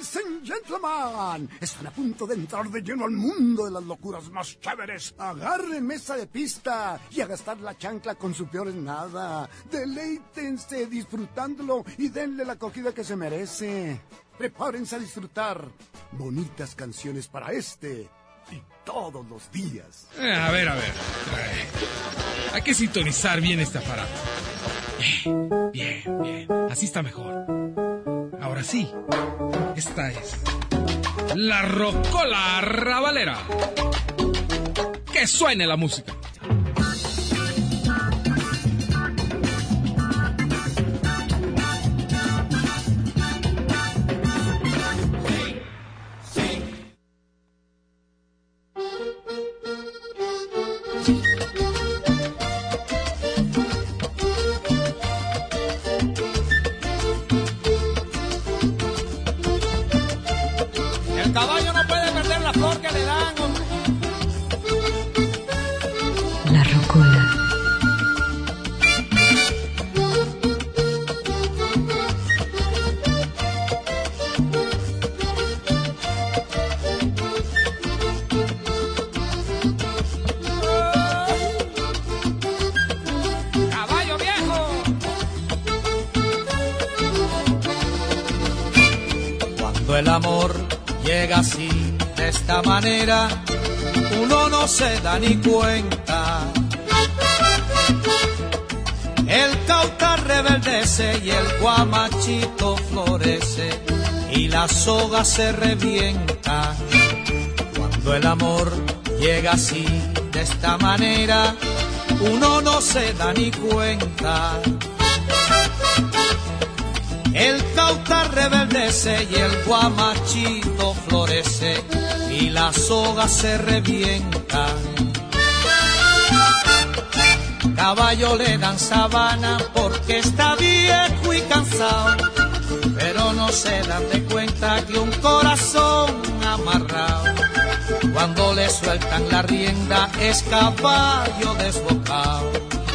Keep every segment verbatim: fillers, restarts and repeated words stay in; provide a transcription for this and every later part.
Ladies and gentlemen, están a punto de entrar de lleno al mundo de las locuras más chéveres. Agarren mesa de pista y a gastar la chancla con su peor nada. Deleítense disfrutándolo y denle la acogida que se merece. Prepárense a disfrutar bonitas canciones para este y todos los días. Eh, a ver, a ver. Eh, hay que sintonizar bien este aparato. Bien, bien, bien. Así está mejor. Ahora sí, esta es la Rocola Rabalera. Que suene la música. Caballo no puede perder la flor que le dan, hombre. La Rocola. Caballo viejo. Cuando el amor llega así, de esta manera, uno no se da ni cuenta. El cauta rebeldece y el guamachito florece y la soga se revienta. Cuando el amor llega así, de esta manera, uno no se da ni cuenta. El cauta rebeldece y el guamachito florece y la soga se revienta. Caballo le dan sabana porque está viejo y cansado, pero no se dan de cuenta que un corazón amarrado, cuando le sueltan la rienda, es caballo desbocado.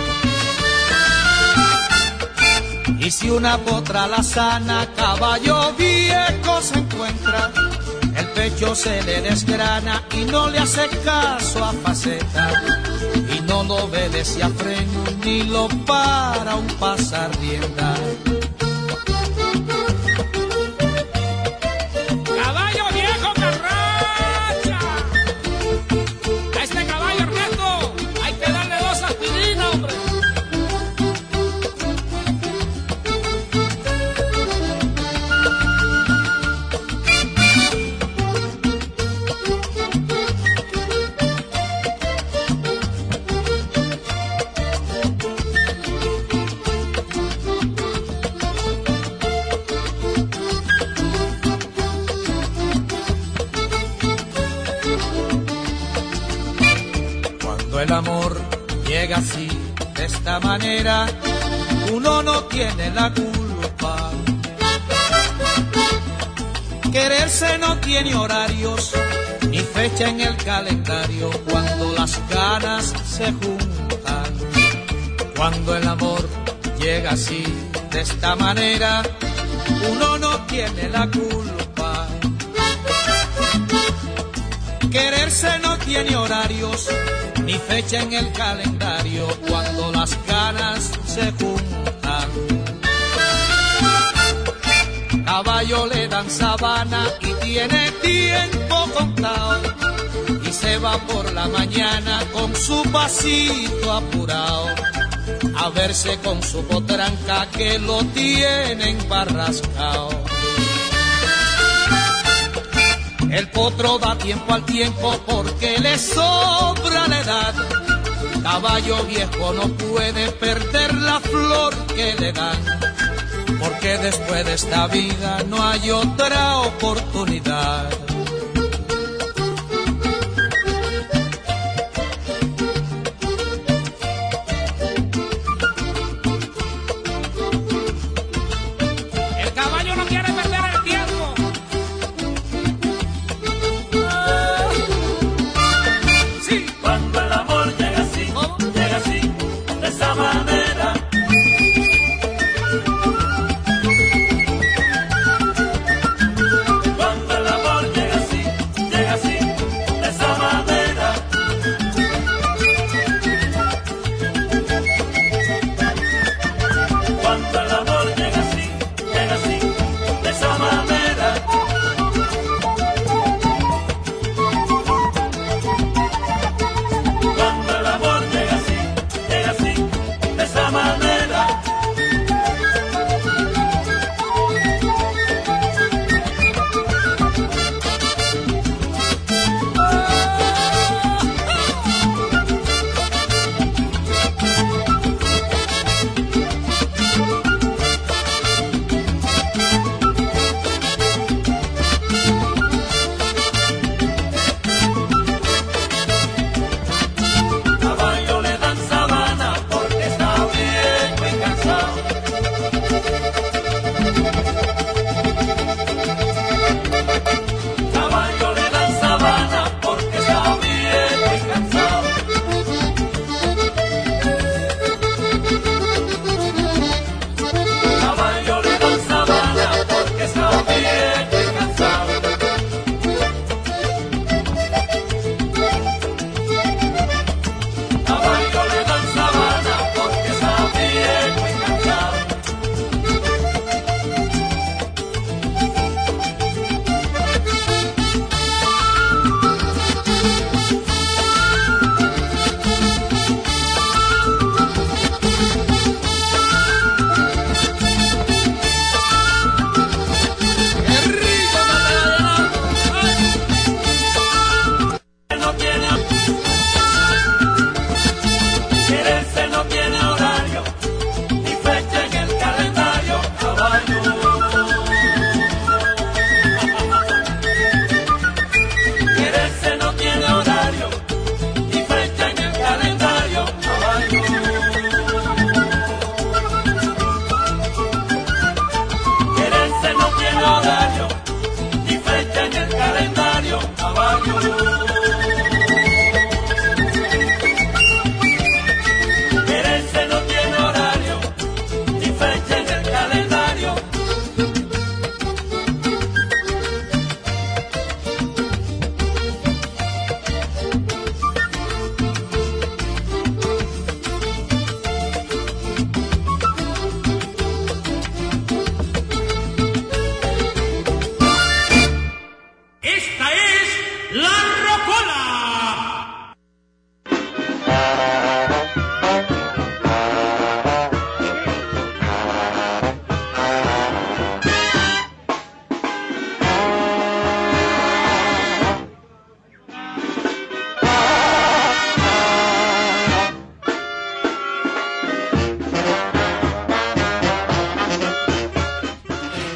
Y si una potra la sana, caballo viejo se encuentra, el pecho se le desgrana y no le hace caso a faceta, y no lo obedece a freno ni lo para un pasar rienda. Caballo viejo carracha. A este caballo, Ernesto, hay que darle dos aspirinas, hombre. El amor llega así, de esta manera, uno no tiene la culpa. Quererse no tiene horarios, ni fecha en el calendario, cuando las ganas se juntan. Cuando el amor llega así, de esta manera, uno no tiene la culpa. Quererse no tiene horarios, ni fecha en el calendario, cuando las ganas se juntan. Caballo le dan sabana y tiene tiempo contado, y se va por la mañana con su pasito apurado, a verse con su potranca que lo tienen barrascao. El potro da tiempo al tiempo porque le sobra la edad. Caballo viejo no puede perder la flor que le dan, porque después de esta vida no hay otra oportunidad. El caballo no quiere perder el tiempo. Sí. Cuando el amor llega así, ¿Cómo? llega así, de esa manera. Cuando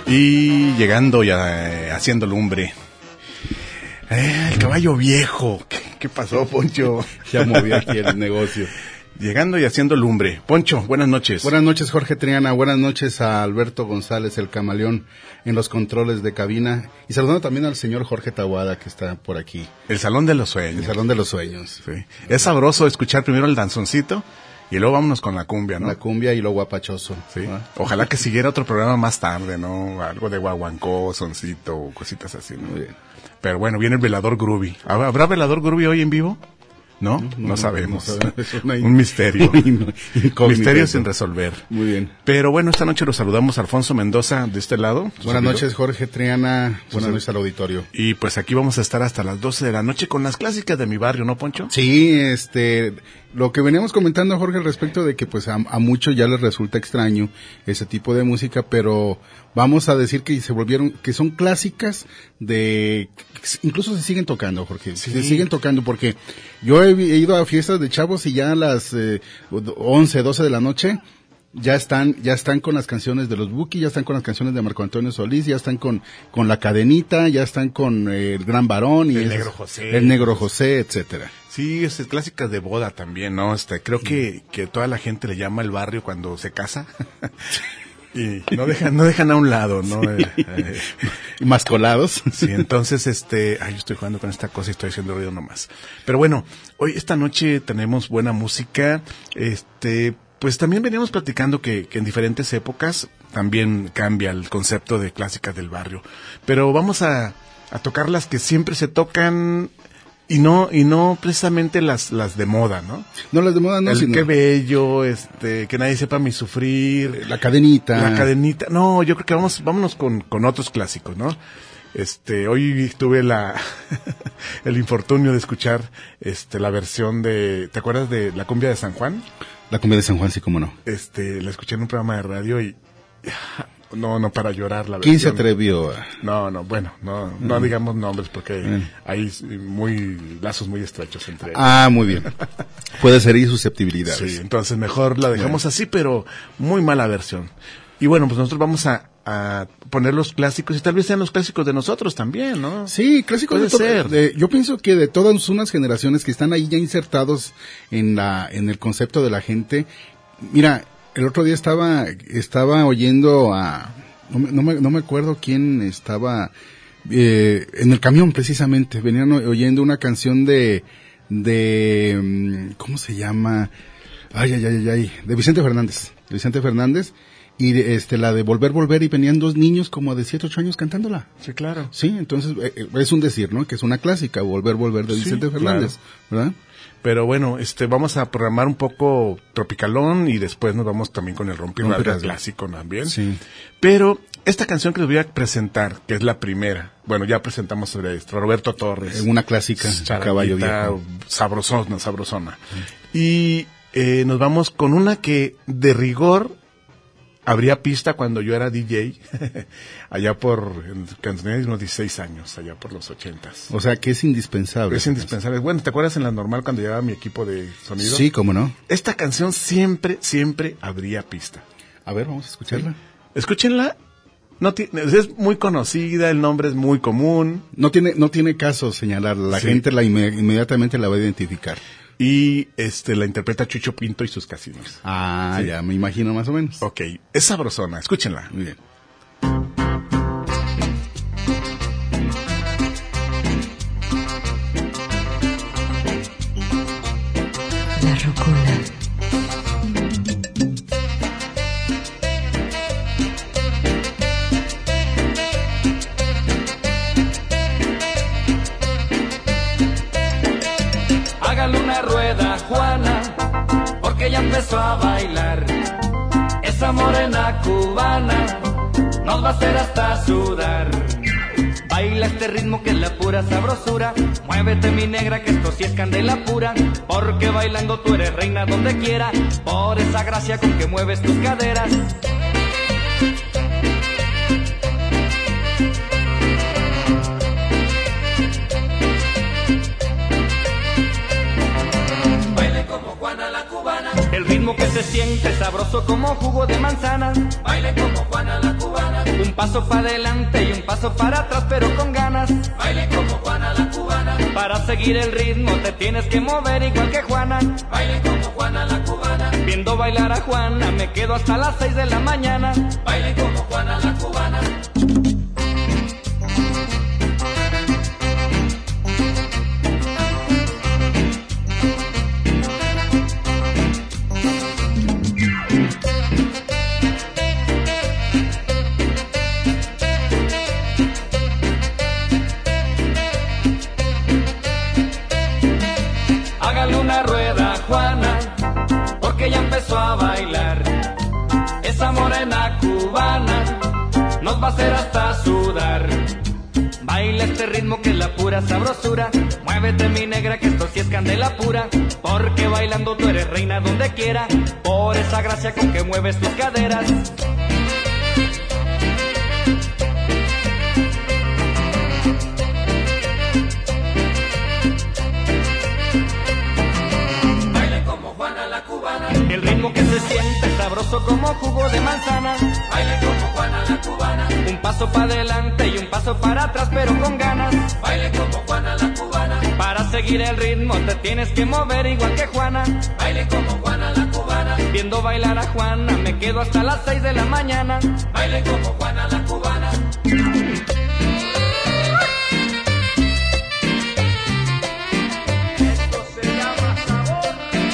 Y llegando ya, eh, haciendo lumbre. Eh, el caballo viejo. ¿Qué, qué pasó, Poncho? Ya movió aquí el negocio. Llegando y haciendo lumbre. Poncho, buenas noches. Buenas noches, Jorge Triana. Buenas noches a Alberto González, el camaleón, en los controles de cabina. Y saludando también al señor Jorge Tahuada, que está por aquí. El Salón de los Sueños. El Salón de los Sueños. Sí. Es sabroso escuchar primero el danzoncito y luego vámonos con la cumbia, ¿no? La cumbia y lo guapachoso. Sí. ¿no? Ojalá que siguiera otro programa más tarde, ¿no? Algo de guaguancó, soncito, cositas así, ¿no? Muy bien. Pero bueno, viene el velador groovy. ¿Habrá velador groovy hoy en vivo? ¿No? No, no, no sabemos. No sabemos. Es una un misterio. Misterio sin resolver. Muy bien. Pero bueno, esta noche los saludamos a Alfonso Mendoza de este lado. Buenas noches, Jorge Triana. Buenas noches al auditorio. Y pues aquí vamos a estar hasta las doce de la noche con las clásicas de mi barrio, ¿no, Poncho? Sí, este, lo que veníamos comentando, Jorge, al respecto de que pues a, a muchos ya les resulta extraño ese tipo de música, pero vamos a decir que se volvieron, que son clásicas de, incluso se siguen tocando, Jorge, sí. se siguen tocando porque yo he, he ido a fiestas de chavos y ya a las eh, once, doce de la noche ya están, ya están con las canciones de los Buki, ya están con las canciones de Marco Antonio Solís, ya están con, con La Cadenita, ya están con eh, El Gran Varón y El esas, Negro José. El Negro José, etcétera. Sí, es clásicas de boda también, ¿no? Este, creo que, que toda la gente le llama el barrio cuando se casa. Y no dejan, no dejan a un lado, ¿no? Sí. Eh, eh. Más colados. Sí, entonces, este, ay, yo estoy jugando con esta cosa y estoy haciendo ruido nomás. Pero bueno, hoy, esta noche tenemos buena música, este, pues también veníamos platicando que, que en diferentes épocas también cambia el concepto de clásicas del barrio. Pero vamos a, a tocar las que siempre se tocan y no y no precisamente las las de moda, ¿no? No las de moda, no. El sino... Qué bello, este, que nadie sepa mi sufrir. La Cadenita. La Cadenita. No, yo creo que vamos vámonos con, con otros clásicos, ¿no? Este, hoy tuve la el infortunio de escuchar este la versión de, ¿te acuerdas de La Cumbia de San Juan? La Cumbia de San Juan, sí, cómo no. Este, la escuché en un programa de radio y no, no para llorar la versión. ¿Quién se atrevió? No, no, bueno, no, no mm. digamos nombres porque mm. hay muy lazos muy estrechos entre ellos. Ah, muy bien. Puede ser y susceptibilidades. Sí, entonces mejor la dejamos bueno. así, pero muy mala versión. Y bueno, pues nosotros vamos a, a poner los clásicos y tal vez sean los clásicos de nosotros también, ¿no? Sí, clásicos Puede de, to- ser. de yo pienso que de todas unas generaciones que están ahí ya insertados en la en el concepto de la gente. Mira, el otro día estaba estaba oyendo a no me no me, no me acuerdo quién estaba eh, en el camión precisamente, venían oyendo una canción de de ¿cómo se llama? Ay ay ay ay, de Vicente Fernández, de Vicente Fernández. Y de, este la de Volver, Volver, y venían dos niños como de siete, ocho años cantándola. Sí, claro. Sí, entonces eh, es un decir, ¿no? Que es una clásica, Volver, Volver de sí, Vicente Fernández, claro. ¿verdad? Pero bueno, este vamos a programar un poco tropicalón y después nos vamos también con el rompibarrias clásico también. Sí. Pero esta canción que les voy a presentar, que es la primera, bueno, ya presentamos sobre esto, Roberto Torres. Una clásica, Caballo Viejo. Sabrosona, sabrosona. Sí. Y eh, nos vamos con una que de rigor habría pista cuando yo era D J, allá por, cuando tenía unos dieciséis años, allá por los ochentas. O sea, que es indispensable. Es indispensable. Bueno, ¿te acuerdas en la normal cuando llevaba mi equipo de sonido? Sí, cómo no. Esta canción siempre, siempre habría pista. A ver, vamos a escucharla. ¿Sí? Escúchenla. No tiene, es muy conocida, el nombre es muy común. No tiene, no tiene caso señalarla, la sí. gente la inme- inmediatamente la va a identificar. Y este la interpreta Chucho Pinto y sus casinos. Ah, sí. Ya me imagino más o menos. Ok, es sabrosona, escúchenla. Muy bien. La Rocola. Hágale una rueda, Juana, porque ya empezó a bailar. Esa morena cubana nos va a hacer hasta sudar. Baila este ritmo que es la pura sabrosura. Muévete mi negra que esto sí es candela pura. Porque bailando tú eres reina donde quiera. Por esa gracia con que mueves tus caderas. El ritmo que se siente sabroso como jugo de manzana. Baile como Juana la cubana. Un paso paso para adelante y un paso para atrás, pero con ganas. Baile como Juana la cubana. Para seguir el ritmo te tienes que mover igual que Juana. Baile como Juana la cubana. Viendo bailar a Juana me quedo hasta las seis de la mañana. Baile como Juana la cubana. Hágale una rueda a Juana, porque ya empezó a bailar. Esa morena cubana nos va a hacer hasta sudar. Baila este ritmo que es la pura sabrosura. Muévete mi negra que esto sí es candela pura. Porque bailando tú eres reina donde quiera. Por esa gracia con que mueves tus caderas. Baile como Juana la cubana. El ritmo que se siente sabroso como jugo de manzana. Baile como Juana la cubana. Un paso para adelante y un paso para atrás, pero con ganas. Baile como Juana la cubana. Para seguir el ritmo te tienes que mover igual que Juana. Baile como Juana la cubana. Viendo bailar a Juana me quedo hasta las seis de la mañana. Baile como Juana la cubana. Esto se llama sabor.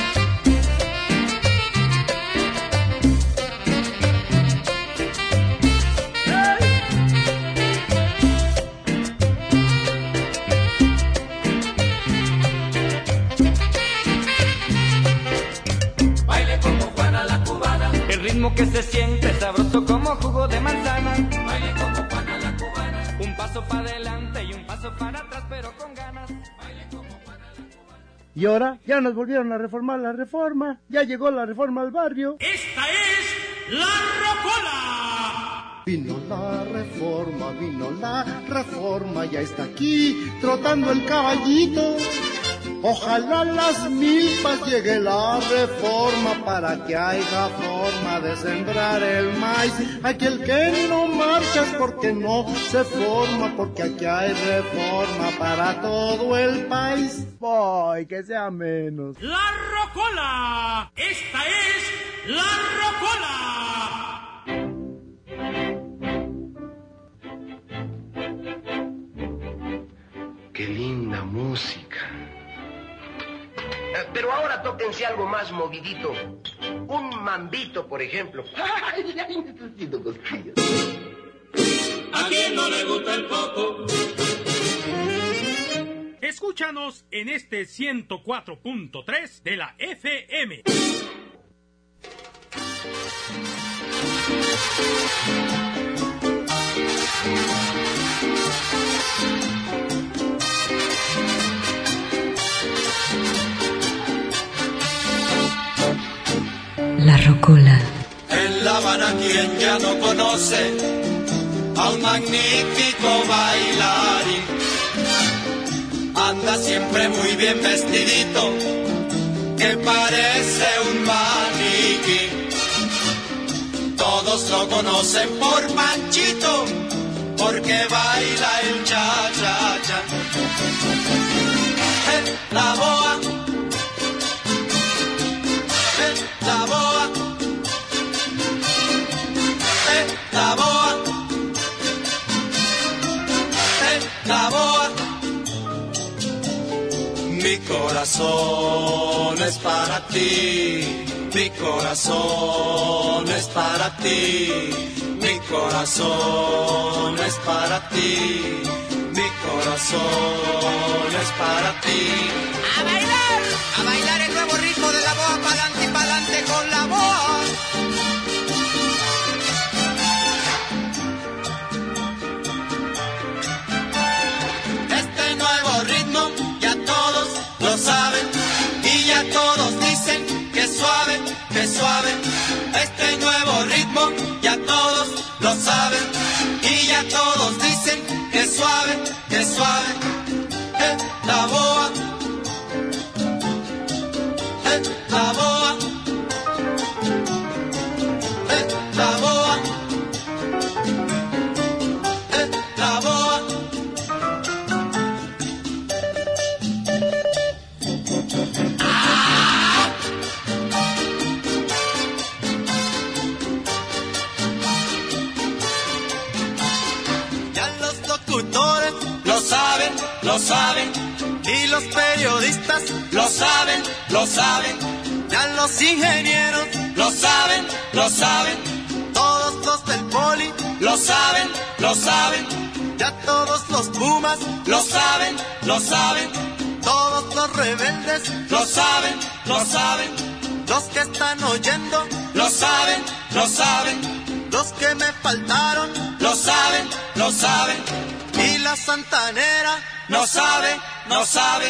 Baile como Juana la cubana. El ritmo que se siente sabroso como jugo de manzana. Baile como Juana la cubana. Un paso para adelante y un paso para atrás, pero con ganas. Baile como Juana la cubana. Y ahora ya nos volvieron a reformar la reforma. Ya llegó la reforma al barrio. Esta es la rocola. Vino la reforma, vino la reforma, ya está aquí trotando el caballito. Ojalá las milpas llegue la reforma para que haya forma de sembrar el maíz. Aquel que no marcha es porque no se forma, porque aquí hay reforma para todo el país. Ay, que sea menos. La rocola. Esta es la rocola. Qué linda música. Eh, Pero ahora tóquense algo más movidito. Un mambito, por ejemplo. Ay, ay, me estoy haciendo cosquillas. ¿A quién no le gusta el coco? Escúchanos en este ciento cuatro punto tres de la F M. La rocola. En La Habana, quien ya no conoce a un magnífico bailarín. Anda siempre muy bien vestidito, que parece un maniquí. Todos lo conocen por Panchito, porque baila el cha-cha-cha. Eh, la boa, eh, la boa, eh, la boa, eh, la boa. Mi corazón es para ti, mi corazón es para ti, mi corazón es para ti, mi corazón es para ti. ¡A bailar! ¡A bailar el nuevo ritmo de la boa! ¡Pa'lante y pa'lante con la boa! Este nuevo ritmo ya todos lo saben y ya todos dicen que suave, que suave. Este nuevo ritmo ya todos lo saben y ya todos dicen que suave, que suave. Eh, la boa, eh, la boa, eh, la boa. locutores lo saben, lo saben. Y los periodistas lo saben, lo saben. Ya los ingenieros lo saben, lo saben. Todos los del poli lo saben, lo saben. Ya todos los pumas lo saben, lo saben. Todos los rebeldes lo saben, lo saben. Los que están oyendo lo saben, lo saben. Los que me faltaron lo saben, lo saben. Y la santanera no sabe, no sabe.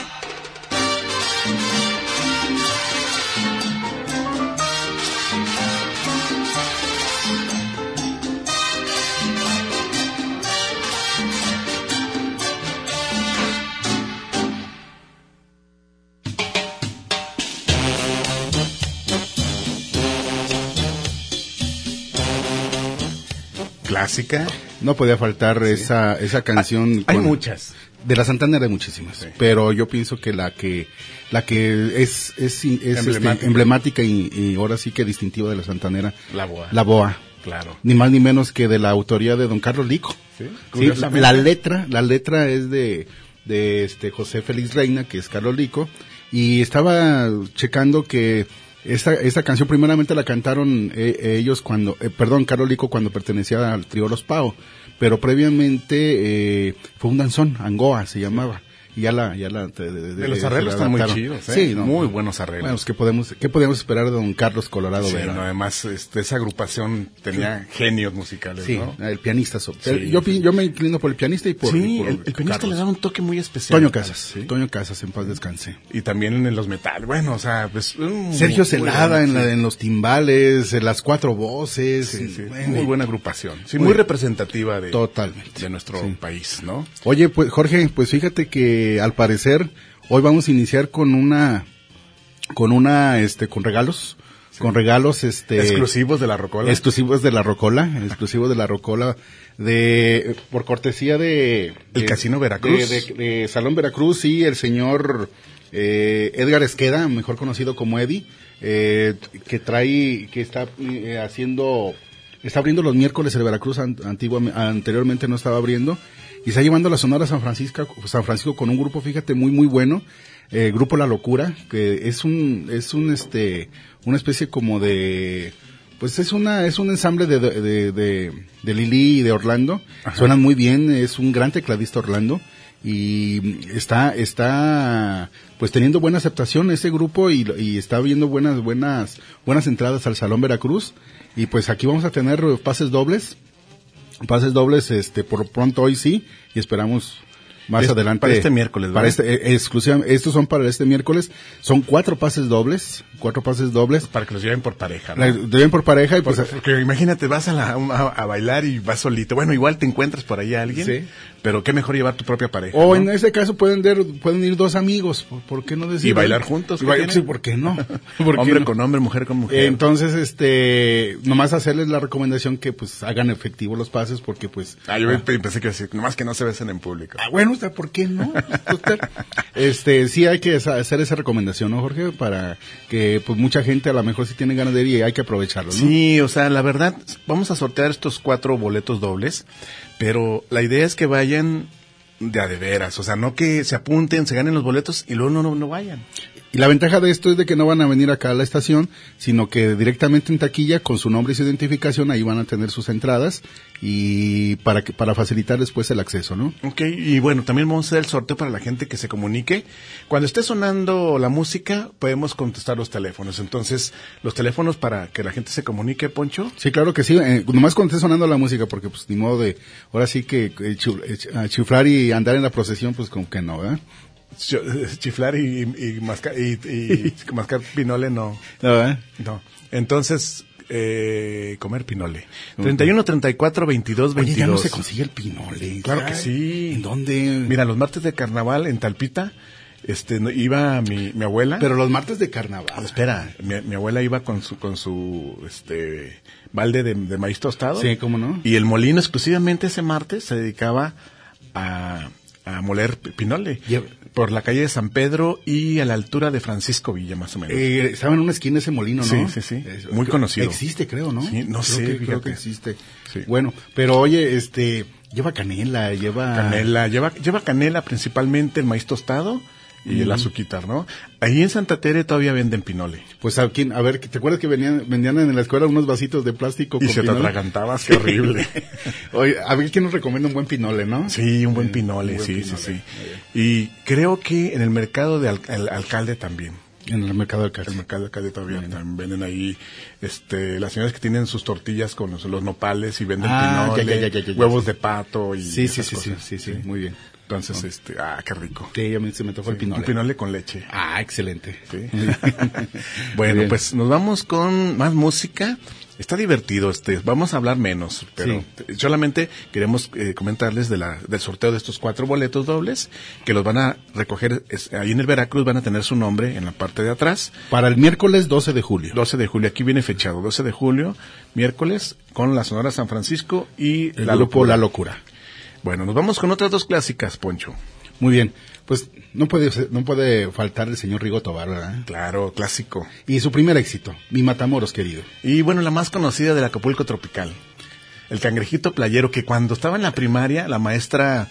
Clásica. No podía faltar sí. esa esa canción. Hay con, muchas. De la Santanera hay muchísimas, sí. Pero yo pienso que la que la que es es, es emblemática, este, emblemática y, y ahora sí que distintiva de la Santanera. La Boa. La Boa. Claro. Ni más ni menos que de la autoría de don Carlos Lico. Sí. Sí, la, la letra, la letra es de de este José Félix Reina, que es Carlos Lico, y estaba checando que Esta, esta canción primeramente la cantaron eh, ellos cuando, eh, perdón, Carlos Lico cuando pertenecía al trío Los Pao, pero previamente eh, fue un danzón, Angoa se llamaba. Y ya la, ya la, de, de, de los arreglos están muy chidos, ¿eh? Sí, no, muy buenos arreglos. Bueno, pues, ¿qué podemos, qué podemos esperar de don Carlos Colorado sí, Vera? No, además, este, esa agrupación tenía sí. genios musicales, sí, ¿no? El pianista. So, sí, yo, sí. yo me inclino por el pianista y por, sí, y por el, el pianista Carlos. Le daba un toque muy especial. Toño Casas, ¿sí? Toño Casas, en paz descanse. Y también en los metales, bueno, o sea, pues... Um, Sergio Celada en, la, en los timbales, en las cuatro voces. Sí, sí, bueno, muy buena agrupación. Sí, muy, muy representativa de, totalmente. de nuestro sí. país, ¿no? Oye, pues Jorge, pues fíjate que al parecer hoy vamos a iniciar con una, con una, este, con regalos, sí. con regalos, este. Exclusivos de la Rocola. Exclusivos de la Rocola, exclusivos de la Rocola, de, por cortesía de. El de, Casino Veracruz. De, de, de Salón Veracruz y el señor, eh, Edgar Esqueda, mejor conocido como Eddie, eh, que trae, que está eh, haciendo, está abriendo los miércoles el Veracruz, antiguamente, anteriormente no estaba abriendo. Y está llevando la Sonora San Francisco, San Francisco con un grupo, fíjate, muy muy bueno, eh, grupo La Locura, que es un es un este una especie como de pues es una es un ensamble de de de, de, de Lili y de Orlando. Ajá. Suenan muy bien, es un gran tecladista Orlando y está está pues teniendo buena aceptación ese grupo y, y está viendo buenas buenas buenas entradas al Salón Veracruz y pues aquí vamos a tener pases dobles. Pases dobles, este, por pronto hoy sí, y esperamos más es, adelante. Para este miércoles, ¿verdad? Para este, eh, exclusivamente, estos son para este miércoles, son cuatro pases dobles, cuatro pases dobles. Para que los lleven por pareja, ¿no? Los lleven por pareja y pues. Porque, porque imagínate, vas a, la, a, a bailar y vas solito. Bueno, igual te encuentras por ahí a alguien. Sí. Pero qué mejor llevar tu propia pareja. O ¿no? en ese caso pueden, der, pueden ir dos amigos, ¿por, por qué no decir? Y bailar juntos. Y bailar, sí, ¿por qué no? ¿Por hombre no? con hombre, mujer con mujer. Eh, entonces, este, nomás hacerles la recomendación que pues hagan efectivo los pases porque pues. Ah, yo ah, pensé que decir, nomás que no se besen en público. Ah, bueno, ¿por qué no? este, sí hay que hacer esa recomendación, ¿no, Jorge? Para que pues mucha gente a lo mejor sí tiene ganas de ir y hay que aprovecharlo, ¿no? Sí, o sea, la verdad, vamos a sortear estos cuatro boletos dobles, pero la idea es que vayan de a de veras, o sea, no que se apunten, se ganen los boletos y luego no, no, no vayan. Y la ventaja de esto es de que no van a venir acá a la estación, sino que directamente en taquilla, con su nombre y su identificación, ahí van a tener sus entradas y para que para facilitar después el acceso, ¿no? Ok, y bueno, también vamos a hacer el sorteo para la gente que se comunique. Cuando esté sonando la música, podemos contestar los teléfonos. Entonces, los teléfonos para que la gente se comunique, Poncho. Sí, claro que sí. Eh, nomás cuando esté sonando la música, porque pues ni modo de, ahora sí que eh, chiflar y andar en la procesión, pues como que no, ¿verdad? Chiflar y, y, mascar, y, y mascar pinole no. No, ¿eh? No. Entonces, eh, comer pinole. treinta y uno, treinta y cuatro, veintidós, veintidós. Oye, ya no se consigue el pinole. Claro que sí. ¿En dónde? Mira, los martes de carnaval en Talpita, este, iba mi, mi abuela. Pero los martes de carnaval. Espera, mi, mi abuela iba con su, con su, este, balde de, de maíz tostado. Sí, ¿cómo no? Y el molino exclusivamente ese martes se dedicaba a, a moler pinole. Yeah. Por la calle de San Pedro y a la altura de Francisco Villa, más o menos. Eh, estaba en una esquina ese molino, ¿no? Sí, sí, sí. Es, Muy conocido. Existe, creo, ¿no? Sí, no creo sé, que, fíjate. Creo que existe. Sí. Bueno, pero oye, este, Lleva canela, lleva... Canela, lleva, lleva canela principalmente, el maíz tostado y mm. el azuquitar, ¿no? Ahí en Santa Tere todavía venden pinole. Pues aquí, a ver, ¿te acuerdas que venían, vendían en la escuela unos vasitos de plástico y con se pinole? te atragantabas, qué horrible. Oye, a ver, ¿quién nos recomienda un buen pinole, no? Sí, un buen pinole, buen sí, pinole. sí, sí. Y creo que en el mercado del de al, alcalde también. En el mercado del alcalde. El mercado del alcalde todavía bueno. también venden ahí, este, las señoras que tienen sus tortillas con los, los nopales y venden ah, pinole, ya, ya, ya, ya, ya, huevos ya. de pato y sí, sí, sí, cosas. sí, sí, sí, muy bien. Entonces, este, ah, qué rico. Sí, a mí se me tocó sí, el pinole. Un pinole con leche. Ah, excelente. Sí. Bueno, pues nos vamos con más música. Está divertido, este, vamos a hablar menos, pero sí. solamente queremos eh, comentarles de la, del sorteo de estos cuatro boletos dobles, que los van a recoger, es, ahí en el Veracruz van a tener su nombre en la parte de atrás. Para el miércoles doce de julio. doce de julio, aquí viene fechado, doce de julio, miércoles, con la Sonora San Francisco y el la grupo locura. La Locura. Bueno, nos vamos con otras dos clásicas, Poncho. Muy bien. Pues no puede no puede faltar el señor Rigo Tobar, ¿verdad? Claro, clásico. Y su primer éxito, Mi Matamoros querido. Y bueno, la más conocida del Acapulco Tropical, El Cangrejito Playero, que cuando estaba en la primaria, la maestra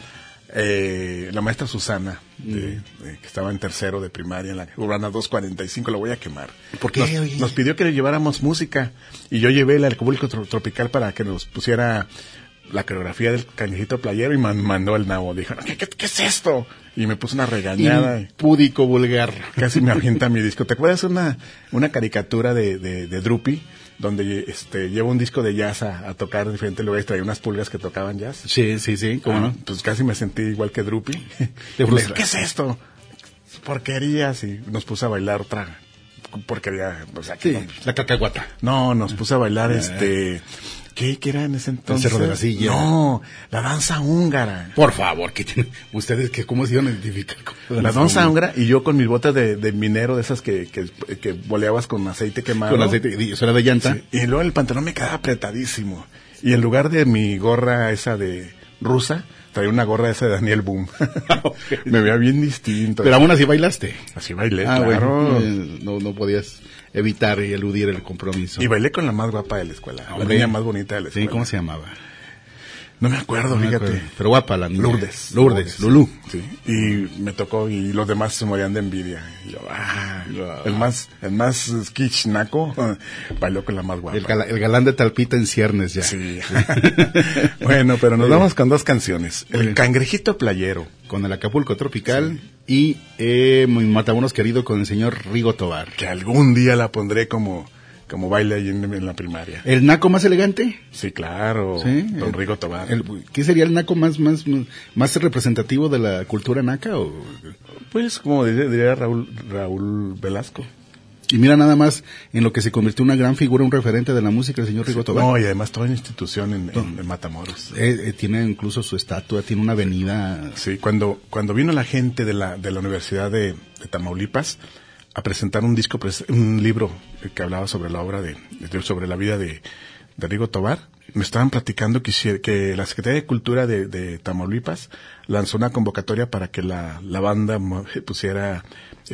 eh, la maestra Susana, de, de, que estaba en tercero de primaria, en la Urbana doscientos cuarenta y cinco, la voy a quemar. ¿Por qué? Nos, nos pidió que le lleváramos música, y yo llevé el Acapulco Tropical para que nos pusiera la coreografía del Cangrejito Playero y man, mandó el nabo. Dijo, ¿qué, qué, ¿qué es esto? Y me puso una regañada. Impúdico, vulgar. Casi me avienta mi disco. ¿Te acuerdas una una caricatura de, de, de Drupi? Donde este lleva un disco de jazz a, a tocar en diferentes lugares, traía unas pulgas que tocaban jazz. Sí, sí, sí, ¿cómo ah, no? Pues casi me sentí igual que Drupi. ¿Qué es esto? Porquerías. Y nos puso a bailar otra porquería. O sea, sí, no, la cacahuata. No, nos puso a bailar ah. este... ¿Qué, ¿Qué era en ese entonces? El Cerro de la Silla. No, la danza húngara. Por favor, que tienen, ustedes que cómo se iban a identificar con la, la danza húngara y yo con mis botas de, de minero, de esas que, que, que boleabas con aceite quemado. Con aceite, y eso era de llanta. Sí, y luego el pantalón me quedaba apretadísimo. Y en lugar de mi gorra esa de rusa, traía una gorra esa de Daniel Boom. Okay. Me veía bien distinto. Pero aún así bailaste. Así bailé, ah, claro. Bueno, eh, no, no podías evitar y eludir el compromiso. Y bailé con la más guapa de la escuela, Hombre. la niña más bonita de la escuela. Sí, ¿cómo se llamaba? No me acuerdo, no me fíjate. Acuerdo. Pero guapa la niña. Lourdes. Lourdes, Lulú. Sí. Y me tocó y los demás se morían de envidia. Y yo, ah, no. el más, el más kitsch naco, bailó con la más guapa. El, gal el galán de Talpita en ciernes ya. Sí. Bueno, pero nos vamos con dos canciones. El Cangrejito Playero. Con el Acapulco Tropical sí. y eh, Mi Matamoros querido con el señor Rigo Tobar. Que algún día la pondré como... como baile ahí en, en la primaria. ¿El naco más elegante? Sí, claro. ¿Sí? Don el, Rigo Tobar. El, ¿Qué sería el naco más, más, más representativo de la cultura naca? O? Pues, como diría, diría Raúl, Raúl Velasco. Y mira nada más en lo que se convirtió una gran figura, un referente de la música, el señor Rigo Tobar. No, y además toda una institución en, en, en Matamoros. Eh, eh, tiene incluso su estatua, tiene una avenida. Sí, cuando, cuando vino la gente de la, de la Universidad de, de Tamaulipas a presentar un disco, un libro que hablaba sobre la obra de, de sobre la vida de, de Rigo Tobar, me estaban platicando que, que la Secretaría de Cultura de, de Tamaulipas lanzó una convocatoria para que la, la banda pusiera,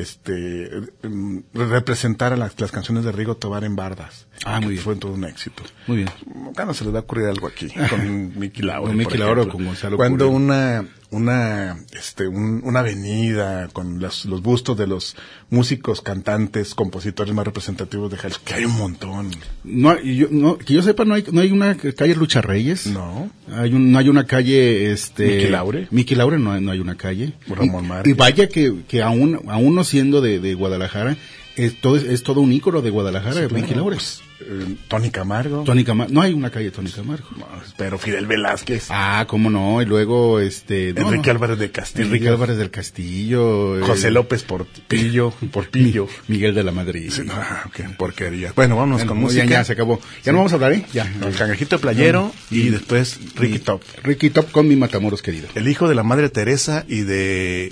este, representara las, las canciones de Rigo Tobar en bardas. Ah, muy bien. Fue todo un éxito. Muy bien. Claro, se les va a ocurrir algo aquí, con Miki Lauro. Con Miki Lauro, con Gonzalo Cuando Curio. una, una, este, un, una avenida con los, los bustos de los músicos, cantantes, compositores más representativos de Jalisco, que hay un montón. No, yo, no, que yo sepa, no hay, no hay una calle Lucha Reyes. No. Hay un, no hay una calle, este. Miki Laure. Miki Laure no hay, no hay una calle. Ramón Márquez. Y vaya que, que aún, aún no siendo de, de Guadalajara, es todo, es todo un ícono de Guadalajara, sí, Miki Laure. Pues, eh, Tony Camargo. Tony Camargo. No hay una calle Tony Camargo. No, pero Fidel Velázquez. Ah, cómo no. Y luego, este. No, Enrique no. Álvarez del Castillo. Enrique Álvarez del Castillo. José eh, López Porpillo. Porpillo. Miguel de la Madrid. Sí, no, qué porquería. Bueno, vámonos bueno, con música. Ya, ya se acabó. Ya sí. No vamos a hablar, ¿eh? Ya. El Cangrejito Playero no. y, y después Ricky y, Top. Ricky Top con Mi Matamoros querido. El hijo de la Madre Teresa y de...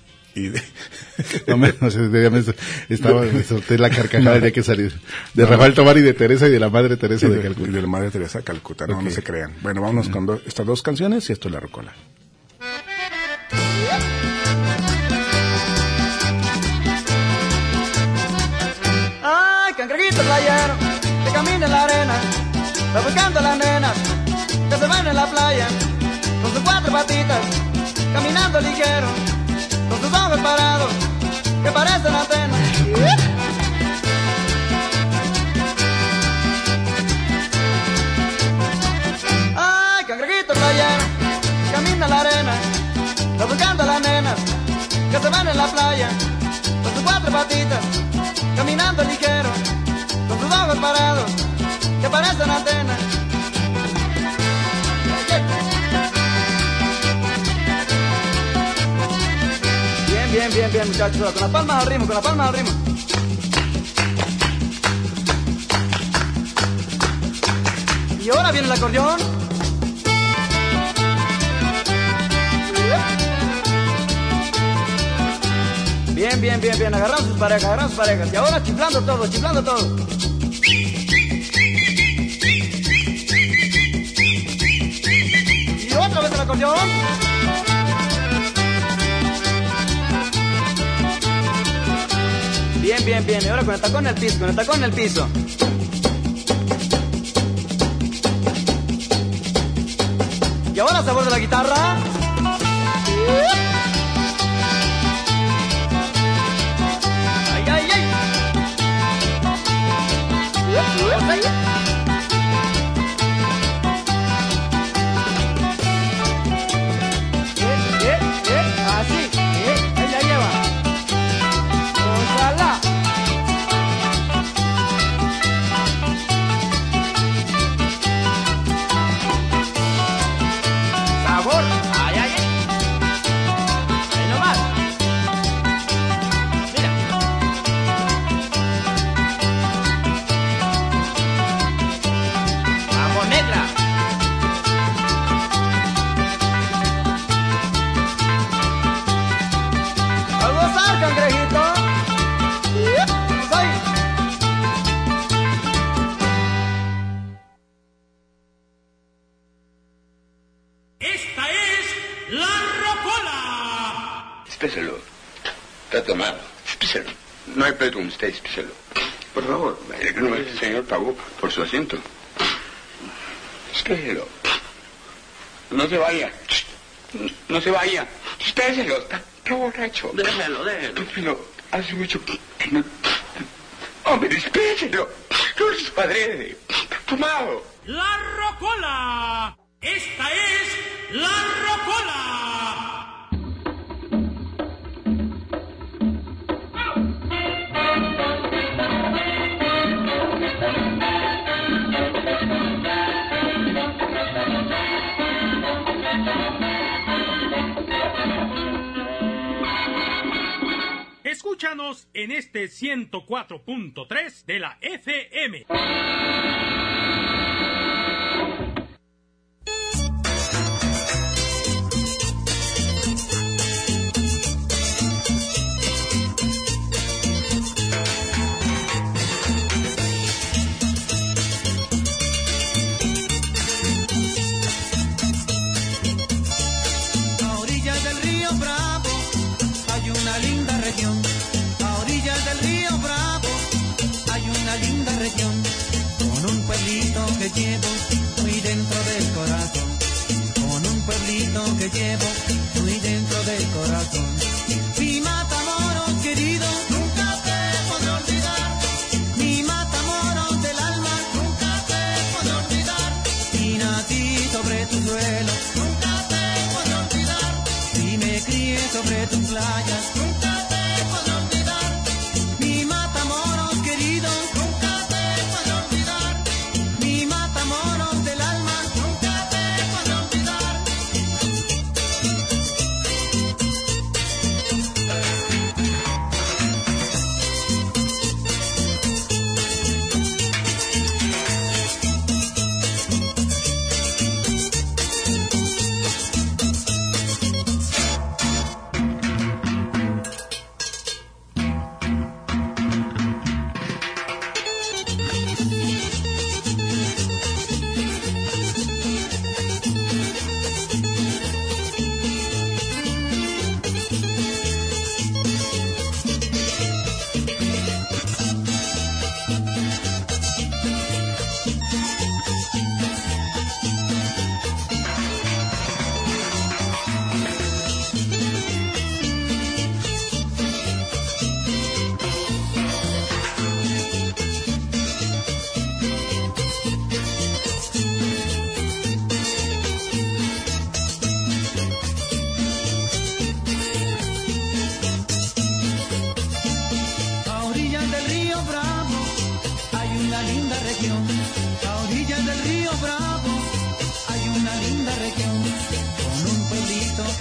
Y de... no me, no sé, me, estaba, me solté la carcajada de que salir. De no. Rafael Tobar y de Teresa y de la Madre Teresa de, de Calcuta. Y de la Madre Teresa de Calcuta, no, okay. no se crean. Bueno, vámonos uh-huh. con do, estas dos canciones y esto es La Rocola. Ay, cangrejito playero, que camina en la arena, va buscando a las nenas, que se van en la playa, con patitas, caminando ligero, con sus ojos parados, que parecen antenas. Ay, cangrejito playero, camina la arena, está buscando a las nenas que se van en la playa, con sus cuatro patitas, caminando ligero, con sus ojos parados, que parecen antenas. Bien, bien, bien, bien, muchachos, con las palmas al ritmo, con las palmas al ritmo. Y ahora viene el acordeón. Bien, bien, bien, bien, agarramos sus parejas, agarramos sus parejas. Y ahora chiflando todo, chiflando todo. Y otra vez el acordeón. Bien, bien, bien. Y ahora con el tacón en el piso, con el tacón en el piso. Y ahora sabor de la guitarra. Ay, ay, ay. Eh, eh, eh, así, eh, ahí la lleva. Ojalá. Sabor, ay, ay, ay. Ahí nomás. Mira. Vamos, negra. A gozar, cangrejito. Soy. Esta es la rocola. Espéselo. Está tomado. Espéselo. No hay pleito con usted, espéselo. Por favor. No, el señor pagó por su asiento. Espéselo. No se vaya. No se vaya. Espéselo. Está, está borracho. Déjelo, déjelo. Déjelo. Hace mucho que no... Hombre, espéselo. No es su padre. Está tomado. La rocola. Esta es la rocola. Escúchanos en este ciento cuatro punto tres de la F M. A orillas del río Bravo hay una linda región. A orillas del río Bravo hay una linda región, con un pueblito que llevo muy dentro del corazón, con un pueblito que llevo muy dentro del corazón. Mi Matamoros querido, nunca te podré olvidar. Mi Matamoros del alma, nunca te podré olvidar. Y nací sobre tu suelo, nunca te podré olvidar. Y me crié sobre tus playas, nunca te podré olvidar. Mi Matamoros querido, nunca te podré olvidar. Mi Matamoros del alma, nunca te podré olvidar.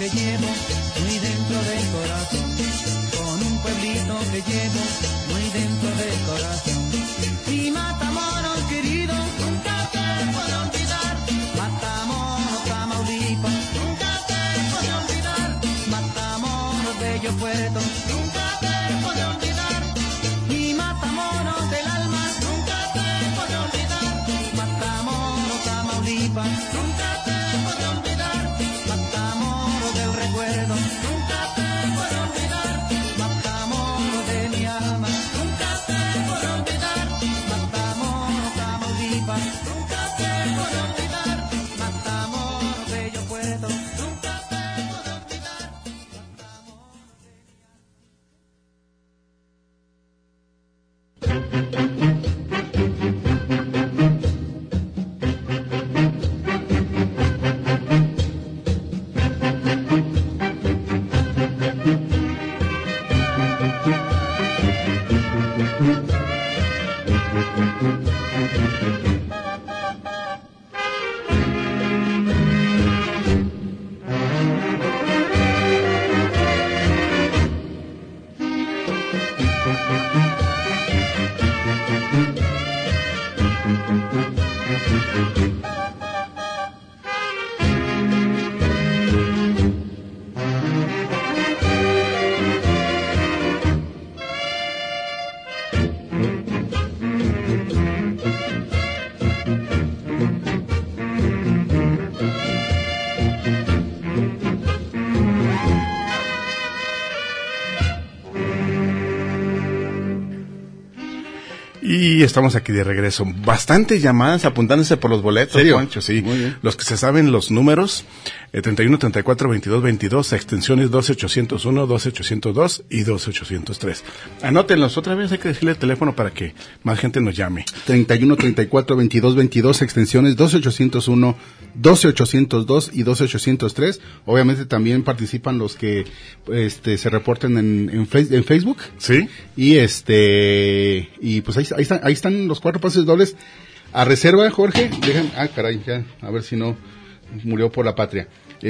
que llevo muy dentro del corazón, con un pueblito que llevo muy dentro del corazón. Mi Matamoros querido, nunca te puedo olvidar. Matamoros, Tamaulipas, nunca te puedo olvidar. Matamoros, bello puerto, nunca te puedo olvidar. Mi Matamoros del alma, nunca te puedo olvidar. Matamoros, Tamaulipas, nunca te puedo olvidar. Matamoros del recuerdo, nunca te puedo olvidar. Matamoros de mi alma, nunca te puedo olvidar. Matamoros, Tamaulipas, nunca te puedo olvidar. Matamoros, bello puerto, nunca te puedo olvidar. Y estamos aquí de regreso. Bastantes llamadas apuntándose por los boletos, ¿Serio? Poncho, sí. Muy bien. Los que se saben los números, eh, treinta y uno, treinta y cuatro, veintidós, veintidós, extensiones doce ochocientos uno, doce ochocientos dos y doce ochocientos tres. Anótenlos, otra vez hay que decirle el teléfono para que más gente nos llame. treinta y uno, treinta y cuatro, veintidós, veintidós, extensiones doce ochocientos uno, doce ochocientos dos y doce ochocientos tres. Obviamente también participan los que este se reporten en, en, face, en Facebook. Sí. Y este y pues ahí, ahí están ahí están los cuatro pases dobles a reserva, Jorge. Dejan, ah, caray, ya, a ver si no murió por la patria.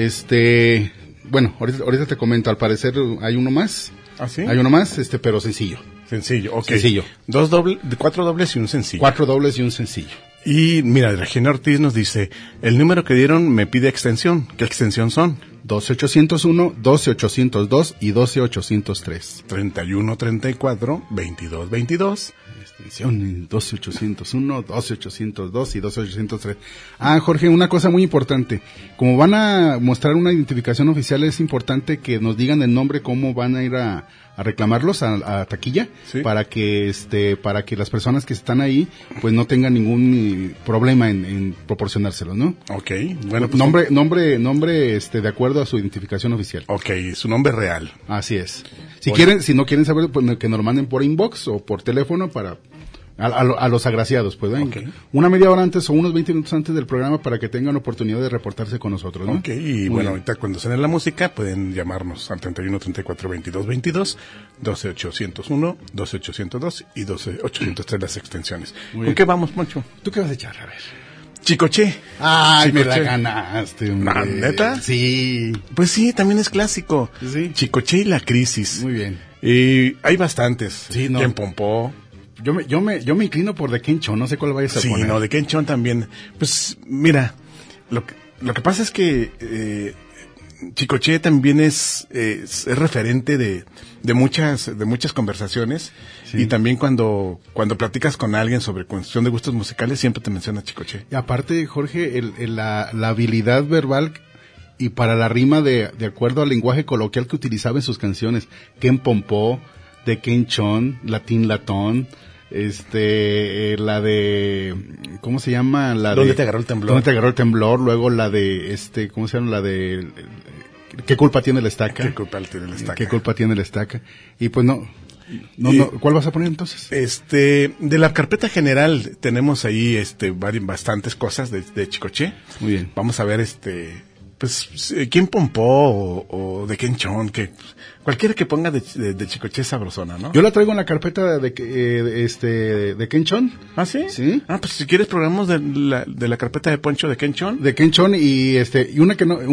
Este, bueno, ahorita, ahorita te comento, al parecer hay uno más. ¿Ah, sí? Hay uno más, este, pero sencillo. Sencillo, ok. Sencillo. Dos dobles, cuatro dobles y un sencillo. Cuatro dobles y un sencillo. Y mira, Regina Ortiz nos dice, el número que dieron me pide extensión. ¿Qué extensión son? doce ochocientos uno, doce ochocientos dos y doce ochocientos tres. treinta y uno, treinta y cuatro, veintidós, veintidós. Extensión doce ochocientos uno, doce ochocientos dos y doce ochocientos tres. Ah, Jorge, una cosa muy importante. Como van a mostrar una identificación oficial, es importante que nos digan el nombre, cómo van a ir a, a reclamarlos a, a taquilla, ¿sí? para que este, para que las personas que están ahí, pues no tengan ningún problema en, en proporcionárselos, ¿no? Ok, bueno, pues nombre, nombre, nombre, este, de acuerdo a su identificación oficial. Ok, su nombre real. Así es. Si bueno. quieren, si no quieren saber, pues que nos lo manden por inbox o por teléfono para a, a, a los agraciados, pues, ¿eh? Okay. Una media hora antes o unos veinte minutos antes del programa para que tengan oportunidad de reportarse con nosotros, ¿no? Ok, y Muy bueno, bien. ahorita cuando suene la música pueden llamarnos al treinta y uno, treinta y cuatro, veintidós, veintidós, doce ochocientos uno, doce ochocientos dos y doce ochocientos tres las extensiones. Muy ¿Con bien. qué vamos, Moncho? ¿Tú qué vas a echar? A ver. Chicoche. Ay, me la Chicoche. ganaste, hombre. ¿Ah, neta? Sí. Pues sí, también es clásico. Sí. Chicoche y la crisis. Muy bien. Y hay bastantes. Sí, no. ¿Quién pompó? Yo me, yo me, yo me inclino por The Kencho, no sé cuál vayas a Sí, poner. no, de Ken Chon también. Pues mira, lo que, lo que pasa es que eh, Chicoche también es, eh, es, es referente de, de muchas, de muchas conversaciones. Sí. Y también cuando, cuando platicas con alguien sobre cuestión de gustos musicales, siempre te menciona Chicoche. Y aparte, Jorge, el, el, la, la habilidad verbal y para la rima de, de acuerdo al lenguaje coloquial que utilizaba en sus canciones. Ken Pompó, de Ken Chon, Latín Latón, este, eh, la de, ¿cómo se llama? La ¿Dónde de, te agarró el temblor? ¿Dónde te agarró el temblor? Luego la de, este, ¿cómo se llama? La de, ¿qué culpa tiene la estaca? ¿Qué culpa tiene la estaca? ¿Qué culpa tiene la estaca? Y pues no, no, y, no, ¿cuál vas a poner entonces? Este, de la carpeta general tenemos ahí, este, varias, bastantes cosas de, de Chicoche. Muy bien. Vamos a ver, este, pues, ¿quién pompó o, o de Ken Chon? Que cualquiera que ponga de, de, de Chicoche sabrosona, ¿no? Yo la traigo en la carpeta de, eh, este, de Ken Chon. ¿Ah, sí? Sí. Ah, pues si quieres programamos de la, de la carpeta de Poncho de Ken Chon. De Ken Chon y este, y una que no, una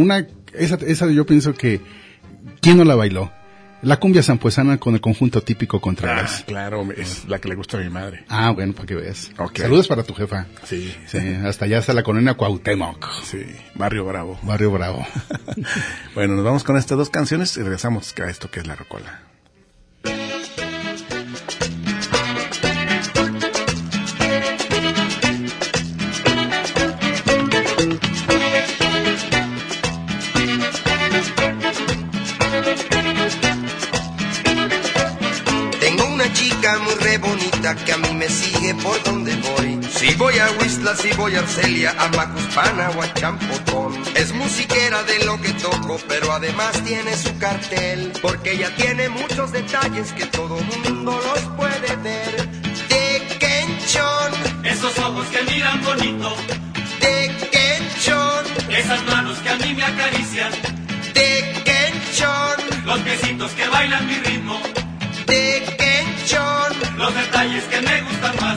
esa, esa yo pienso que, ¿quién no la bailó? La cumbia zampuesana con el conjunto típico Contreras. Ah, claro, es la que le gusta a mi madre. Ah, bueno, para que veas. Okay. Saludos para tu jefa. Sí. Sí, hasta allá está la colonia Cuauhtémoc. Sí, Barrio Bravo. Barrio Bravo. Bueno, nos vamos con estas dos canciones y regresamos a esto que es La Rocola. Muy re bonita que a mí me sigue por donde voy. Si voy a Huixla, si voy a Arcelia, a Macuspana o a Champotón. Es musiquera de lo que toco, pero además tiene su cartel, porque ella tiene muchos detalles que todo mundo los puede ver. De Quenchón, esos ojos que miran bonito. De Quenchón, esas manos que a mí me acarician. De Quenchón, los piecitos que bailan mi ritmo. De Quenchón, los detalles que me gustan más.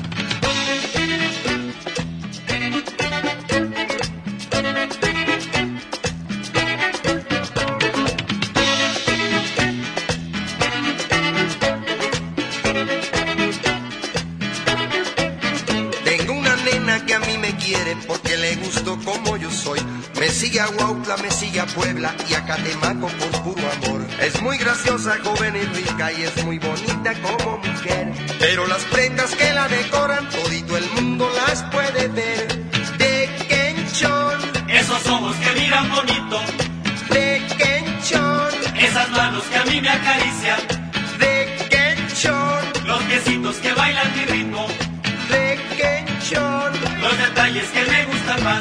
Tengo una nena que a mí me quiere porque le gusto como yo soy. Me sigue a Huautla, me sigue a Puebla y a Catemaco por puro amor. Es muy graciosa, joven y rica y es muy bonita como mujer. Pero las prendas que la decoran, todito el mundo las puede ver. De Quenchón, esos ojos que miran bonito. De Quenchón, esas manos que a mí me acarician. De Quenchón, los piecitos que bailan mi ritmo. De Quenchón, los detalles que me gustan más.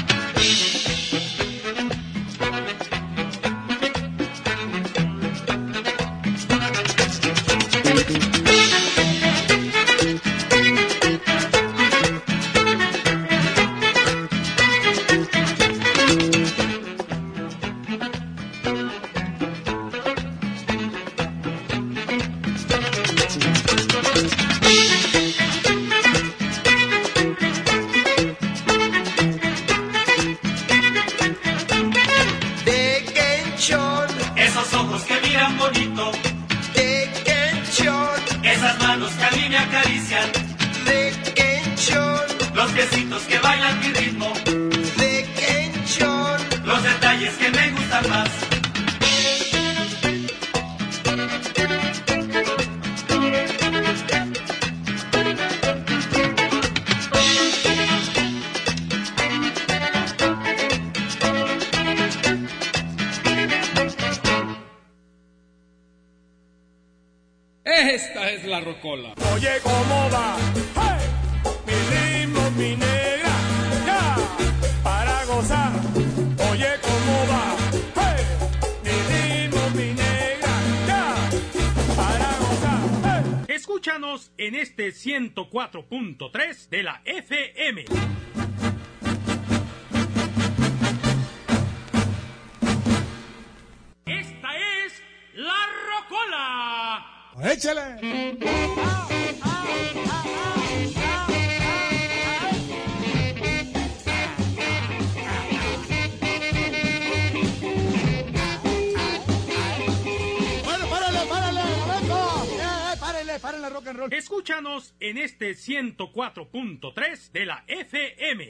Esta es la rocola. Oye, ¿cómo va? ¡Hey! Mi ritmo, mi negra, ya, para gozar. Oye, ¿cómo va? ¡Hey! Mi ritmo, mi negra, ya, para gozar. ¡Hey! Escúchanos en este ciento cuatro punto tres de la F M. Esta es la rocola. ¡Échale! Bueno, párale, párale, momento. Eh, eh, párale, párale, rock and roll. Escúchanos en este ciento cuatro punto tres de la F M.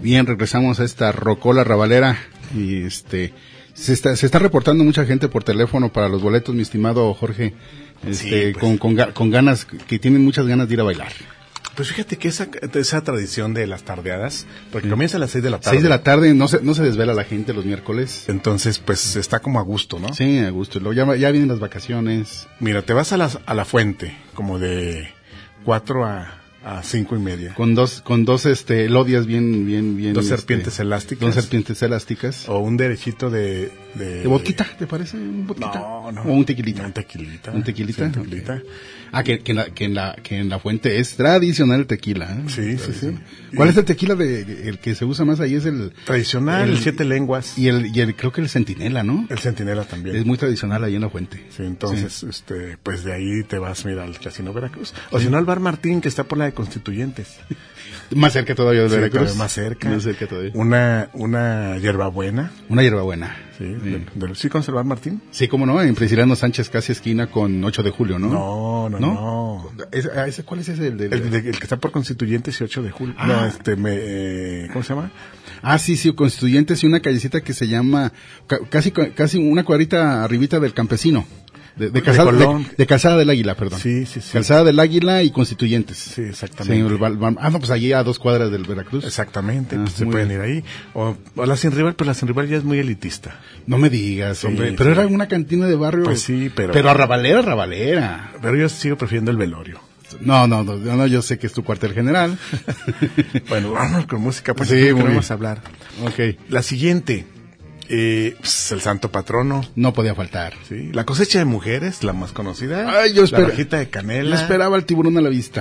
Bien, regresamos a esta rocola rabalera y este se está se está reportando mucha gente por teléfono para los boletos, mi estimado Jorge, este Sí, pues. con, con ga- con ganas, que tienen muchas ganas de ir a bailar. Pues fíjate que esa, esa tradición de las tardeadas, porque comienza a las seis de la tarde. Seis de la tarde, no se, no se desvela la gente los miércoles. Entonces, pues está como a gusto, ¿no? Sí, a gusto. Luego ya, ya vienen las vacaciones. Mira, te vas a, las, a la fuente, como de cuatro a, a cinco y media. Con dos, con dos este, elodias bien, bien, bien. Dos este, serpientes elásticas. Dos serpientes elásticas. O un derechito de... ¿De, ¿De vodquita, te parece? ¿Un vodquita? No, no. O un tequilita. Un tequilita. Un tequilita. Sí, un tequilita. Okay. Ah, que, que, en la, que, en la, que en la fuente es tradicional el tequila. ¿eh? Sí, sí, sí. ¿Cuál es el tequila de, de- el que se usa más ahí? Es el... Tradicional, el siete lenguas. Y el, y el, creo que el centinela, ¿no? El centinela también. Es muy tradicional ahí en la fuente. Sí, entonces, este, pues de ahí te vas, mira, al Casino Veracruz. O si no, al Bar Martín, que está por la de Constituyentes. Más cerca todavía de Sí, Veracruz. todavía más cerca. Más cerca todavía. Una, una hierbabuena. Una hierbabuena. Sí, de- de- ¿sí conoces el Bar Martín? Sí, cómo no, en Prisciliano Sánchez, casi esquina con ocho de julio, ¿no? No, no, no. ¿Ese, ah, ese- ¿Cuál es ese? El, de, El, de- el que está por Constituyentes y ocho de julio. Ah. No, este, me, eh, ¿cómo se llama? Ah, sí, sí, Constituyentes y una callecita que se llama, ca- casi casi una cuadrita arribita del Campesino. De, de, De Calzada, de, Colón. de Calzada del Águila, perdón. Sí, sí, sí. Calzada del Águila y Constituyentes. Sí, exactamente. Sí, el Val- Val- ah, no, pues allí a dos cuadras del Veracruz. Exactamente, Ah, pues se muy pueden bien. ir ahí. O, o la Sin Rival, pero la Sin Rival ya es muy elitista. No me digas, Sí, hombre. sí. Pero era una cantina de barrio. Pues sí, pero- Pero rabalera, rabalera. Pero yo sigo prefiriendo el velorio. No, no, no, no, yo sé que es tu cuartel general. Bueno, vamos con música, pues Sí, sí, muy vamos bien. a hablar. Ok. La siguiente, eh, pues, el santo patrono. No podía faltar. Sí, la cosecha de mujeres, la más conocida. Ay, yo espero- La rajita de canela. Yo esperaba el tiburón a la vista.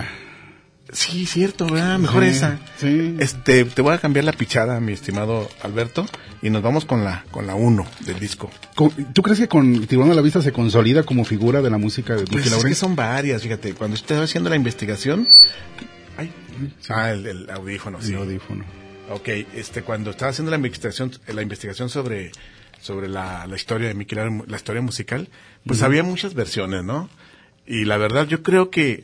Sí, cierto, ¿verdad? Mejor Sí, esa. sí. Este, te voy a cambiar la pichada, mi estimado Alberto, y nos vamos con la con la uno del disco. Con- ¿Tú crees que con Tiburón a la Vista se consolida como figura de la música de Pues Mickey es Laurent? que son varias, fíjate, cuando estaba haciendo la investigación, ay, ah, el, el audífono, sí. El audífono. Ok, este, cuando estaba haciendo la investigación, la investigación sobre, sobre la, la historia de Mickey Laurent, la historia musical, pues Ujú. había muchas versiones, ¿no? Y la verdad, yo creo que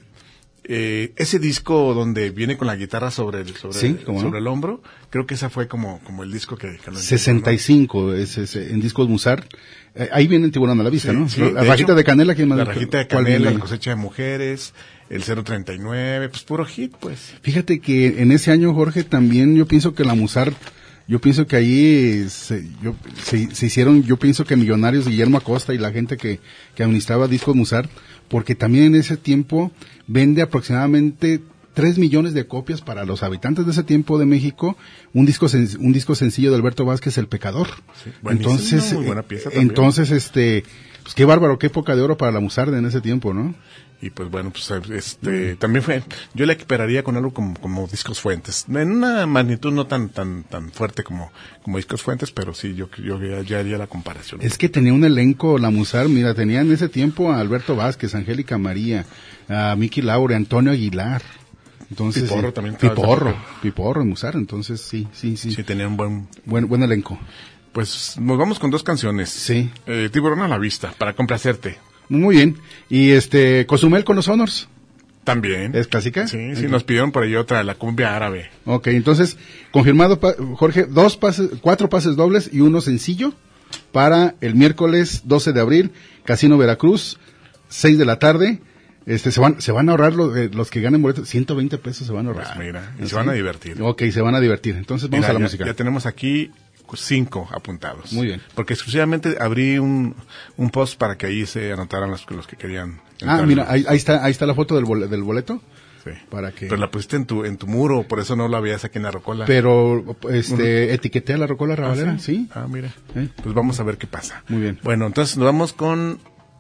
eh, ese disco donde viene con la guitarra sobre el, sobre, Sí, ¿cómo no? sobre el hombro, creo que esa fue como, como el disco que, que lo sesenta y cinco es, es, en discos Musar. Eh, ahí viene el Tiburón a la Vista, Sí, ¿no? sí, la de rajita hecho, de canela. ¿Quién más? La rajita de ¿Cuál canela, viene? la cosecha de mujeres, el cero treinta y nueve, pues puro hit, pues. Fíjate que en ese año, Jorge, también yo pienso que la Musar, yo pienso que ahí se, yo, se, se hicieron, yo pienso que millonarios Guillermo Acosta y la gente que, que administraba discos Musar, porque también en ese tiempo vende aproximadamente tres millones de copias para los habitantes de ese tiempo de México, un disco sen- un disco sencillo de Alberto Vázquez, El Pecador. buenísimo, Entonces, muy buena eh, pieza también. entonces este, pues qué bárbaro, qué época de oro para la Musarde en ese tiempo, ¿no? Y pues bueno, pues este, también fue, yo la equipararía con algo como, como Discos Fuentes, en una magnitud no tan, tan, tan fuerte como, como Discos Fuentes, pero sí, yo, yo ya, ya haría la comparación. Es que tenía un elenco, la Musar, mira, tenía en ese tiempo a Alberto Vázquez, Angélica María, a Mickey Laure, Antonio Aguilar. Entonces, Piporro sí, también estaba Piporro, ese Piporro, Musar, entonces sí, sí, sí. Sí, tenía un buen, buen, buen elenco. Pues nos vamos con dos canciones. Sí. Eh, Tiburón a la Vista, para complacerte. Muy bien. Y este, Cozumel con los Honors. También. ¿Es clásica? Sí, sí, nos pidieron por ahí otra, la cumbia árabe. Ok, entonces, confirmado, pa- Jorge, dos pases, cuatro pases dobles y uno sencillo para el miércoles doce de abril, Casino Veracruz, seis de la tarde. Este, se van, se van a ahorrar los, eh, los que ganen boletos, ciento veinte pesos se van a ahorrar. Pues mira, y ¿Sí? se van a divertir. Ok, se van a divertir. Entonces vamos Mira, a la ya, música. Ya tenemos aquí cinco apuntados. Muy bien. Porque exclusivamente abrí un, un post para que ahí se anotaran los, los que querían. Ah, entrar. mira, ahí, ahí está, ahí está la foto del, bol- del boleto. Sí. Para que. Pero la pusiste en tu, en tu muro, por eso no la veías aquí en la rocola. Pero, este, Ujú. etiqueté a la Rocola Rabalera, Ah, ¿sí? Ah, mira. ¿Eh? Pues vamos a ver qué pasa. Muy bien. Bueno, entonces nos vamos con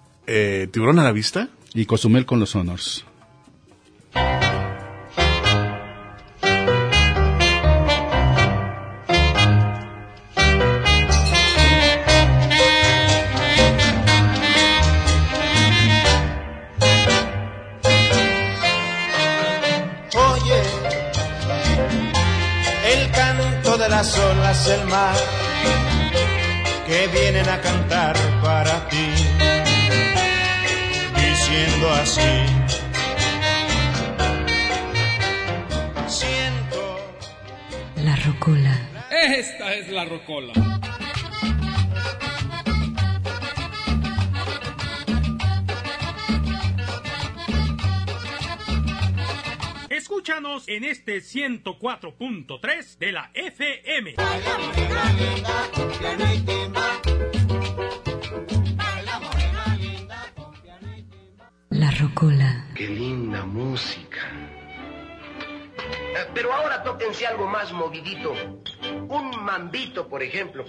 eh, Tiburón a la Vista. Y Cozumel con los Honors. Oye, el canto de las olas del mar que vienen a cantar para ti, diciendo así. La rocola. Esta es la rocola. Escúchanos en este ciento cuatro punto tres de la F M. La rocola. Qué linda música. Eh, Pero ahora tóquense algo más movidito. Un mambito, por ejemplo.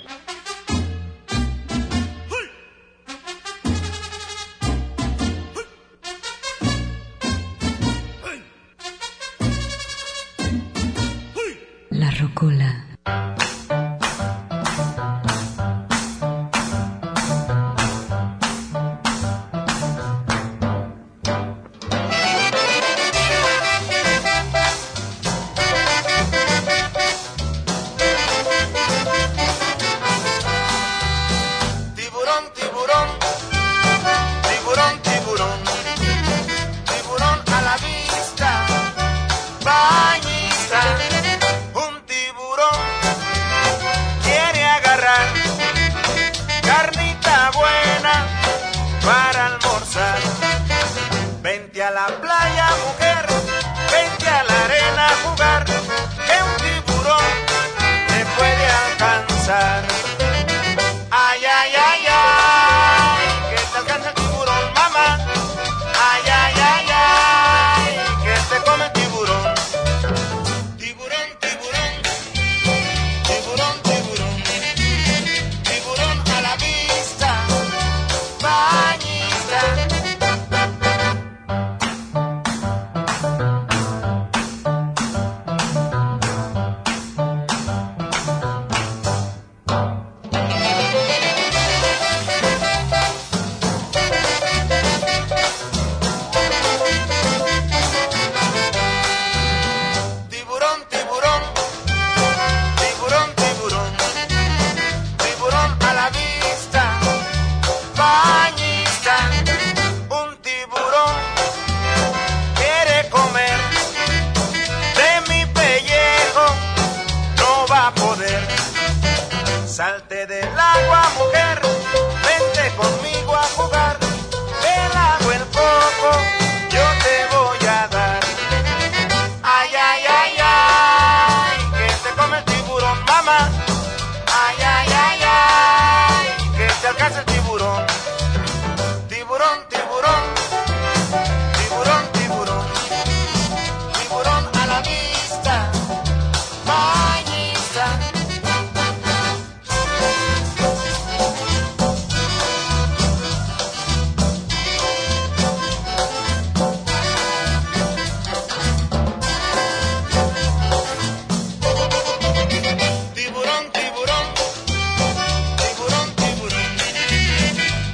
La rocola. Tiburón, tiburón, tiburón, tiburón, tiburón a la vista, bañista. Un tiburón quiere agarrar carnita buena para almorzar. Vente a la playa, mujer, vente a la arena a jugar, que un tiburón te puede alcanzar. Ay, ay, ay, ay, que te alcanza el tiburón, mamá. Ay, ay, ay, ay, que te come el tiburón. Tiburón, tiburón, tiburón, tiburón, tiburón a la vista, bañista. Tiburón, tiburón, tiburón, tiburón, tiburón a la vista, bañista. Un tiburón quiere comer de mi pellejo, no va a poder. Salte del agua, mujer, vente conmigo a jugar. Del agua el coco yo te voy a dar. Ay, ay, ay, ay, que te come el tiburón, mamá. Ay, ay, ay, ay, que te alcanza el tiburón. Tiburón, tiburón, tiburón, tiburón, tiburón a la vista, bañista. Tiburón, tiburón, tiburón, tiburón,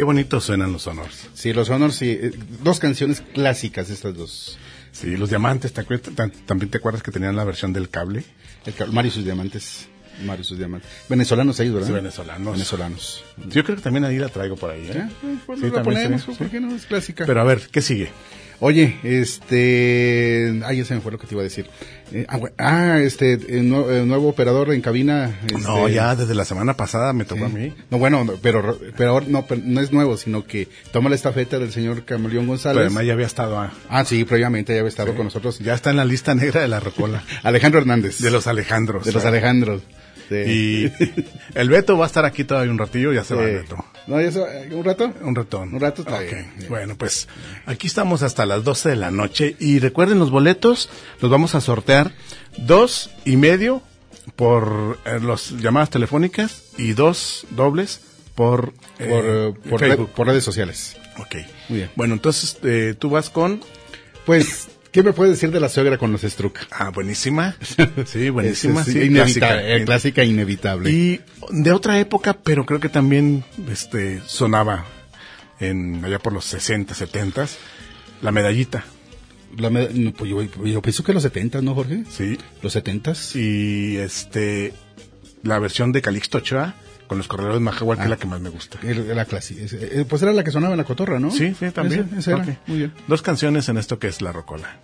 bonito suenan los Honors. Sí, los Honors, sí. eh, Dos canciones clásicas, estas dos. Sí, los Diamantes, ¿te acuerdas? Tam- ¿También te acuerdas que tenían la versión del cable? El ca- Mario y sus Diamantes. Mario y sus Diamantes. Venezolanos ellos, ¿verdad? Sí, venezolanos. Venezolanos. Sí, yo creo que también ahí la traigo por ahí, ¿eh? Pues Sí, la también ponemos, sí, ¿por sí. qué no? Es clásica. Pero a ver, ¿qué sigue? Oye, este... Ay, ya se me fue lo que te iba a decir. Eh, ah, bueno, ah, este, el, nue- el nuevo operador en cabina... Este, No, ya desde la semana pasada me tocó sí. a mí. No, bueno, no, pero, pero ahora no, pero no es nuevo, sino que toma la estafeta del señor Camaleón González. Pero además ya había estado a... Ah, sí, previamente ya había estado Sí. con nosotros. Ya está en la lista negra de la Rocola. Alejandro Hernández. De los Alejandros. De los Alejandros. Sí. Y el Beto va a estar aquí todavía un ratillo, ya se va Sí. el Beto. No, ya se va, ¿un rato? Un ratón. Un rato está Ok. bien. Bueno, pues aquí estamos hasta las doce de la noche. Y recuerden, los boletos los vamos a sortear dos y medio por eh, las llamadas telefónicas y dos dobles por, eh, Por, eh, por, Facebook. red- por redes sociales. Ok. Muy bien. Bueno, entonces eh, tú vas con... Pues, ¿qué me puedes decir de la suegra con los Struck? Ah, buenísima. Sí, buenísima. Es, es sí, inevita- clásica. eh, clásica inevitable. Y de otra época, pero creo que también este sonaba en allá por los sesenta, setenta, la medallita. La me- no, pues yo, yo pienso que los setentas, ¿no, Jorge? Sí. Los setentas. Y este la versión de Calixto Ochoa con los corredores Majagual, que Ah. es la que más me gusta. El- La clásica. Es- eh, Pues era la que sonaba en la cotorra, ¿no? Sí, sí, también. Ese- ese era. Ok. Muy bien. Dos canciones en esto que es La Rocola.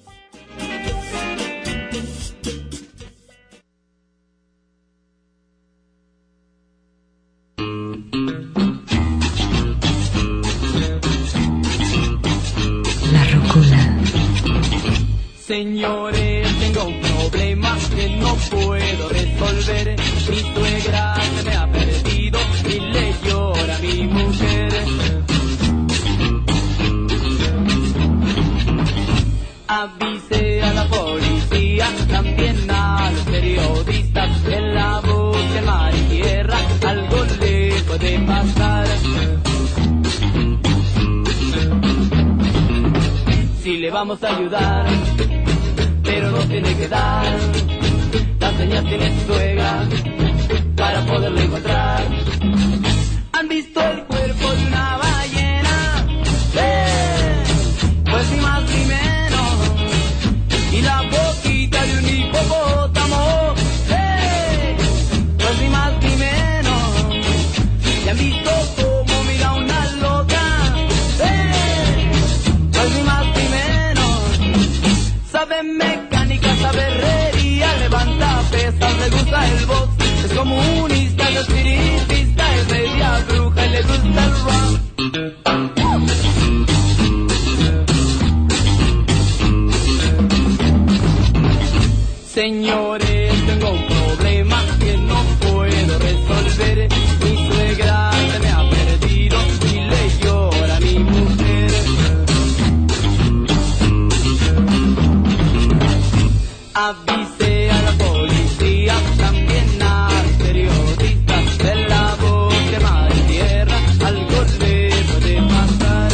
La Rocola. Señores, tengo un problema que no puedo resolver. Mi suegra se me ha perdido y le llora a mi mujer. Avise a la policía, también a los periodistas. En la búsqueda mar y tierra, algo le puede pasar. Si le vamos a ayudar, pero no tiene que dar las señas tiene su suegra para poderlo encontrar. ¿Han visto el cuerpo de una ballena? ¡Eh! Pues ni más ni menos. Y la boquita de un hipopótamo. ¡Eh! Pues ni más ni menos. ¿Y han visto cómo mira una loca? ¡Eh! Pues ni más ni menos. Sabe mecánica, sabe herrería, levanta pesas, le gusta el box, es comunista, es espiritista, es media bruja y le gusta el rock. Señores, tengo un problema que no puedo resolver. Mi suegra se me ha perdido y le llora a mi mujer. Avise a la policía, también a los periodistas. De la bosque, mar y tierra, algo le puede pasar.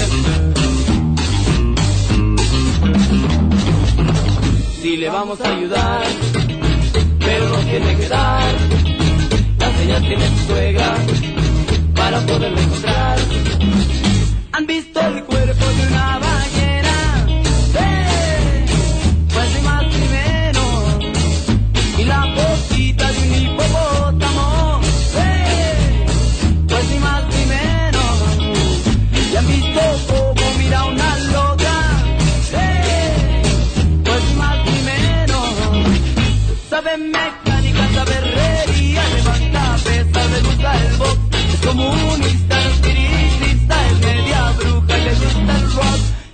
Si le vamos a ayudar, pero no tiene que dar la señal tiene su suegra para poderlo encontrar. ¿Han visto el cuerpo de una ballena? ¡Eh! Pues ni más ni menos. Y la boquita de un hipopótamo. ¡Eh! Pues ni más ni menos. ¿Y han visto cómo mira una loca? ¡Eh! Pues ni más ni menos. Sabe mecánica, sabe herrería, levanta pesas, le gusta el box, es comunista, es espiritista, es media bruja, le gusta el rock.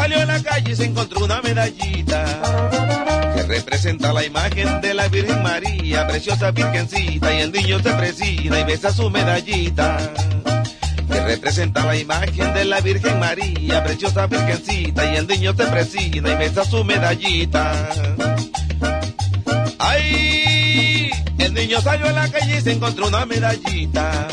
salió a la calle y se encontró una medallita que representa la imagen de la Virgen María, preciosa virgencita, y el niño se presina y besa su medallita que representa la imagen de la Virgen María, preciosa virgencita, y el niño se presina y besa su medallita. ¡Ay! El niño salió a la calle y se encontró una medallita.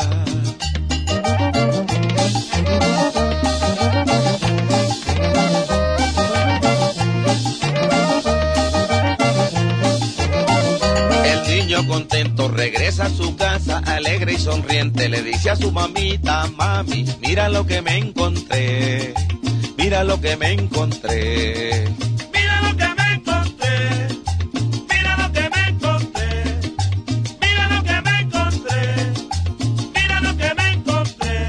El niño contento regresa a su casa, alegre y sonriente, le dice a su mamita: mami, mira lo que me encontré, mira lo que me encontré. Mira lo que me encontré, mira lo que me encontré, mira lo que me encontré, mira lo que me encontré.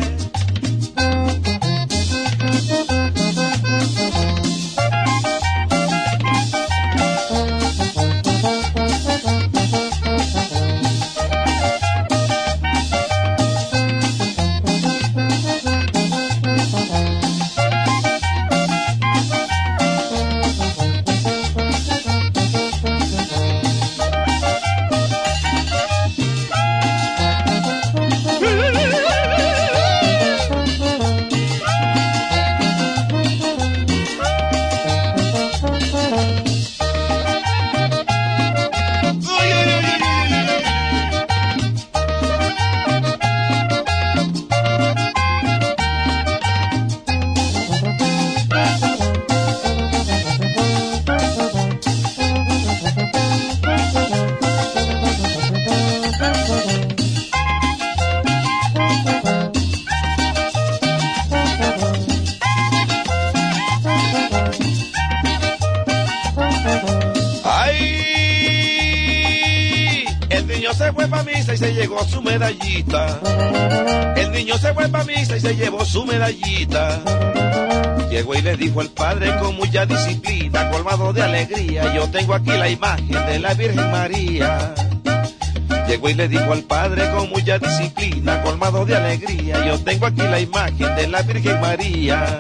El niño se fue pa' misa y se llevó su medallita. Llegó y le dijo al padre con mucha disciplina, colmado de alegría: yo tengo aquí la imagen de la Virgen María. Llegó y le dijo al padre con mucha disciplina, colmado de alegría: yo tengo aquí la imagen de la Virgen María.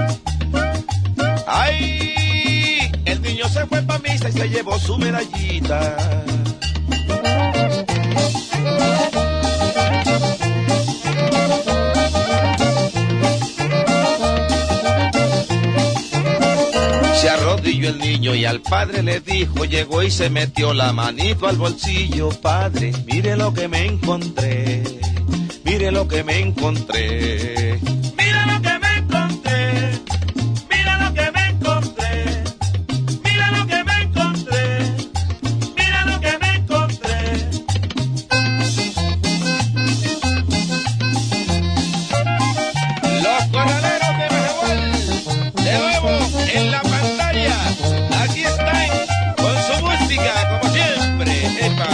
¡Ay! El niño se fue pa' misa y se llevó su medallita. Se arrodilló el niño y al padre le dijo, llegó y se metió la manito al bolsillo: padre, mire lo que me encontré, mire lo que me encontré. Mira lo que me encontré, mira lo que me encontré, mira lo que me encontré, mira lo que me encontré. Los corraleros de Majagual, de nuevo en la pantalla, aquí están con su música como siempre. ¡Epa!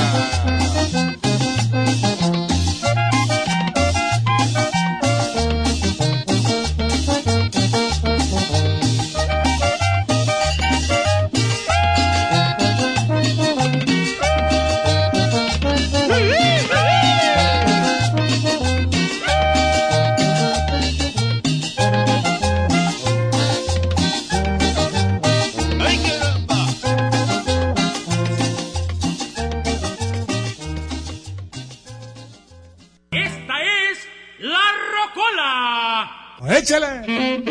¡Échale!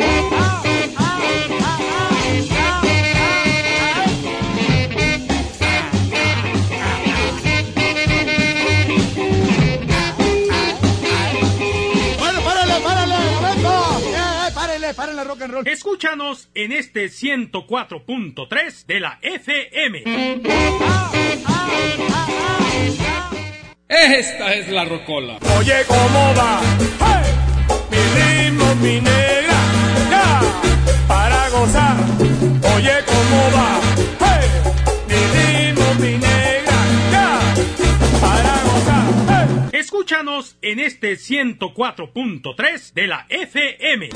Bueno, párale, párale, momento. Eh, párale, párale, rock and roll. Escúchanos en este ciento cuatro punto tres de la F M. Esta es la rocola. Oye, ¿cómo va? ¡Hey! Mi ritmo, mi negra, ya, para gozar. Oye, ¿cómo va? ¡Hey! Mi ritmo, mi negra, ya, para gozar. ¡Hey! Escúchanos en este ciento cuatro punto tres de la F M.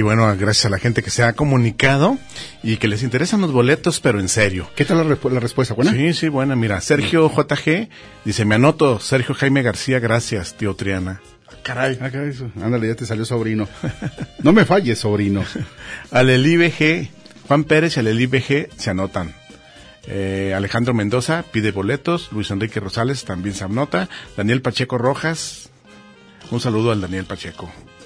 Y bueno, gracias a la gente que se ha comunicado y que les interesan los boletos, pero en serio. ¿Qué tal la, resp- la respuesta? ¿Buena? Sí, sí, buena. Mira, Sergio J G dice, me anoto. Sergio Jaime García, gracias, tío Triana. Caray. Ah, caray, eso. Ándale, ya te salió sobrino. No me falles, sobrino. Aleli B G, Juan Pérez y Aleli B G se anotan. Eh, Alejandro Mendoza pide boletos. Luis Enrique Rosales también se anota. Daniel Pacheco Rojas, un saludo al Daniel Pacheco.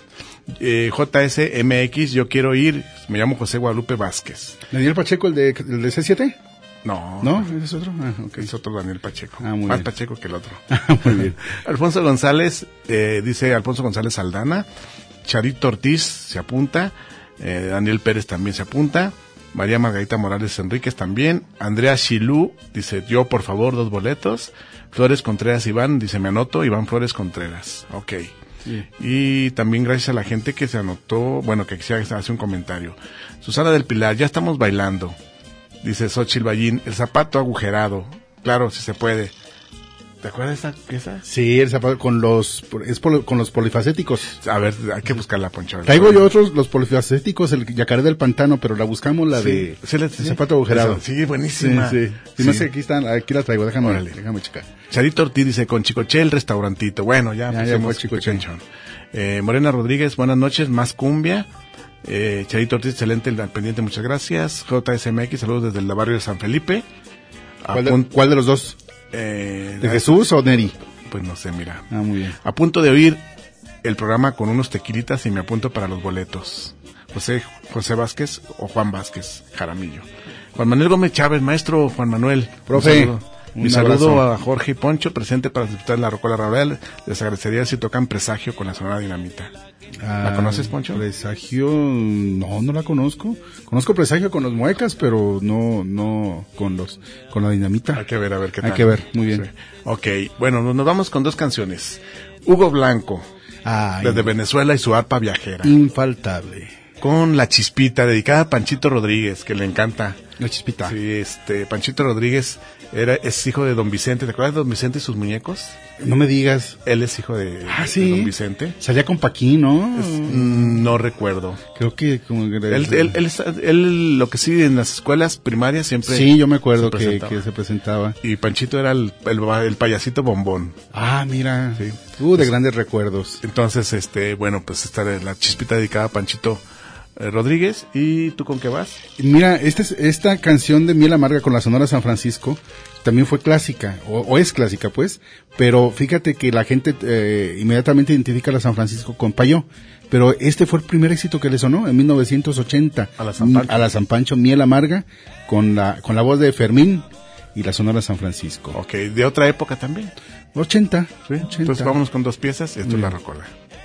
Eh, J S M X, yo quiero ir. Me llamo José Guadalupe Vázquez. ¿Daniel Pacheco, el de, el de C siete? No. ¿No? ¿Ese es otro? Ah, okay. Es otro Daniel Pacheco. Ah, muy Más bien. Pacheco que el otro. Muy bien. Alfonso González, eh, dice Alfonso González Aldana. Charito Ortiz se apunta. Eh, Daniel Pérez también se apunta. María Margarita Morales Enríquez también. Andrea Shilú dice, yo por favor, dos boletos. Flores Contreras Iván dice, me anoto. Iván Flores Contreras. Ok. Sí. Y también gracias a la gente que se anotó, bueno, que quisiera hacer un comentario. Susana del Pilar, ya estamos bailando. Dice Xochitl Ballín, el zapato agujerado. Claro, si se puede. ¿Te acuerdas de esa pieza? Sí, el zapato con los es pol, con los polifacéticos. A ver, hay que buscarla, Poncho. Traigo yo otros, los polifacéticos, el yacaré del pantano, pero la buscamos, la sí, de sí, el sí, zapato agujerado. Sí, buenísima. Sí, sí. Sí. No sé, aquí están, aquí la traigo, déjame, Órale. déjame checar. Charito Ortiz dice, con Chicoche el restaurantito. Bueno, ya, ya, ya Chicoche. Eh, Morena Rodríguez, buenas noches, más cumbia. Eh, Charito Ortiz, excelente, el pendiente, muchas gracias. J S M X, saludos desde el barrio de San Felipe. ¿Cuál de, Apun- ¿cuál de los dos? Eh, ¿De Jesús o Neri? Pues no sé, mira. Ah, muy bien. A punto de oír el programa con unos tequilitas y me apunto para los boletos. José, José Vázquez o Juan Vázquez, Jaramillo. Juan Manuel Gómez Chávez, maestro Juan Manuel. Profe. Mi saludo a Jorge y Poncho, presente para disfrutar de la Rocola Ravel. Les agradecería si tocan Presagio con la Sonora Dinamita. Ah, ¿La conoces, Poncho? Presagio, no, no la conozco. Conozco Presagio con los muecas, pero no, no con los, con la Dinamita. Hay que ver, a ver qué tal. Hay que ver, muy bien. Sí. Ok, bueno, nos vamos con dos canciones. Hugo Blanco, Ay, desde Venezuela y su arpa viajera. Infaltable. Con La Chispita, dedicada a Panchito Rodríguez, que le encanta. La Chispita. Sí, este, Panchito Rodríguez era, es hijo de Don Vicente. ¿Te acuerdas de Don Vicente y sus muñecos? No me digas. Él es hijo de, ah, de, ¿sí? de Don Vicente. Salía con Paquín, ¿no? Es, mm, no recuerdo. Creo que como que él, él, él, él, lo que sí, en las escuelas primarias siempre. Sí, yo me acuerdo se que, que se presentaba. Y Panchito era el, el, el payasito bombón. Ah, mira. Sí. Uh, de pues, grandes recuerdos. Entonces, este, bueno, pues esta es la Chispita dedicada a Panchito eh, Rodríguez. ¿Y tú con qué vas? Mira, este, esta canción de Miel Amarga con la Sonora San Francisco también fue clásica, o, o es clásica pues, pero fíjate que la gente eh, inmediatamente identifica a la San Francisco con Payó, pero este fue el primer éxito que le sonó en mil novecientos ochenta a la San Pancho, a la San Pancho Miel Amarga con la con la voz de Fermín y la Sonora San Francisco. Ok, de otra época también. ochenta. ¿Sí? ochenta. Entonces vámonos con dos piezas, esto mm. es La Rocola.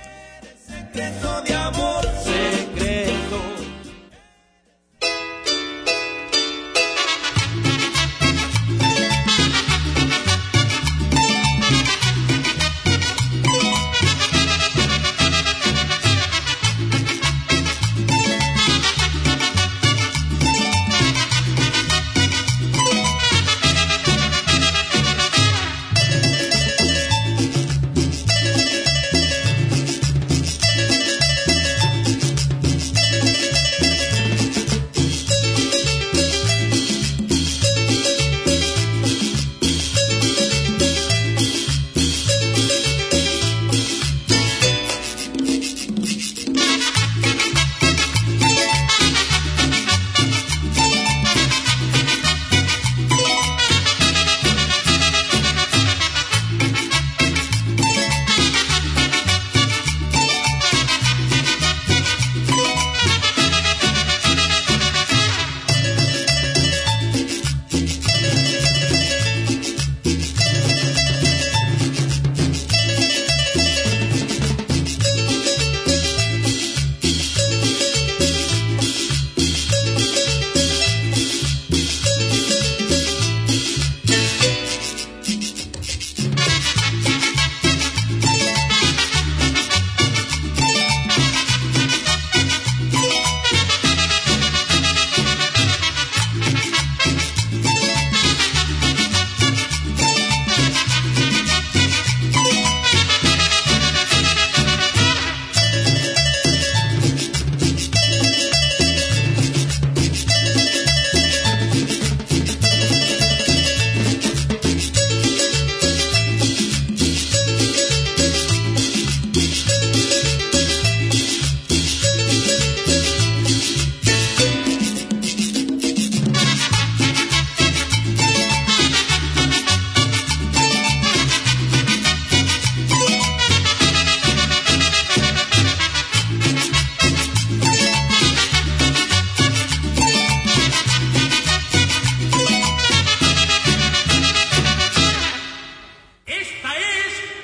Secreto de amor, secreto.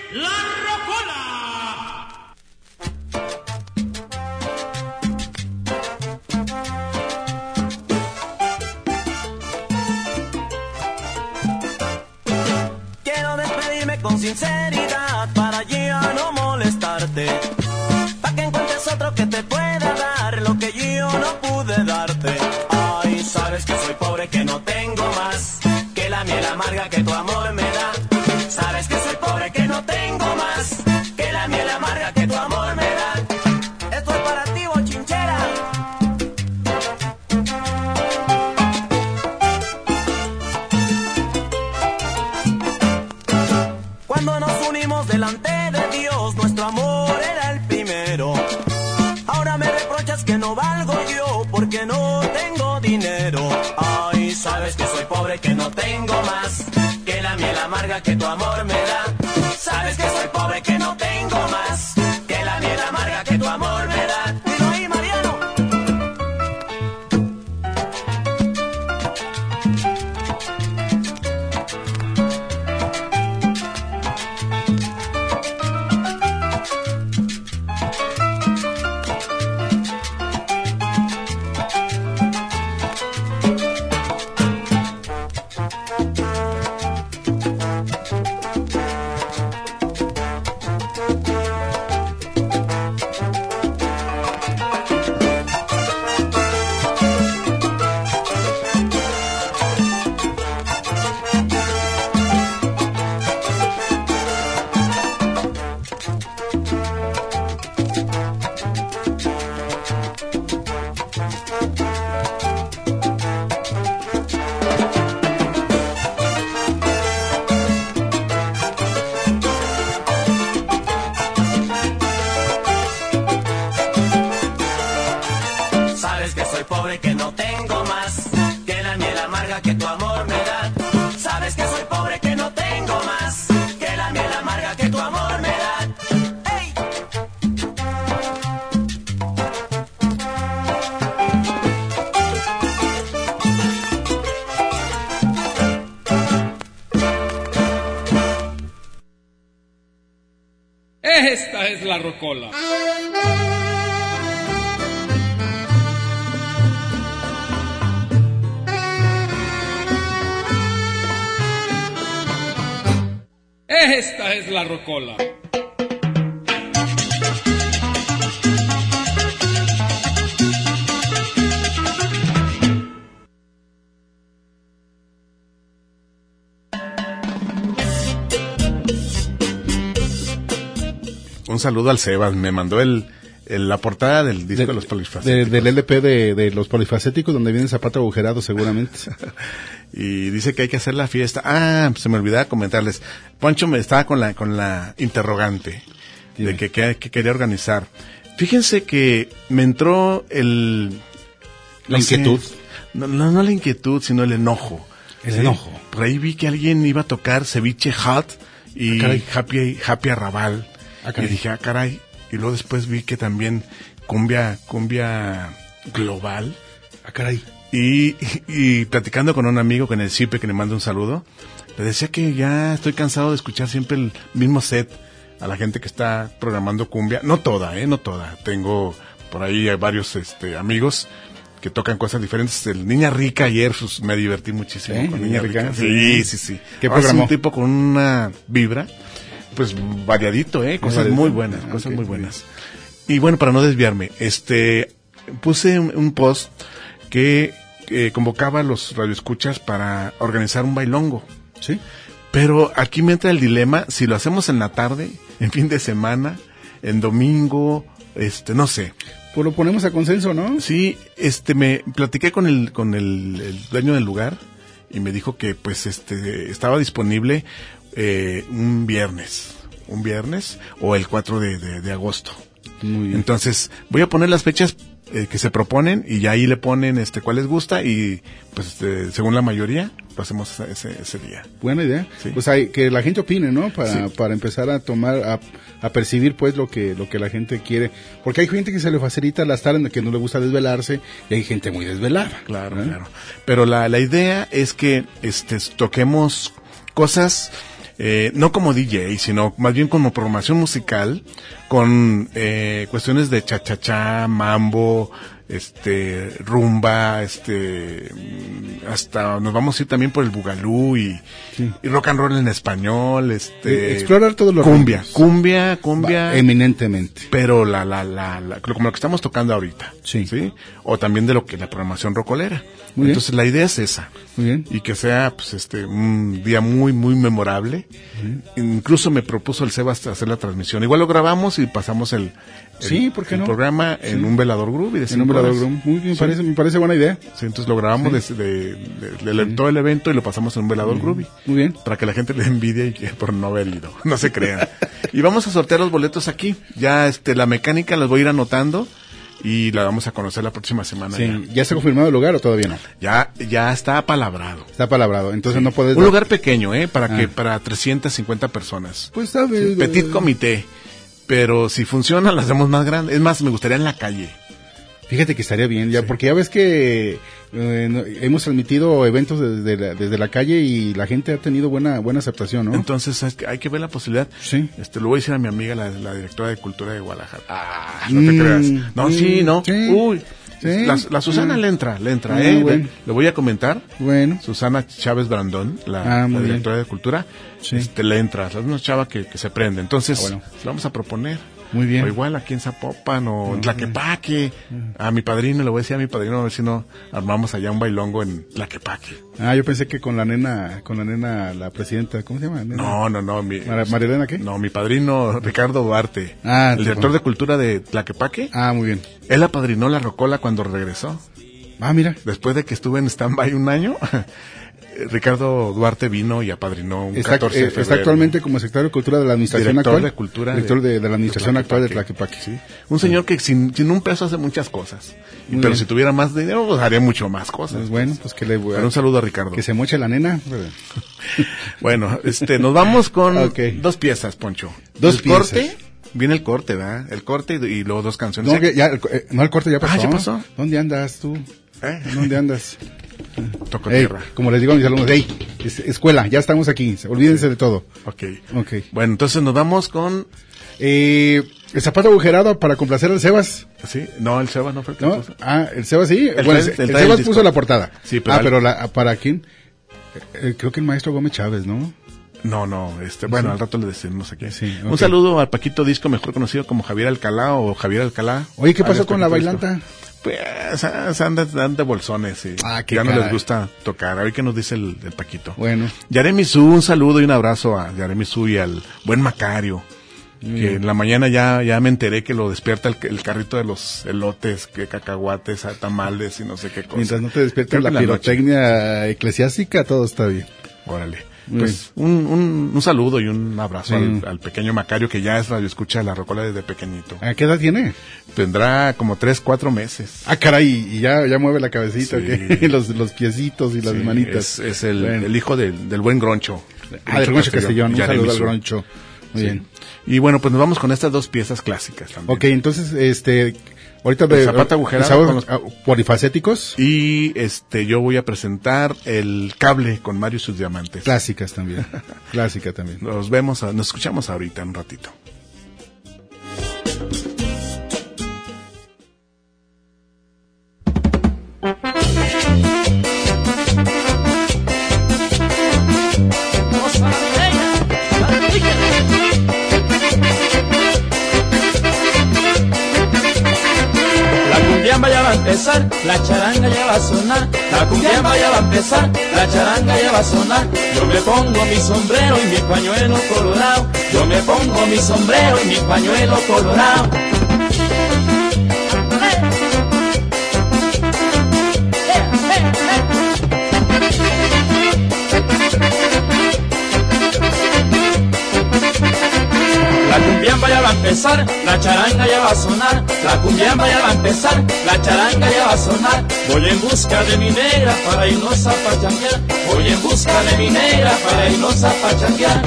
La Rocola. Quiero despedirme con sinceridad para ya no molestarte, para que encuentres otro que te pueda dar lo que yo no pude darte. Ay, sabes que soy pobre, que no tengo más que la miel amarga que tu amor me da. Sabes que soy pobre, que no tengo más que la miel amarga que tu amor me da. Esto es para ti, bochinchera. Cuando nos unimos delante de Dios, nuestro amor era el primero. Ahora me reprochas que no valgo yo porque no tengo dinero. Ay, sabes que soy pobre, que no tengo más que la miel amarga que tu amor me da. Sabes que soy pobre, que no tengo más que la miel amarga que tu amor me da. Dilo ahí, Mariano. Sabes que soy pobre, que no tengo más que la miel amarga que tu amor me da. Sabes que soy pobre, que no tengo más que la miel amarga que tu amor me da. ¡Ey! Esta es la Rocola. Esta es la Rocola. Un saludo al Sebas, me mandó el, el la portada del disco de, de los polifacéticos. De, del L P de, de los polifacéticos, donde viene Zapato Agujerado seguramente. Y dice que hay que hacer la fiesta. Ah, se me olvidaba comentarles. Poncho me estaba con la con la interrogante de que, que, que quería organizar. Fíjense que me entró el... La no inquietud. Sé, no, no, no la inquietud, sino el enojo. El ¿sí? enojo. Por ahí vi que alguien iba a tocar Ceviche Hot y ah, Happy, Happy Arrabal. Ah, y dije, ah, caray. Y luego después vi que también cumbia, cumbia global. Ah, caray. Y, y, y platicando con un amigo, con el Cipe, que le mando un saludo, le decía que ya estoy cansado de escuchar siempre el mismo set a la gente que está programando cumbia. No toda, eh, no toda. Tengo por ahí varios este, amigos que tocan cosas diferentes. El Niña Rica ayer pues, me divertí muchísimo ¿Eh? con Niña Niña Rica. Rica. Sí, sí, sí. ¿Qué Ahora programó? es un tipo con una vibra, pues variadito, eh, cosas variadito. muy buenas, Ah, cosas okay, muy buenas. Y bueno, para no desviarme, este, puse un, un post que eh, convocaba a los radioescuchas para organizar un bailongo. Sí. Pero aquí me entra el dilema, si lo hacemos en la tarde, en fin de semana, en domingo, este, no sé. Pues lo ponemos a consenso, ¿no? Sí, este, me platiqué con el, con el, el dueño del lugar y me dijo que, pues, este, estaba disponible eh, un viernes, un viernes o el cuatro de, de, de agosto. Muy bien. Entonces, voy a poner las fechas eh, que se proponen y ya ahí le ponen este cuál les gusta y pues este, según la mayoría lo hacemos ese, ese día. Buena idea. Sí. Pues hay que la gente opine, ¿no? Para, sí. para empezar a tomar, a, a percibir pues lo que, lo que la gente quiere. Porque hay gente que se le facilita las tardes, que no le gusta desvelarse, y hay gente muy desvelada. Claro, ¿eh? Claro. Pero la, la idea es que este toquemos cosas eh, no como D J, sino más bien como programación musical, con eh, cuestiones de cha-cha-cha, mambo, este, rumba, este, hasta nos vamos a ir también por el bugalú y, sí. y rock and roll en español, este, explorar todos los cumbia, ritmos. cumbia, cumbia, Va, eminentemente, pero la, la, la, la, como lo que estamos tocando ahorita, sí, sí, o también de lo que la programación rocolera. Muy Entonces bien. la idea es esa. Muy bien. Y que sea, pues, este, un día muy, muy memorable. Uh-huh. Incluso me propuso el Sebas hacer la transmisión. Igual lo grabamos y pasamos el, el, sí, ¿por qué el no? programa sí. en un velador groovy. En un velador groovy. Muy bien, sí. parece, me parece buena idea. Sí, entonces lo grabamos sí. de, de, de, de sí. todo el evento y lo pasamos en un velador uh-huh. groovy. Muy bien. Para que la gente le envidie y que por no haber ido. No se crean. Y vamos a sortear los boletos aquí. Ya, este, la mecánica las voy a ir anotando. Y la vamos a conocer la próxima semana. Sí. Ya. ¿Ya está confirmado el lugar o todavía no? Ya, ya está apalabrado. Está apalabrado, entonces sí. no puedes... Un lugar pequeño, ¿eh? Para ah. que, para trescientas cincuenta personas. Pues sabes... Sí, petit comité. Pero si funciona, lo hacemos más grande. Es más, me gustaría en la calle. Fíjate que estaría bien, ya, sí. porque ya ves que eh, hemos transmitido eventos desde la, desde la calle y la gente ha tenido buena buena aceptación, ¿no? Entonces hay que, hay que ver la posibilidad. Sí. Este, lo voy a decir a mi amiga, la, la directora de Cultura de Guadalajara. Ah, no te mm, creas. No, mm, sí, no. Sí. Uy. Sí. La, la Susana mm. le entra, le entra, ah, ¿eh? Bueno. Le, le voy a comentar. Bueno. Susana Chávez Brandón, la, ah, la directora bien. de Cultura. Sí. Este, le entra. Es una chava que, que se prende. Entonces, ah, bueno. lo vamos a proponer. Muy bien. O igual aquí en Zapopan o en Tlaquepaque. A mi padrino, le voy a decir a mi padrino a ver si no armamos allá un bailongo en Tlaquepaque. Ah, yo pensé que con la nena, con la nena, la presidenta, ¿cómo se llama? Nena? No, no, no. Mi, Mar ¿Marilena qué? No, mi padrino Ricardo Duarte. Ah, el director de Cultura de Tlaquepaque. Ah, muy bien. Él apadrinó la rocola cuando regresó. Ah, mira. Después de que estuve en stand-by un año, Ricardo Duarte vino y apadrinó un está, catorce de febrero. Está actualmente como secretario de Cultura de la administración director actual. De cultura director de, de, de la administración de actual de Tlaquepaque. Sí. Un señor que sin, sin un peso hace muchas cosas. Muy pero bien. si tuviera más dinero, pues haría mucho más cosas. Pues bueno, pues que le voy a... un saludo a Ricardo. Que se moche la nena. Bueno, este, nos vamos con okay. dos piezas, Poncho. Dos el piezas. Corte, viene el corte, ¿verdad? El corte y, y luego dos canciones. No, que ya, eh, no, el corte ya pasó. Ah, ¿ya pasó? ¿Dónde andas tú? ¿Eh? ¿Dónde andas? Toco Hey, tierra. como les digo a mis alumnos, hey, es, escuela, ya estamos aquí, olvídense okay. de todo. Ok. Ok. Bueno, entonces nos vamos con... Eh, el zapato agujerado para complacer al Sebas. Sí, no, el Sebas no fue el que ¿No? puso. Ah, el Sebas sí. El, bueno, el, el, el, el Sebas puso la portada. Sí, pero ah, el... pero la, ¿para quién? Eh, creo que el maestro Gómez Chávez, ¿no? No, no, este, bueno, sí. al rato le decimos aquí. Sí, okay. Un saludo al Paquito Disco, mejor conocido como Javier Alcalá o Javier Alcalá. Oye, ¿qué pasó ah, con la bailanta? Disco. Pues andan, andan de bolsones, sí. Ah, qué ya no caray. les gusta tocar. A ver qué nos dice el, el Paquito. Bueno. Yaremi Su, un saludo y un abrazo a Yaremi Su y al buen Macario. Muy que bien. en la mañana ya, ya me enteré que lo despierta el, el carrito de los elotes, que cacahuates, tamales y no sé qué cosas. Mientras no te despiertes la, la pirotecnia noche. eclesiástica, todo está bien. Órale. Pues un, un, un saludo y un abrazo sí. al, al pequeño Macario, que ya es radio escucha de la rocola desde pequeñito. ¿A qué edad tiene? Tendrá como tres, cuatro meses. Ah, caray, y ya, ya mueve la cabecita, sí. los, los piecitos y las sí, manitas. Es, es el, bueno. el hijo del, del buen Groncho. Ah, del Groncho Castellón, un saludo al Groncho. Muy sí. bien. Y bueno, pues nos vamos con estas dos piezas clásicas también. Ok, entonces, este... Ahorita de zapato agujerado con los polifacéticos y este yo voy a presentar el cable con Mario y sus diamantes. Clásicas también. Clásica también. Nos vemos, nos escuchamos ahorita en un ratito. Ya va a empezar, la charanga ya va a sonar, la cumbiamba ya va a empezar, la charanga ya va a sonar. Yo me pongo mi sombrero y mi pañuelo colorado, yo me pongo mi sombrero y mi pañuelo colorado. La cumbiamba ya va a empezar, la charanga ya va a sonar, la cumbiamba ya va a empezar, la charanga ya va a sonar. Voy en busca de mi negra para irnos a pachanguear, voy en busca de mi negra para irnos a pachanguear.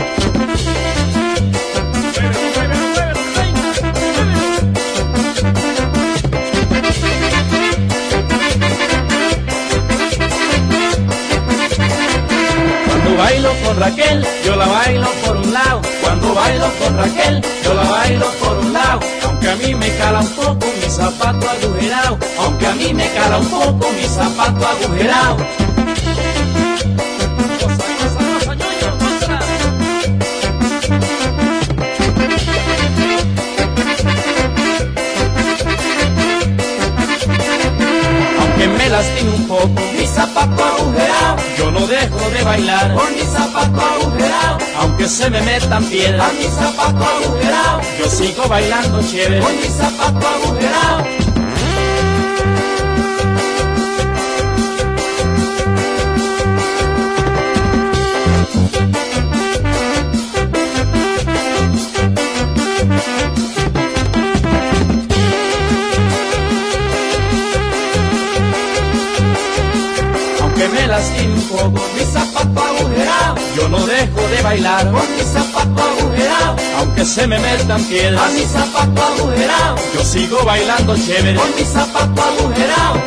Cuando bailo con Raquel, yo la bailo con yo bailo con Raquel, yo la bailo por un lado, aunque a mí me cala un poco mi zapato agujerado, aunque a mí me cala un poco mi zapato agujerado. Aunque me lastime un poco mi zapato agujerado, yo no dejo de bailar con mi zapato agujerado, aunque se me metan piedras mi zapato agujerado, yo sigo bailando chévere con mi zapato agujerado. Que me lastime un poco mi zapato agujerado, yo no dejo de bailar con mi zapato agujerado, aunque se me metan piedras a mi zapato agujerado, yo sigo bailando chévere con mi zapato agujerado.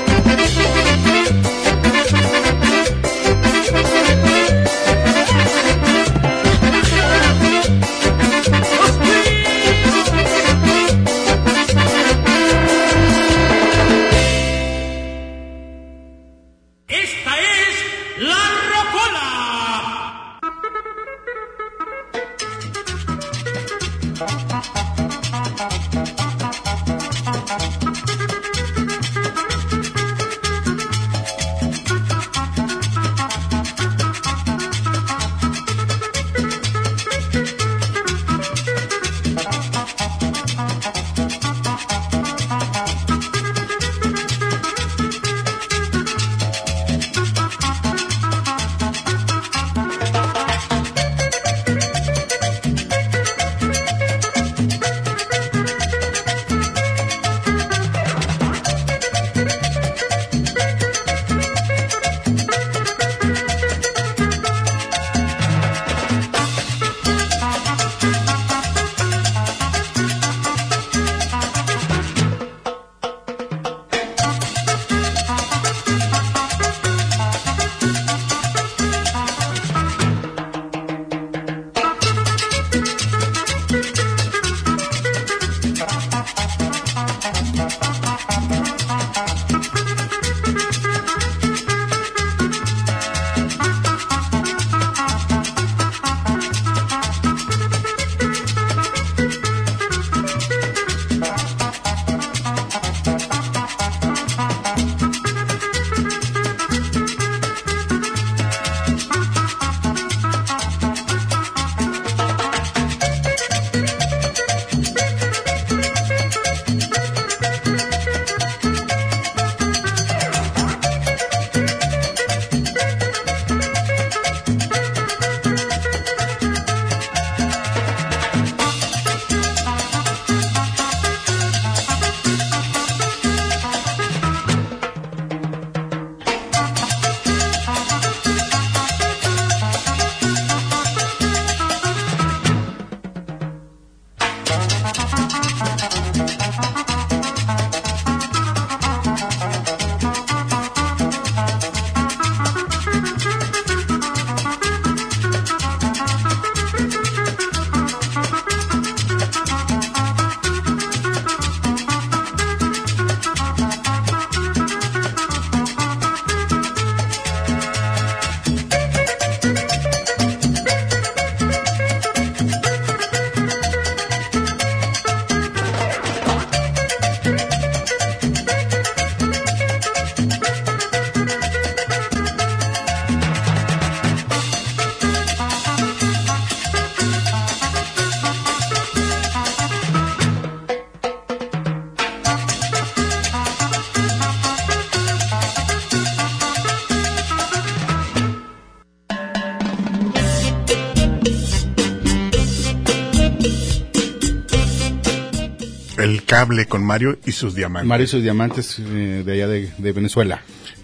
El cable con Mario y sus diamantes. Mario y sus diamantes eh, de allá de, de Venezuela.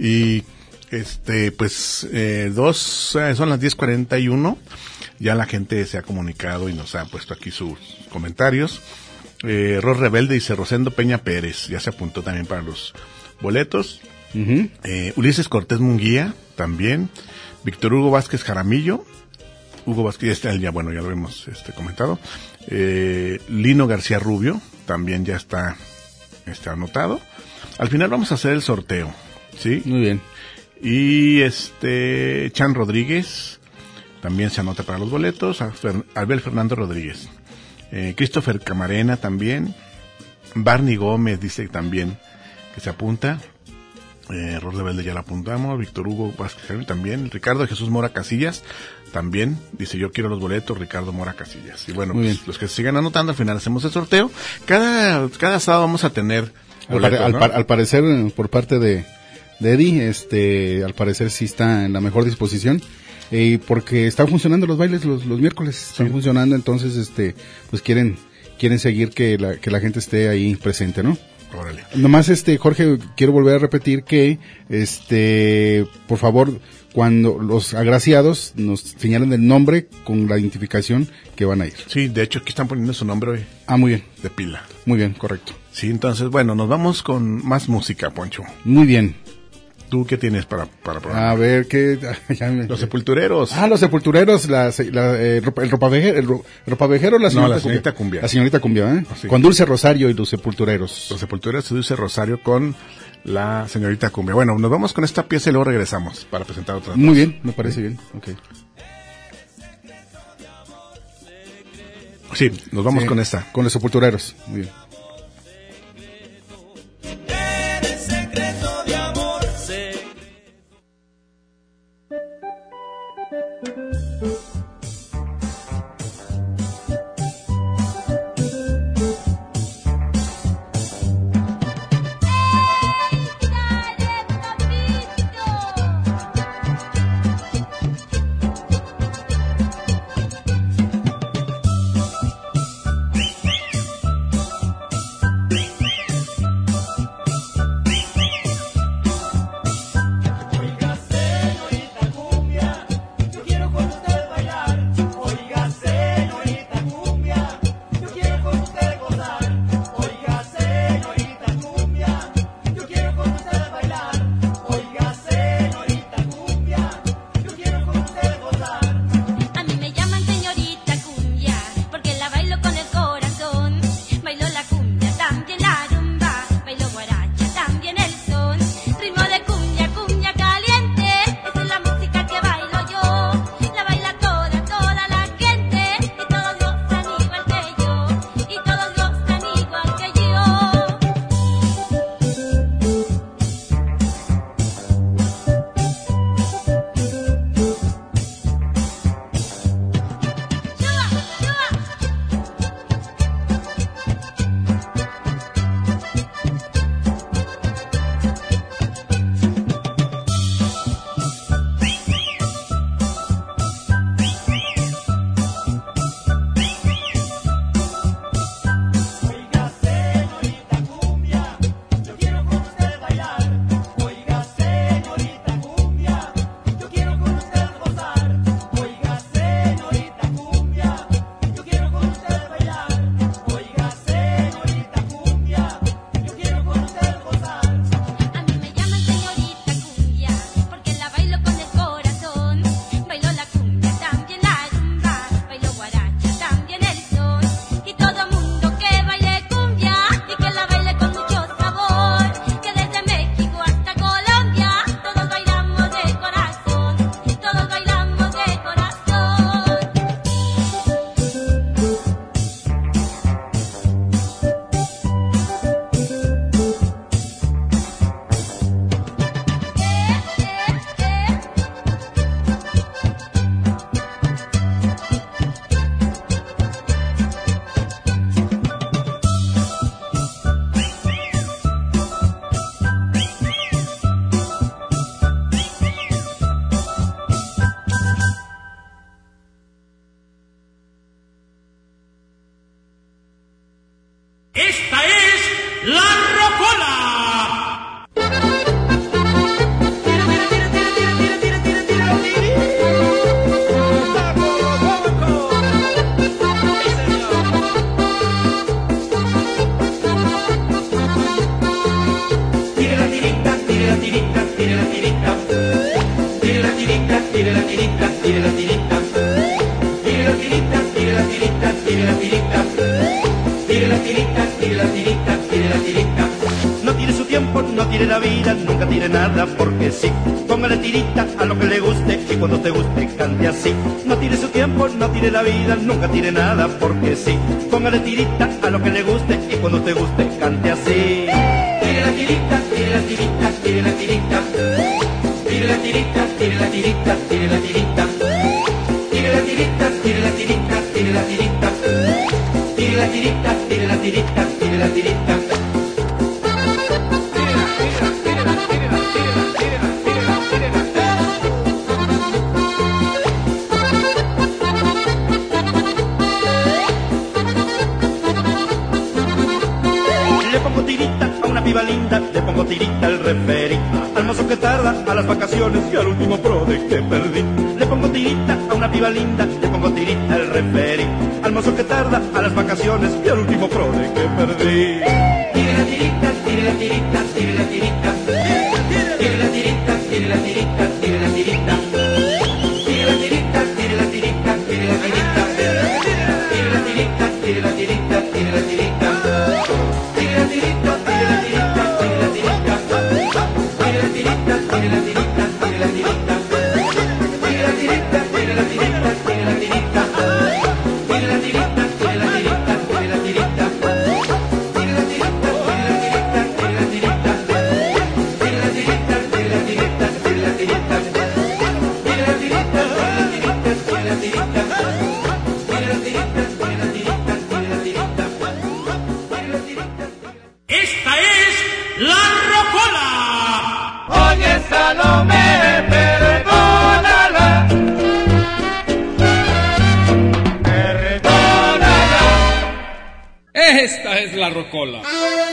Y este pues eh, dos eh, son las diez cuarenta y uno. Ya la gente se ha comunicado y nos ha puesto aquí sus comentarios. Eh, Ros Rebelde dice Rosendo Peña Pérez, ya se apuntó también para los boletos. Uh-huh. eh, Ulises Cortés Munguía también. Víctor Hugo Vázquez Jaramillo. Hugo Vázquez, este, ya bueno, ya lo hemos este, comentado. Eh, Lino García Rubio, también ya está, está anotado. Al final vamos a hacer el sorteo, ¿sí? Muy bien. Y este, Chan Rodríguez, también se anota para los boletos. Abel Fernando Rodríguez. Eh, Christopher Camarena también. Barney Gómez dice también que se apunta. Eh, Ros Rebelde ya la apuntamos. Víctor Hugo Vázquez también. Ricardo Jesús Mora Casillas también dice yo quiero los boletos. Ricardo Mora Casillas. Y bueno, pues, los que se sigan anotando, al final hacemos el sorteo. Cada, cada sábado vamos a tener boletos, al, ¿no? al, al parecer, por parte de, de Eddie, este, al parecer sí está en la mejor disposición. Eh, porque están funcionando los bailes los, los miércoles. Están sí. funcionando, entonces, este, pues quieren... quieren seguir que la, que la gente esté ahí presente, ¿no? Órale. Nomás, este, Jorge, quiero volver a repetir que, este, por favor, cuando los agraciados nos señalen el nombre con la identificación que van a ir. Sí, de hecho, aquí están poniendo su nombre hoy. Ah, muy bien. De pila. Muy bien, correcto. Sí, entonces, bueno, nos vamos con más música, Poncho. Muy bien. ¿Tú qué tienes para para programar? A ver, ¿qué? Me... Los Sepultureros. Ah, los Sepultureros, la, la, eh, el ropavejero, el ropavejero, la señorita, no, la señorita Cumbia. cumbia. La señorita Cumbia, ¿eh? Sí. Con Dulce Rosario y los Sepultureros. Los Sepultureros y Dulce Rosario con la señorita Cumbia. Bueno, nos vamos con esta pieza y luego regresamos para presentar otra. Muy bien, me parece bien. Okay. Sí, nos vamos sí, con esta. Con los Sepultureros. Muy bien. tire la tirita, tire la tirita. tirita, tire la tirita, tire la tirita. No tire su tiempo, no tire la vida, nunca tire nada porque sí. Póngale tirita a lo que le guste y cuando te guste cante así. No tire su tiempo, no tire la vida, nunca tire nada porque sí. Póngale tirita a lo que le guste y cuando te guste cante así. Tire la tirita, tire la tirita, tire la tirita. Tire la tirita, tire la tirita, tire la tirita. Tire la tirita, tire la tirita, tire la tirita. Tire la tirita, tire la tirita, tire la tirita. Piba linda, le pongo tirita al referí, al mozo que tarda, a las vacaciones y al último prode que perdí. Le pongo tirita a una piba linda, le pongo tirita al referí, al mozo que tarda, a las vacaciones y al último prode que perdí. Tire la tirita, tire la tirita, tire la tirita. Tire la tirita, tire la tirita, tire la tirita. Tire la tirita, tire la tirita, tire la tirita. Tire la tirita, tire la tirita, tire la tirita. Salomé, perdónala, perdónala. Esta es la rocola.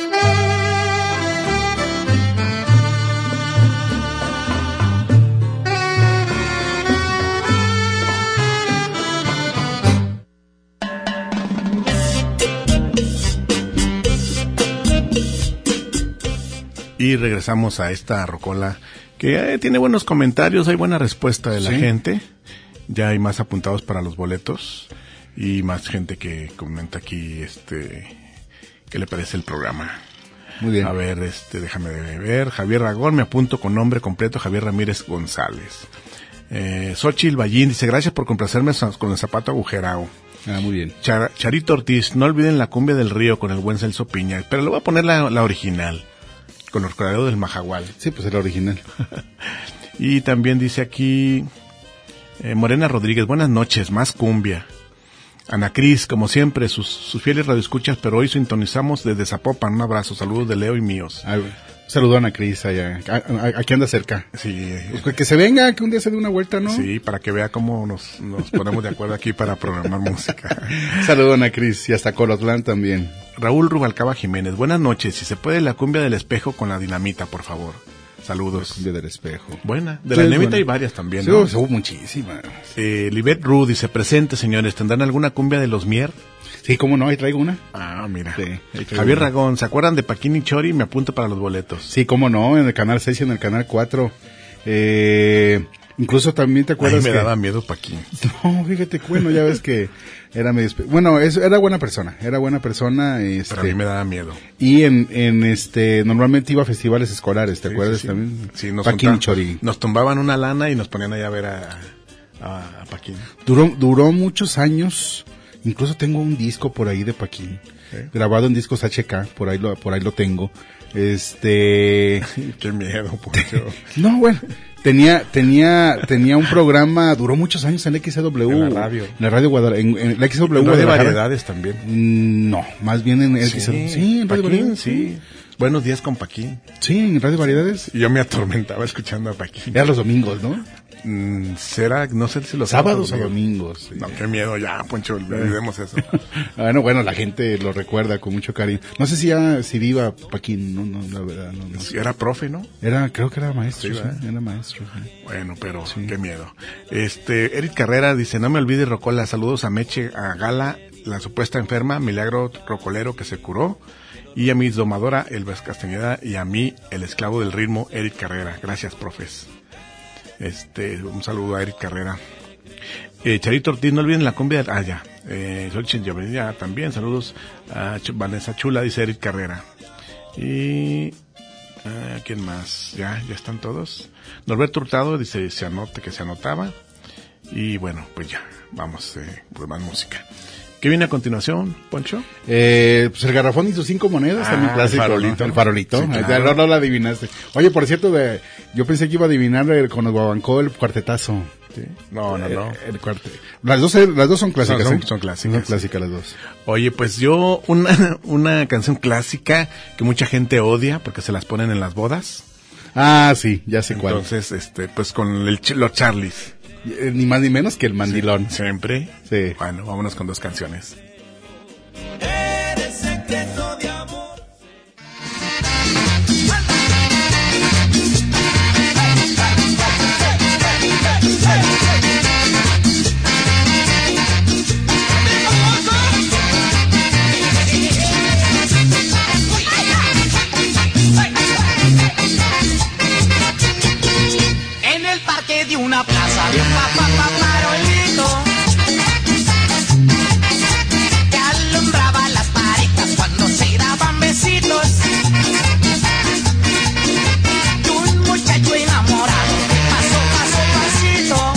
Y regresamos a esta rocola que eh, tiene buenos comentarios, hay buena respuesta de la Sí. gente. Ya hay más apuntados para los boletos y más gente que comenta aquí este qué le parece el programa. Muy bien. A ver, este déjame ver. Javier Ragón, me apunto con nombre completo, Javier Ramírez González. Eh, Xochitl Ballín dice, gracias por complacerme con el zapato agujerado. Ah, muy bien. Char- Charito Ortiz, no olviden la cumbia del río con el buen Celso Piña, pero le voy a poner la, la original, con los corderos del Majagual. Sí, pues es la original. Y también dice aquí eh, Morena Rodríguez, buenas noches, más cumbia. Ana Cris, como siempre, sus, sus fieles radioescuchas, pero hoy sintonizamos desde Zapopan. Un abrazo, saludos de Leo y míos. Ay, saludo a Ana Cris allá. A- a- Aquí anda cerca. Sí. Pues que se venga, que un día se dé una vuelta, ¿no? Sí, para que vea cómo nos, nos ponemos de acuerdo aquí para programar música. Saludo a Ana Cris y hasta Colotlán también. Raúl Rubalcaba Jiménez, buenas noches. Si se puede, la cumbia del espejo con la dinamita, por favor. Saludos. La cumbia del espejo. Buena. De Sí, la es dinamita buena. hay varias también, Sí, ¿no? hubo muchísimas. Eh, Libet Ru dice, presente, señores. ¿Tendrán alguna cumbia de los Mier? Sí, cómo no, ahí traigo una. Ah, mira. Sí, ahí traigo Javier una. Ragón, ¿se acuerdan de Paquín y Chori? Me apunto para los boletos. Sí, cómo no, en el canal seis y en el canal cuatro. Eh, incluso también te Ay, acuerdas me que... daba miedo Paquín. No, fíjate, bueno, ya ves que era medio... espe- Bueno, es, era buena persona, era buena persona. Este, Pero a mí me daba miedo. Y en, en este, normalmente iba a festivales escolares, ¿te Sí, acuerdas sí, sí. también? Sí, nos, Paquín juntaban- Chori. nos tumbaban una lana y nos ponían allá a ver a, a, a Paquín. Duró, duró muchos años, incluso tengo un disco por ahí de Paquín, ¿Sí? grabado en discos H K, por ahí lo, por ahí lo tengo. Este, Qué miedo, Poncho. no, bueno, tenía, tenía, tenía un programa, duró muchos años en la X C W. En la radio. En la radio Guadalajara, en, en la X C W. ¿No de Guadalajara. variedades también? Mm, No, más bien en X C W. Sí, en Radio Paquín, Variedades. sí. Buenos días con Paquín. Sí, en Radio Variedades. Y yo me atormentaba escuchando a Paquín. Era los domingos, ¿no? Mm, será, no sé si los Sábados o domingos. Sí. No, qué miedo ya, Poncho, olvidemos eso. Bueno, bueno, la gente lo recuerda con mucho cariño. No sé si ya, si viva Paquín, no, no, la verdad, no, no sé. Era profe, ¿no? Era, creo que era maestro, Sí, sí, ¿verdad? era maestro. Sí. Bueno, pero qué miedo. Este, Eric Carrera dice, no me olvides, Rocola, saludos a Meche, a Gala, la supuesta enferma, Milagro Rocolero que se curó, y a mi domadora, Elba Castañeda, y a mí, el esclavo del ritmo, Eric Carrera. Gracias, profes. Este, un saludo a Eric Carrera. Eh, Charito Ortiz, no olviden la cumbia. Ah, ya. Eh, Xochitl ya también. Saludos a Ch- Vanessa Chula, dice Eric Carrera. Y... Uh, ¿quién más? Ya, ya están todos. Norberto Hurtado dice se anote que se anotaba. Y bueno, pues ya, vamos eh, por más música. ¿Qué viene a continuación, Poncho? Eh, pues el garrafón y sus cinco monedas, Ah, también clásico, el farolito. ¿no? El farolito. Sí, claro. Ya no, no lo adivinaste. Oye, por cierto, de, yo pensé que iba a adivinar el, con el guabancó el cuartetazo. ¿Sí? No, no, no. El, el cuarte... Las dos, las dos son clásicas. Son, ¿eh? son, son clásicas. Son clásicas las dos. Oye, pues yo, una, una canción clásica que mucha gente odia porque se las ponen en las bodas. Ah, sí, ya sé cuál. Entonces, este, pues con el, los Charlies. Eh, ni más ni menos que el mandilón. Sí, siempre. Sí. Bueno, vámonos con dos canciones. Eres secreto de amor. En el parque de una plaza había un papá farolito que alumbraba las parejas cuando se daban besitos. Y un muchacho enamorado pasó, pasó, pasito,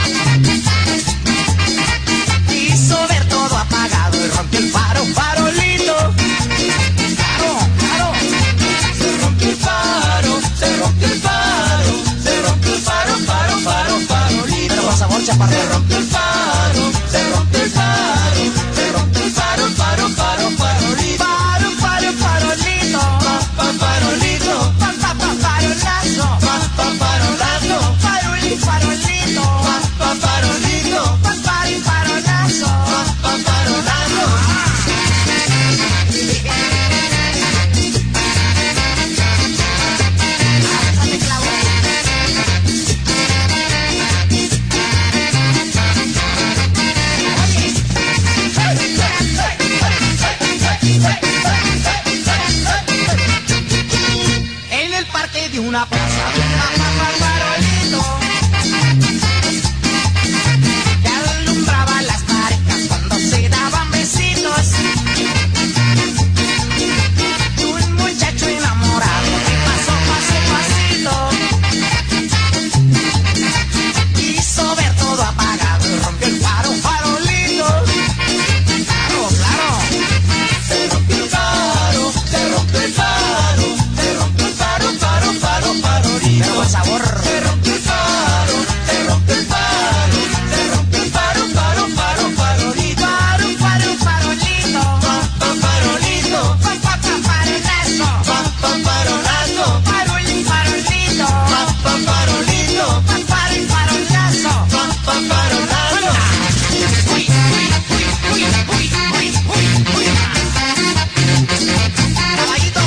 quiso ver todo apagado y rompió el faro, farolito. Claro, claro, se rompió el faro, se rompió el faro, se rompió el faro, faro, faro, farolito. Pero con sabor chaparro. Se rompió el faro, se rompió el faro, se rompió el faro, faro, faro, farolito. Faro, faro, farolito. Pa, pa, farolito. Pa, pa, pa, farolazo. Pa, pa, farolazo. Farolín, farolito. Pa, pa, farolito. Pa, pari, farolazo. Pa, pa, farolazo. En el parque de una plaza había un papá farolito que alumbraba las parejas cuando se daban besitos. Y un muchacho enamorado que pasó, pasó, pasito, quiso ver todo apagado y rompió el faro, farolito. Claro, claro. Se rompió el faro, se rompió el faro, se rompió el faro, faro, faro, farolito. Pero con sabor. Se rompió el faro, se rompió el faro, se rompió el faro, faro, faro, farolito. Faro, faro, farolito. Pa, pa, farolito. Pa, pa, pa, farolazo. Pa, pa, farolazo. Farolín, farolito. Pa, pa, farolito. Pa, pari, farolazo. Pa, pa, farolazo. Uy, uy, uy, uy, uy, uy, uy, uy. Caballito.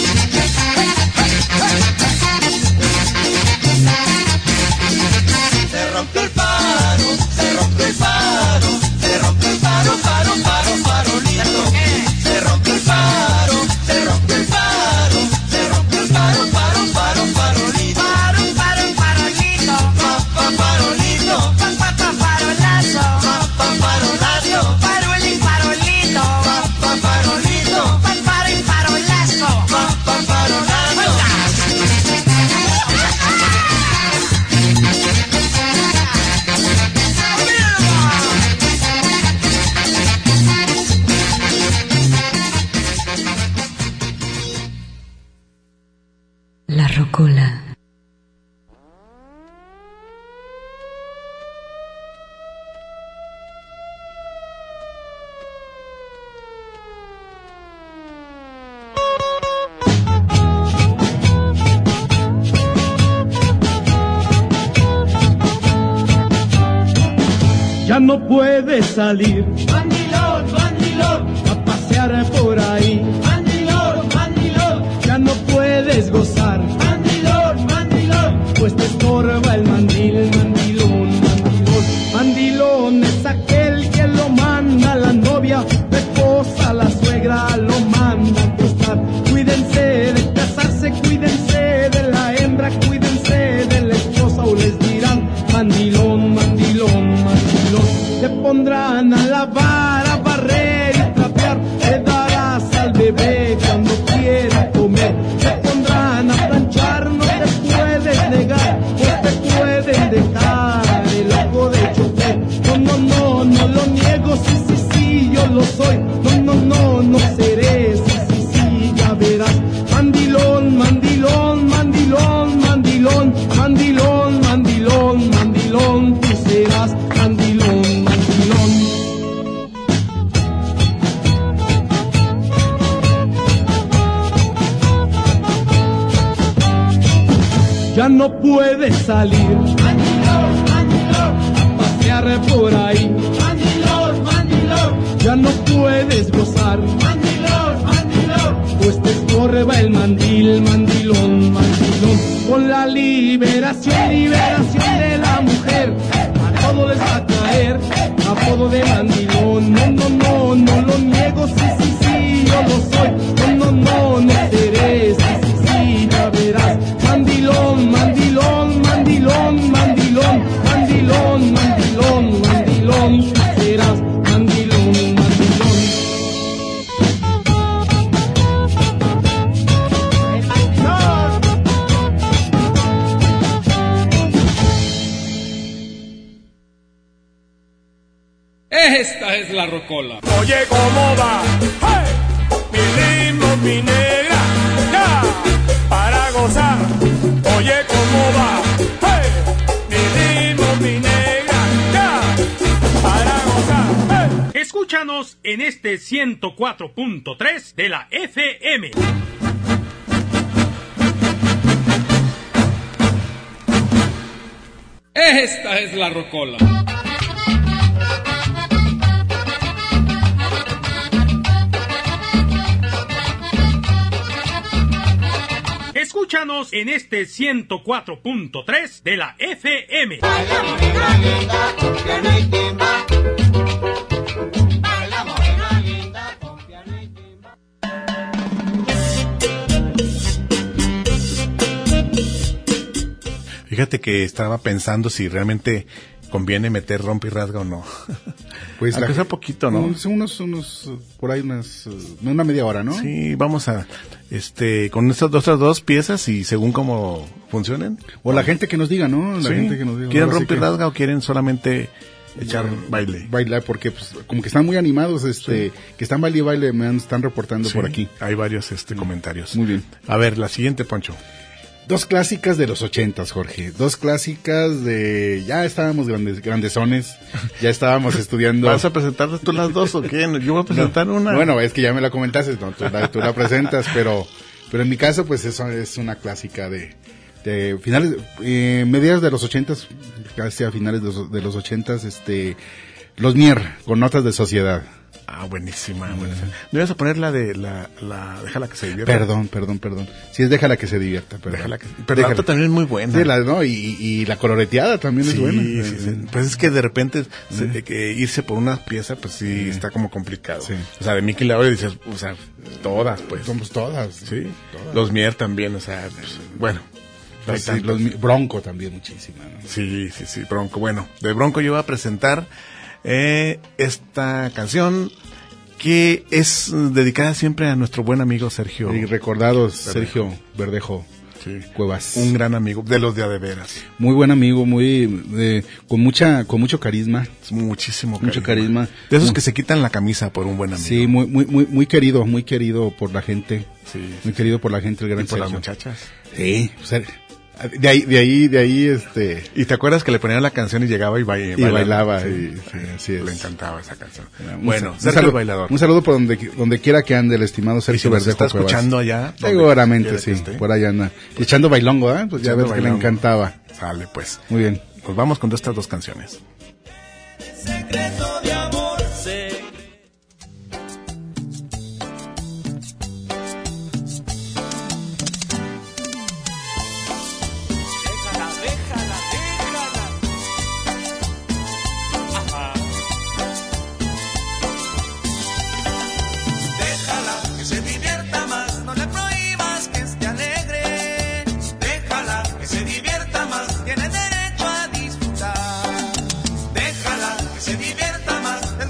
Se rompió el faro, se rompió el faro, se rompió el faro, faro, faro, farolito. Se rompió el faro, se rompió el faro, se rompió el faro, faro, faro, farolito. Faro, faro, farolito. Pa, pa, farolito. Pa, pa, pa, farolazo. Pa, pa, farolazo. Farolín, farolito. Pa, pa, farolito. Pa, pari, farolazo. Pa, pa, farolazo. La Rocola. Ya no puedes salir Mandilón, mandilón, a pasear por ahí. mandilón, mandilón, Ya no puedes gozar, mandilón, mandilón. pues te estorba el mandil, mandilón, mandilón. Mandilón es aquel que lo manda la novia, la esposa, la suegra lo manda a acostar. Cuídense de casarse, cuídense de la hembra, cuídense de la esposa o les dirán mandilón, mandilón, mandilón. no, no seré, sí, sí, sí, ya verás. Mandilón, mandilón, mandilón, mandilón, mandilón, mandilón, mandilón, tú serás mandilón, mandilón. Ya no puedes salir, mandilón, mandilón, a pasear por ahí, mandilón, mandilón. Ya no puedes gozar, mandilón, mandilón, pues te estorba el mandil, mandilón, mandilón. Con la liberación, liberación de la mujer, a todo les va a caer apodo de mandilón. No, no, no, no lo niego, sí, sí, sí, yo lo soy. No, no, no, no seré, sí, sí, sí, ya verás. Mandilón, mandilón, mandilón, mandilón, mandilón, mandilón, mandilón, tú serás mandilón, mandilón. Esta es la rocola. Oye, ¿cómo va? ¡Hey! Mi ritmo, mi negra, ya, para gozar. Oye, ¿cómo va? ¡Hey! Mi ritmo, mi negra, ya, para gozar. ¡Hey! Escúchanos en este ciento cuatro punto tres de la F M. Esta es la rocola. Escúchanos en este ciento cuatro punto tres de la F M. Baila morena linda, con piano y timba. Baila morena linda, con piano y timba. Fíjate que estaba pensando si realmente conviene meter rompe y rasga o no. Pues aunque la, sea poquito, ¿no? Unos, unos, unos, por ahí unas, una media hora, ¿no? Sí, vamos a, este, con estas otras dos piezas y según cómo funcionen. O la gente que nos diga, ¿no? La sí. gente que nos diga. ¿Quieren ahora rompe y sí que... rasga o quieren solamente echar baile? Bailar, porque pues, como que están muy animados, este, sí. que están baile y baile, me están reportando sí, por aquí. Hay varios, este, comentarios. Muy bien. A ver, la siguiente, Poncho. Dos clásicas de los ochentas, Jorge. Dos clásicas de... Ya estábamos grandes, grandezones. Ya estábamos estudiando... ¿Vas a presentar tú las dos o qué? Yo voy a presentar no, una. Bueno, es que ya me la comentaste, no, tú, la, tú la presentas, pero pero en mi caso, pues eso es una clásica de, de finales... Eh, mediados de los ochentas, casi a finales de los, de los ochentas, este... Los Mier, con Notas de Sociedad. Ah, buenísima, buenísima. ¿No ibas a poner la de la, la Déjala que se divierta? Perdón, perdón, perdón. Sí, es Déjala que se divierta, perdón. Déjala que, pero la otra también es muy buena. Sí, la, no, y, y la coloreteada también sí, es buena. Sí, sí. Pues es que de repente se, que irse por una pieza, pues sí, sí. está como complicado. Sí. O sea, de Mickey Laura dices, o sea, todas, pues. Somos todas. Sí. Todas. Los Mier también, o sea, pues, bueno. Los, sí, los, Bronco también muchísima, ¿no? Sí, sí, sí, Bronco. Bueno, de Bronco yo voy a presentar eh, esta canción que es dedicada siempre a nuestro buen amigo Sergio. Y recordados, Sergio Verdejo sí. Cuevas. Un gran amigo, de los de adeveras. Muy buen amigo, muy eh, con mucha con mucho carisma. Muchísimo carisma. Mucho carisma. De esos muy, que se quitan la camisa por un buen amigo. Sí, muy muy muy muy querido, muy querido por la gente. Sí. Muy querido por la gente, el gran y por Sergio. las muchachas. Sí, o sea, de ahí, de ahí, de ahí, este... ¿Y te acuerdas que le ponían la canción y llegaba y, bailaba? Y bailaba, sí, y, sí, así es. Le encantaba esa canción. Un, bueno, un Sergio saludo, el bailador. Un saludo por donde, donde quiera que ande el estimado Sergio Verdejo. ¿Y si nos está escuchando allá? Seguramente, sí, por allá anda. Y echando bailongo, ¿eh? Pues ya ves que le encantaba. Sale, pues. Muy bien. Pues vamos con estas dos canciones. Secreto de amor, sé. Se divierta más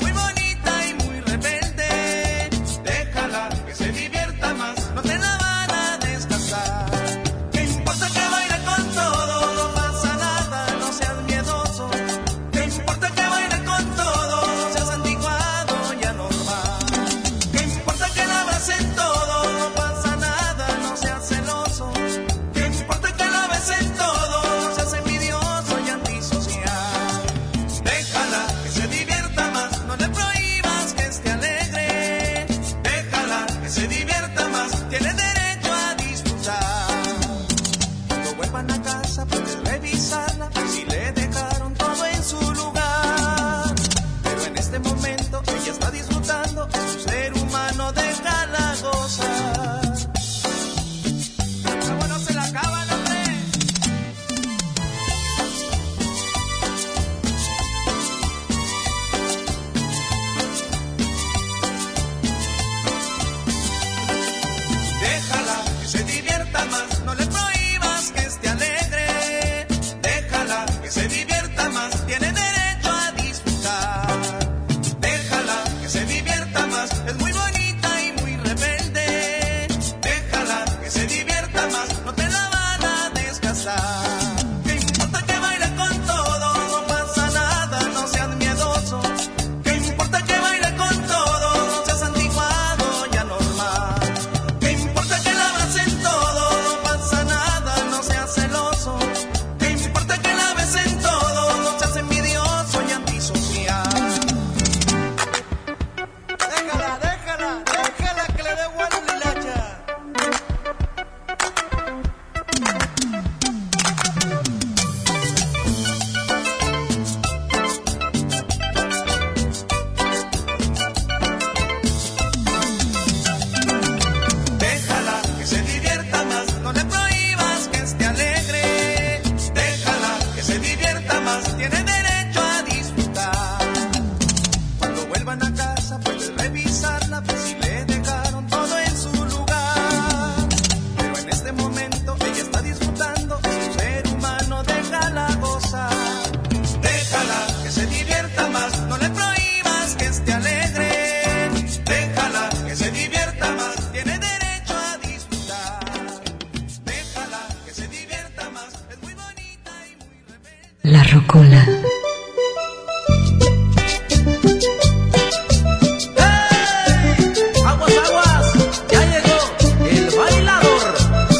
Rocola. Aguas, aguas, ya llegó el bailador.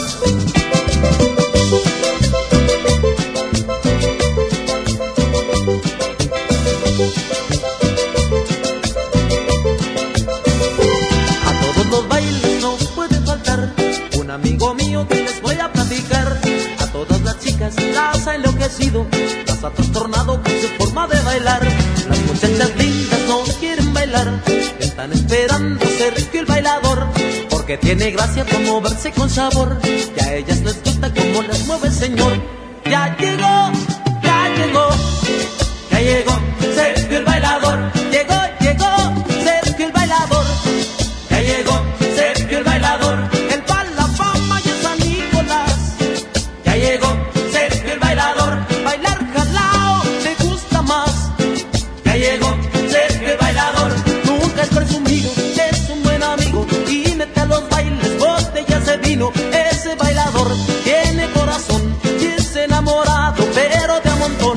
A todos los bailes no puede faltar un amigo mío que les voy a platicar. A todas las chicas las ha enloquecido, las ha trastornado con su forma de bailar. Las muchachas lindas no quieren bailar, están esperando ser el bailador, porque tiene gracia por moverse con sabor, y a ellas les gusta como las mueve el señor. Ya llegó, ya llegó, ya llegó Sergio el bailador. Llegó, llegó Sergio el bailador. Ya llegó Sergio el bailador. Él va a la fama y a San Nicolás. Ya llegó Sergio el bailador. Bailar jalao le gusta más. Ya llegó Sergio el bailador. Nunca es presumido, es un buen amigo y mete a los bailes botellas de vino. Ese bailador tiene corazón y es enamorado, pero de a montón.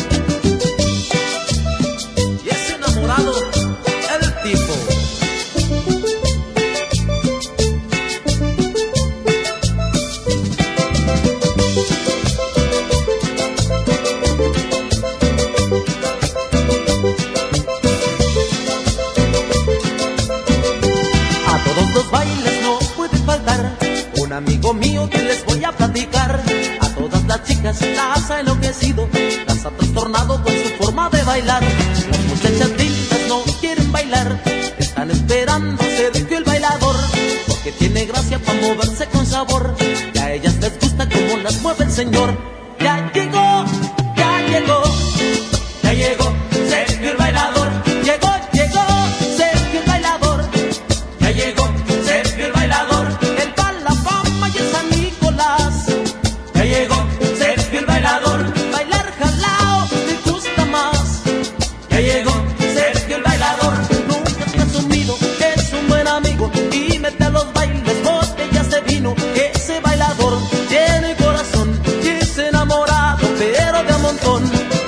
Y es enamorado el tipo. A todos los bailes no puede faltar un amigo mío que les voy a platicar. A todas las chicas las ha enloquecido, las ha trastornado con su forma de bailar. Las muchachas lindas no quieren bailar, están esperando ser el bailador, porque tiene gracia para moverse con sabor, y a ellas les gusta como las mueve el señor. Ya llegó, ya llegó, ya llegó Sergio el bailador. Llegó, llegó Sergio el bailador. Ya llegó Sergio el bailador. Él va a la fama y a San Nicolás. Ya llegó Sergio el bailador. Bailar jalao le gusta más. Ya llegó Sergio el bailador. Nunca es presumido, es un buen amigo y mete a los bailes botellas de vino. Ese bailador tiene corazón y es enamorado, pero de a montón.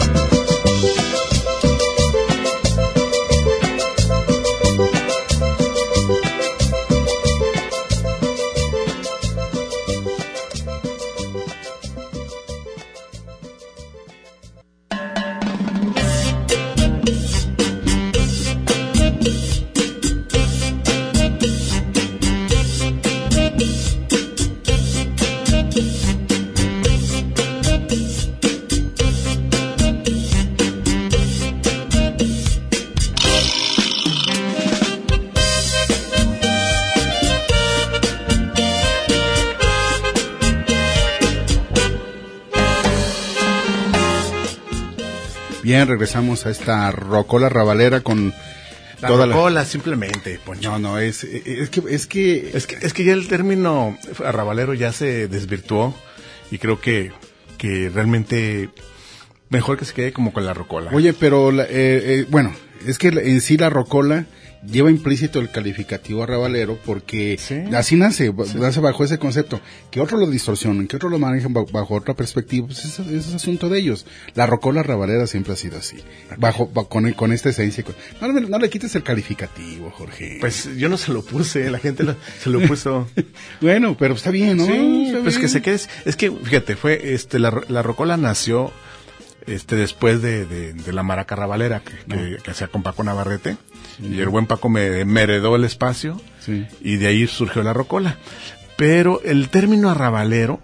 Bien, regresamos a esta rocola rabalera con La toda rocola, simplemente, Poncho. No, no, es, es que, es que, es que, es que ya el término arrabalero ya se desvirtuó y creo que, que realmente mejor que se quede como con la rocola. Oye, pero, la, eh, eh, bueno, es que en sí la rocola lleva implícito el calificativo arrabalero porque ¿sí? así nace, sí. nace bajo ese concepto. Que otros lo distorsionen, que otros lo manejen bajo, bajo otra perspectiva, pues eso, eso es asunto de ellos. La rocola arrabalera siempre ha sido así, bajo, bajo con, con esta esencia. No, no, no le quites el calificativo, Jorge. Pues yo no se lo puse, la gente lo, se lo puso. Bueno, pero está bien, ¿no? Sí, está pues bien. que se quede. Es que, fíjate, fue, este, la, la rocola nació este después de, de, de la maraca rabalera que, no. que, que hacía con Paco Navarrete. Uh-huh. Y el buen Paco me, me heredó el espacio, sí. y de ahí surgió la rocola. Pero el término arrabalero,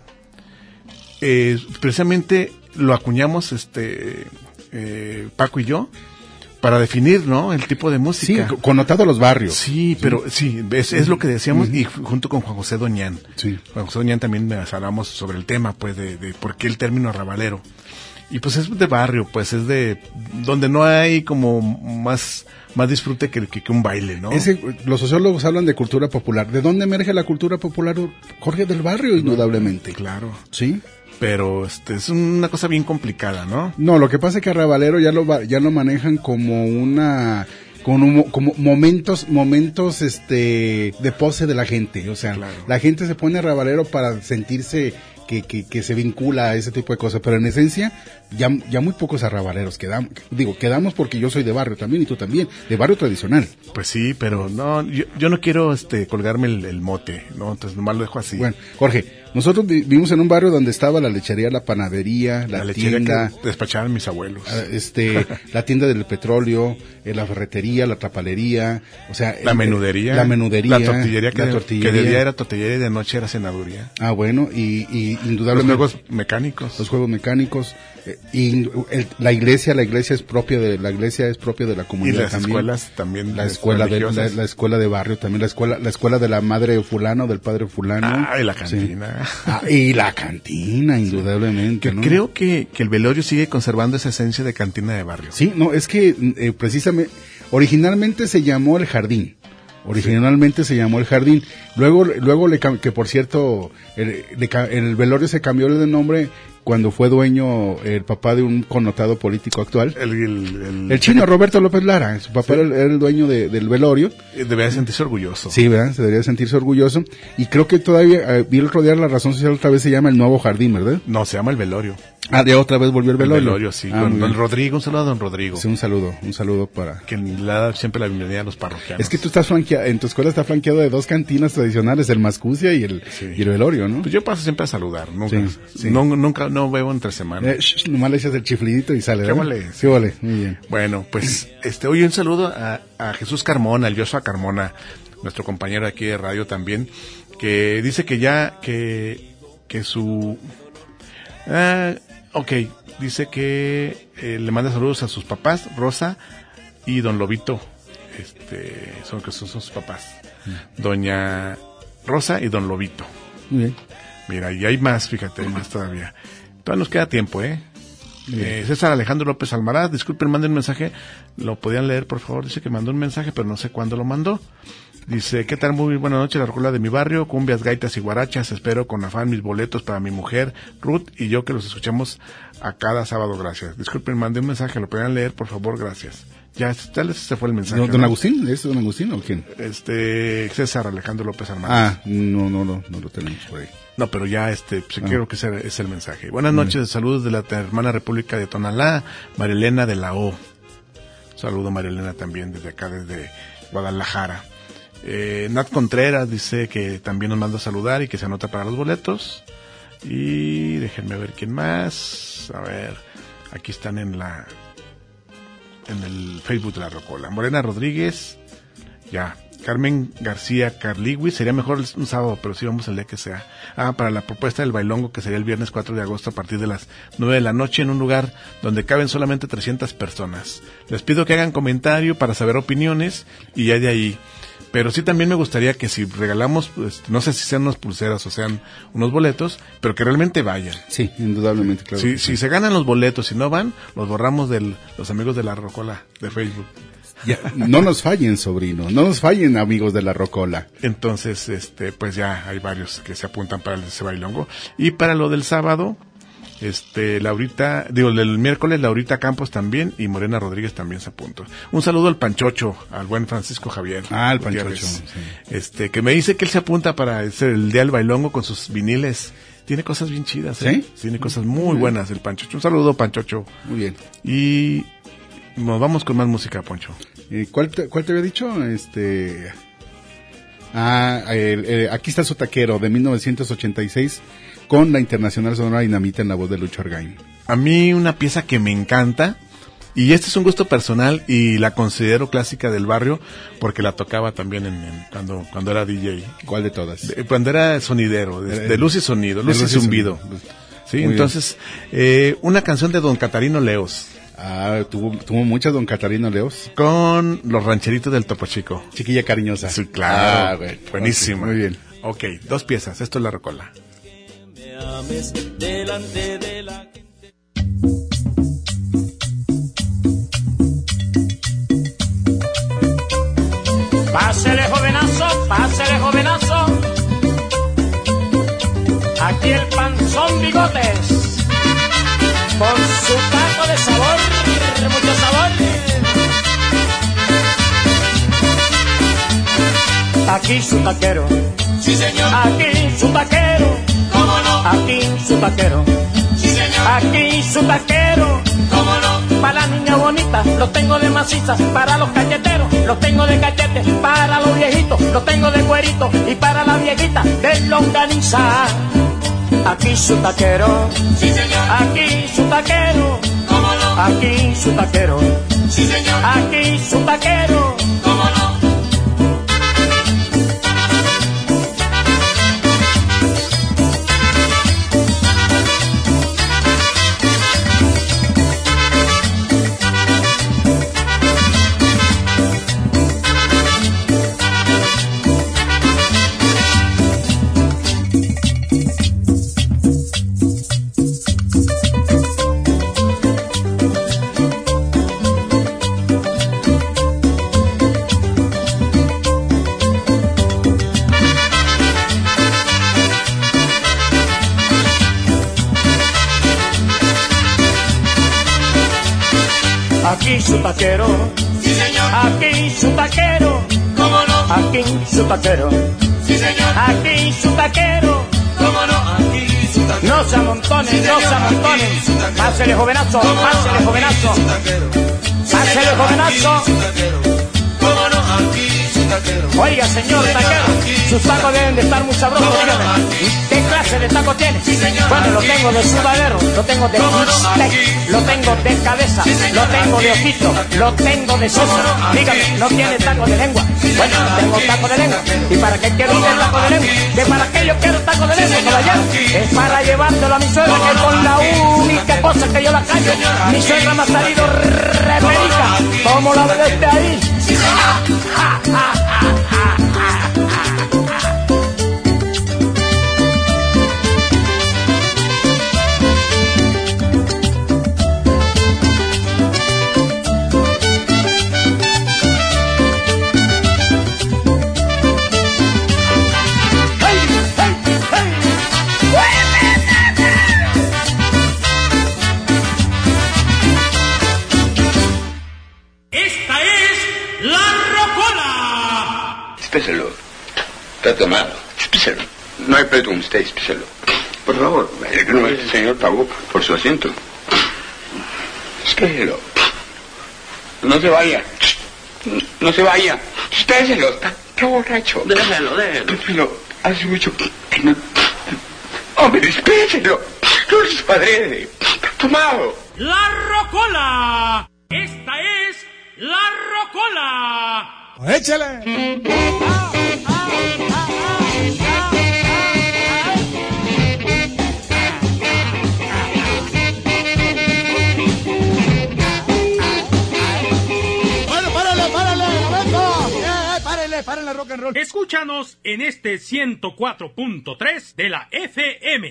eh, precisamente lo acuñamos este eh, Paco y yo, para definir, ¿no?, el tipo de música. Sí, connotado a los barrios. Sí, pero sí, es, es lo que decíamos, uh-huh. y junto con Juan José Doñán. Sí. Juan José Doñán también me hablamos sobre el tema, pues, de, de por qué el término arrabalero. Y pues es de barrio, pues es de donde no hay como más más disfrute que, que, que un baile, ¿no? Ese, los sociólogos hablan de cultura popular. ¿De dónde emerge la cultura popular, Jorge? Del barrio, indudablemente. Claro. Sí. Pero este es una cosa bien complicada, ¿no? No, lo que pasa es que arrabalero ya lo ya lo manejan como una con un, como momentos momentos este de pose de la gente, o sea, claro. La gente se pone arrabalero para sentirse que, que, que se vincula a ese tipo de cosas, pero en esencia ya, ya muy pocos arrabaleros quedamos, digo, quedamos porque yo soy de barrio también y tú también, de barrio tradicional. Pues sí, pero no, yo, yo no quiero este colgarme el, el mote, ¿no? Entonces nomás lo dejo así. Bueno, Jorge, nosotros vivimos en un barrio donde estaba la lechería, la panadería, la, la tienda, que despachaban mis abuelos, este, la tienda del petróleo, eh, la ferretería, la trapalería, o sea, la el, menudería, la menudería, la tortillería, que, la de, tortillería. que de día era tortillería y de noche era cenaduría. Ah, bueno, y, y indudablemente los juegos mecánicos, los juegos mecánicos, eh, y el, la iglesia, la iglesia es propia de la iglesia es propia de la comunidad, y las también. escuelas también, la escuela de la, la escuela de barrio también, la escuela la escuela de la madre fulano, del padre fulano. Ah, y la cantina. Sí. Ah, y la cantina, indudablemente, sí. ¿no? Creo que, que el velorio sigue conservando esa esencia de cantina de barrio. Sí, no, es que eh, precisamente, originalmente se llamó El Jardín. Originalmente sí. se llamó El Jardín. Luego, luego le que por cierto, el, le, el velorio se cambió de nombre cuando fue dueño el papá de un connotado político actual. El, el, el, el chino Roberto López Lara. Su papá sí. era, el, era el dueño de, del velorio. Debería sentirse orgulloso. Sí, ¿verdad? Se debería sentirse orgulloso. Y creo que todavía, eh, vi el otro día la razón social otra vez se llama El Nuevo Jardín, ¿verdad? No, se llama El Velorio. Ah, de otra vez volvió el velorio. El velorio, sí. Ah, con don Rodrigo, un saludo a don Rodrigo. Sí, un saludo, un saludo para... Que le da siempre la bienvenida a los parroquianos. Es que tú estás flanqueado, en tu escuela está flanqueado de dos cantinas tradicionales, el Mascucia y el, sí. y el velorio, ¿no? Pues yo paso siempre a saludar, nunca, sí, sí. No, nunca, no bebo entre semana. Eh, sh, nomás le echas el chiflidito y sale, ¿Qué vale? Sí, vale, muy bien. Bueno, pues, este, oye, un saludo a, a Jesús Carmona, el Joshua Carmona, nuestro compañero aquí de radio también, que dice que ya, que, que su, ah, ok, dice que eh, le manda saludos a sus papás, Rosa y don Lobito, este, son que son, son sus papás, mm. doña Rosa y don Lobito. Muy bien. Mira, y hay más, fíjate, hay más todavía. Todavía nos queda tiempo, ¿eh? eh César Alejandro López Almaraz, disculpen, manden un mensaje, lo podían leer, por favor, dice que mandó un mensaje, pero no sé cuándo lo mandó. Dice, ¿qué tal? Muy buena noche, la rocola de mi barrio, cumbias, gaitas y guarachas, espero con afán mis boletos para mi mujer, Ruth, y yo que los escuchamos a cada sábado, gracias. Disculpen, mandé un mensaje, lo podían leer, por favor, gracias. Ya, tal vez ese fue el mensaje. ¿Don, ¿no? ¿no? Agustín? ¿Es don Agustín o quién? Este, César Alejandro López Almaraz. Ah, no, no, no, no lo tenemos por ahí. No, pero ya este, pues, ah. creo que ese es el mensaje. Buenas noches, mm. saludos de la hermana República de Tonalá, Marilena de la O. Saludo Marilena también desde acá, desde Guadalajara. Eh, Nat Contreras dice que también nos manda a saludar y que se anota para los boletos. Y déjenme ver quién más. A ver, aquí están en la, en el Facebook de la Rocola. Morena Rodríguez, ya. Carmen García Carligui, sería mejor un sábado, pero sí vamos el día que sea. Ah, para la propuesta del bailongo, que sería el viernes cuatro de agosto a partir de las nueve de la noche en un lugar donde caben solamente trescientas personas. Les pido que hagan comentario para saber opiniones y ya de ahí. Pero sí también me gustaría que si regalamos, pues, no sé si sean unas pulseras o sean unos boletos, pero que realmente vayan. Sí, indudablemente, claro. Si, sí. si se ganan los boletos y no van, los borramos de los amigos de la Rocola de Facebook. Ya, no nos fallen, sobrino, no nos fallen, amigos de la Rocola. Entonces, este, pues ya hay varios que se apuntan para ese bailongo. Y para lo del sábado, este, Laurita, digo, el miércoles, Laurita Campos también y Morena Rodríguez también se apuntó. Un saludo al Panchocho, al buen Francisco Javier. Ah, el Panchocho. Sí. Este, que me dice que él se apunta para ese, el día del bailongo con sus viniles. Tiene cosas bien chidas, ¿eh? ¿Sí? Tiene cosas muy, muy buenas el Panchocho. Un saludo, Panchocho. Muy bien. Y nos vamos con más música, Poncho. Eh, ¿cuál, te, ¿Cuál te había dicho? Este, ah, el, el, aquí está su taquero de mil novecientos ochenta y seis con la Internacional Sonora Dinamita en la voz de Lucho Argaín. A mí una pieza que me encanta, y este es un gusto personal y la considero clásica del barrio porque la tocaba también en, en cuando cuando era D J. ¿Cuál de todas? De, cuando era sonidero, de, de luz y sonido, luz, luz y zumbido. Sonido. Sí, muy entonces eh, una canción de don Catarino Leos. Ah, tuvo, tuvo muchas don Catarino Leos. Con los rancheritos del Topo Chico. Chiquilla cariñosa. Sí, claro. Ah, bueno, buenísimo. Okay, muy bien. Ok, dos piezas. Esto es la Rocola. Delante de la gente. Pásele jovenazo, pásele jovenazo. Aquí el panzón Bigotes. Con su taco de sabor, de mucho sabor. Aquí su taquero. Sí, señor. Aquí su taquero. ¿Cómo no? Aquí su taquero. Sí, señor. Aquí su taquero. ¿Cómo no? Para las niñas bonitas, los tengo de macizas. Para los cacheteros, los tengo de cachete. Para los viejitos, los tengo de cuerito. Y para la viejita, de longaniza. Aquí su taquero. Sí, señor. Aquí su taquero. ¿Cómo no? Aquí su taquero. Sí, señor. Aquí su taquero. ¿Cómo no? Aquí su taquero. Sí, señor. Aquí su taquero. ¿Cómo no? Aquí su taquero. Sí, señor. Aquí su taquero. ¿Cómo no? Aquí su taquero. No se amontonen, no se amontonen. Pásele jovenazo, pásele jovenazo. Pásele jovenazo. ¿Cómo no? Aquí su taquero. Oiga, señor taquero, sus tacos deben de estar muy sabrosos, dígame. ¿Qué clase de taco tiene? Bueno, lo tengo de sudadero, lo tengo de bistec, lo tengo de cabeza, lo tengo de ojito, lo tengo de sosa. Dígame, ¿no tiene taco de lengua? Bueno, no tengo taco de lengua. ¿Y para qué quiero usted taco de lengua? ¿De para qué yo quiero taco de lengua, caballero? Es para llevárselo a mi suegra, que con la única cosa que yo la callo, mi suegra me ha salido reperica. ¿Cómo la ve usted ahí? ¡Ja, ja, ja, ja, ja! Espéselo. Está tomado. Espéselo. No hay pleito con usted, espéselo. Por favor, el que no el señor pagó por su asiento. Espéselo. No se vaya. No se vaya. Espéselo. Está, está borracho. Déjelo, déjelo. Espéselo. Hace mucho que no... Hombre, espéselo. No es padre. Está tomado. La Rocola. Esta es la Rocola. ¡Échale! Bueno, párale, párale, momento. Eh, párale, párale, rock and roll. Escúchanos en este ciento cuatro punto tres de la F M.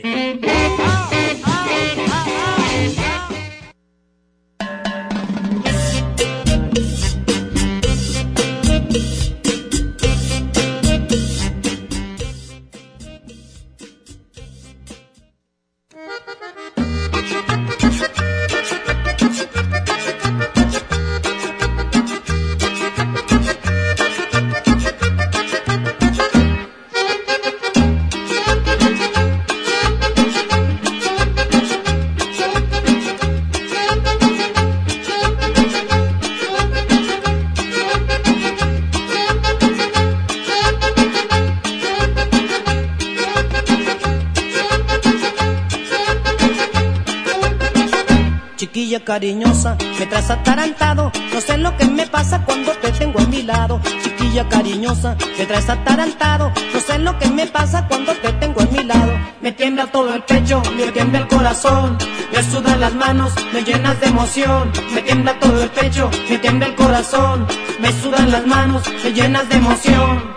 Chiquilla cariñosa, me traes atarantado, no sé lo que me pasa cuando te tengo a mi lado. Chiquilla cariñosa, me traes atarantado, no sé lo que me pasa cuando te tengo a mi lado. Me tiembla todo el pecho, me tiembla el corazón, me sudan las manos, me llenas de emoción. Me tiembla todo el pecho, me tiembla el corazón, me sudan las manos, me llenas de emoción.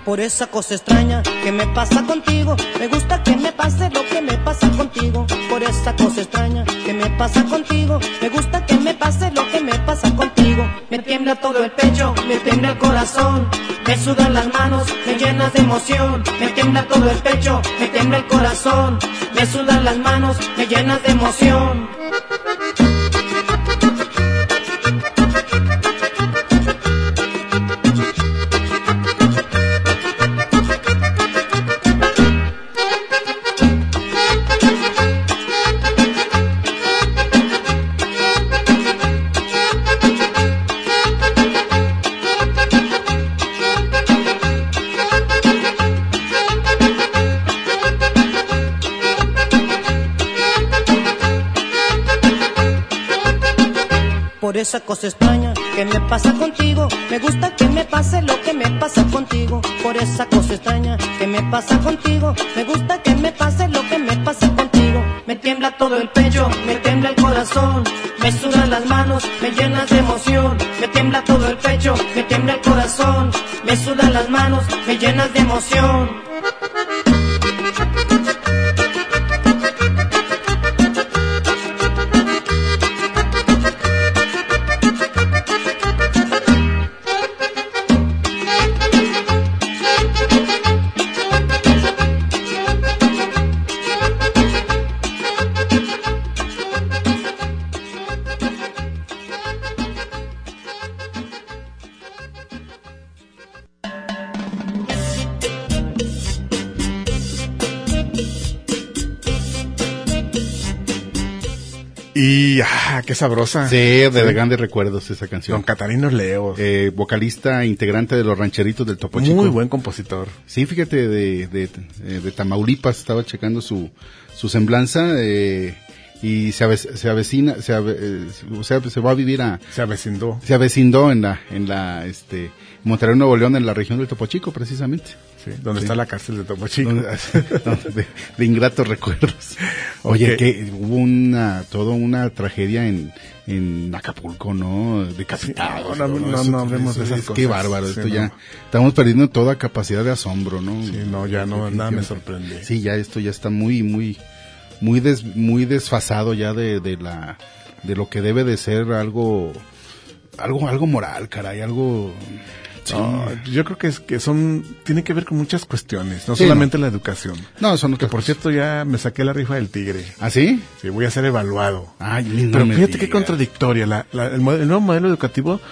Por esa cosa extraña que me pasa contigo, me gusta que me pase lo que me pasa contigo. Por esa cosa extraña que me pasa contigo, me gusta que me pase lo que me pasa contigo. Me tiembla todo el pecho, me tiembla el corazón, me sudan las manos, me llenas de emoción. Me tiembla todo el pecho, me tiembla el corazón, me sudan las manos, me llenas de emoción. Por esa cosa extraña que me pasa contigo, me gusta que me pase lo que me pasa contigo. Por esa cosa extraña que me pasa contigo, me gusta que me pase lo que me pasa contigo. Me tiembla todo el pecho, me tiembla el corazón, me sudan las manos, me llenas de emoción. Me tiembla todo el pecho, me tiembla el corazón, me sudan las manos, me llenas de emoción. Y, ah, qué sabrosa. Sí, de, sí. de grandes recuerdos esa canción. Don Catalino Leo. Eh, vocalista, integrante de los Rancheritos del Topo Chico. Muy buen compositor. Sí, fíjate, de, de, de, de Tamaulipas, estaba checando su, su semblanza, eh, y se, ave, se avecina, se, ave, eh, o sea, se va a vivir a... Se avecindó. Se avecindó en la, en la, este, Monterrey, Nuevo León, en la región del Topo Chico, precisamente. Sí, donde sí. está la cárcel de Topo Chico. de, de ingratos recuerdos. Oye, okay. que hubo una, toda una tragedia en, en Acapulco, ¿no? Decapitados. Sí, no, no, no, no hablemos de esas es, cosas. Qué bárbaro, sí, esto no. ya, estamos perdiendo toda capacidad de asombro, ¿no? Sí, no, ya no, nada me sorprende. Sí, ya esto ya está muy, muy, muy des, muy desfasado ya de, de la, de lo que debe de ser algo, algo, algo moral, caray, algo... Sí. No, yo creo que es que son tiene que ver con muchas cuestiones, no sí, solamente no. la educación. No, son que por cierto ya me saqué la rifa del tigre. ¿Ah, sí? Sí, voy a ser evaluado. Ay, no pero me fíjate diga. qué contradictoria la, la el, el nuevo modelo educativo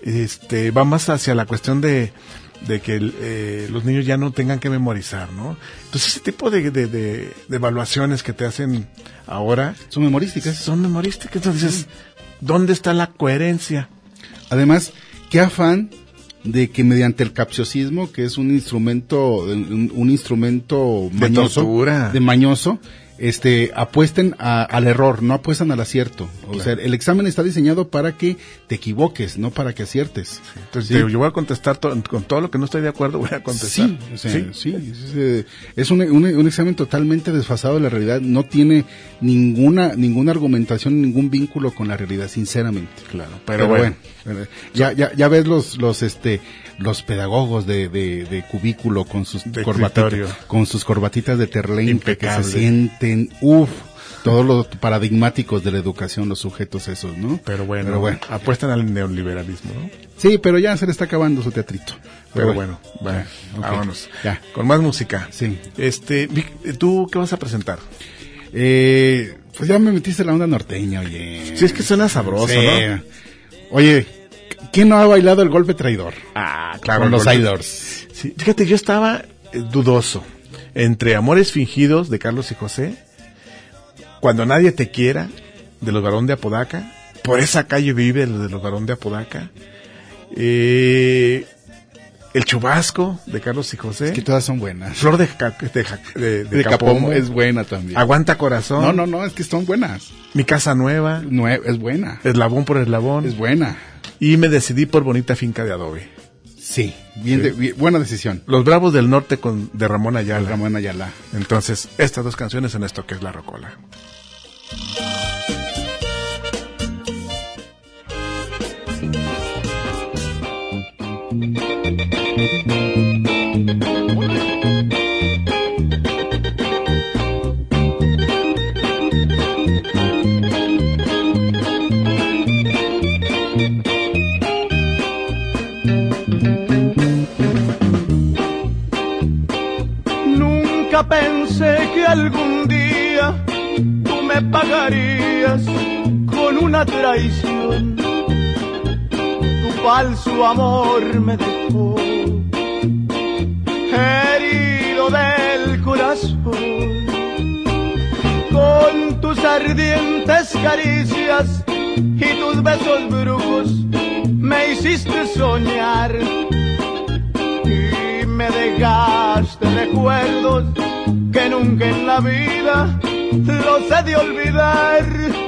este va más hacia la cuestión de de que eh, los niños ya no tengan que memorizar, ¿no? Entonces ese tipo de, de, de, de evaluaciones que te hacen ahora son memorísticas. Son memorísticas. Entonces dices, ¿dónde está la coherencia? Además, qué afán de que mediante el capciosismo, que es un instrumento, un, un instrumento de mañoso, tortura. de mañoso, este, apuesten a, al error, no apuestan al acierto. O claro. sea, el examen está diseñado para que te equivoques, no para que aciertes. Sí, entonces, ¿sí? yo voy a contestar to- con todo lo que no estoy de acuerdo, voy a contestar. Sí, o sea, sí, sí es, es un, un, un examen totalmente desfasado de la realidad, no tiene ninguna ninguna argumentación, ningún vínculo con la realidad, sinceramente. Claro, pero, pero bueno, bueno ya, ya, ya ves los, los, este, los pedagogos de, de, de cubículo con sus de corbatitas, con sus corbatitas de terlén que se sienten, uff, todos los paradigmáticos de la educación, los sujetos esos, ¿no? Pero bueno, pero bueno, apuestan al neoliberalismo, ¿no? Sí, pero ya se le está acabando su teatrito. Pero, pero bueno, bueno, okay. vámonos. Ya. Con más música. Sí. Este, ¿tú qué vas a presentar? Eh, pues ya me metiste en la onda norteña, oye. Sí, es que suena sabroso, sí. ¿no? Oye, ¿quién no ha bailado el golpe traidor? Ah, claro. Con los golpe... Idors. Sí, fíjate, yo estaba eh, dudoso entre Amores Fingidos de Carlos y José, Cuando Nadie Te Quiera de los Barón de Apodaca, Por Esa Calle Vive de los Barón de Apodaca, eh, El Chubasco de Carlos y José. Es que todas son buenas. Flor de, de, de, de, de Capomo, Capomo es buena también. Aguanta Corazón. No, no, no, es que son buenas. Mi Casa Nueva. Nue- es buena. Eslabón por Eslabón. Es buena. Y Me Decidí por Bonita Finca de Adobe. Sí, bien, sí. De, bien buena decisión. Los Bravos del Norte con, de Ramón Ayala. Ramón Ayala. Entonces, estas dos canciones en esto que es La Rocola. Thank you. Nunca pensé que algún día tú me pagarías con una traición. Tu falso amor me dejó herido del corazón. Con tus ardientes caricias y tus besos brujos me hiciste soñar y me dejaste recuerdos que nunca en la vida los he de olvidar.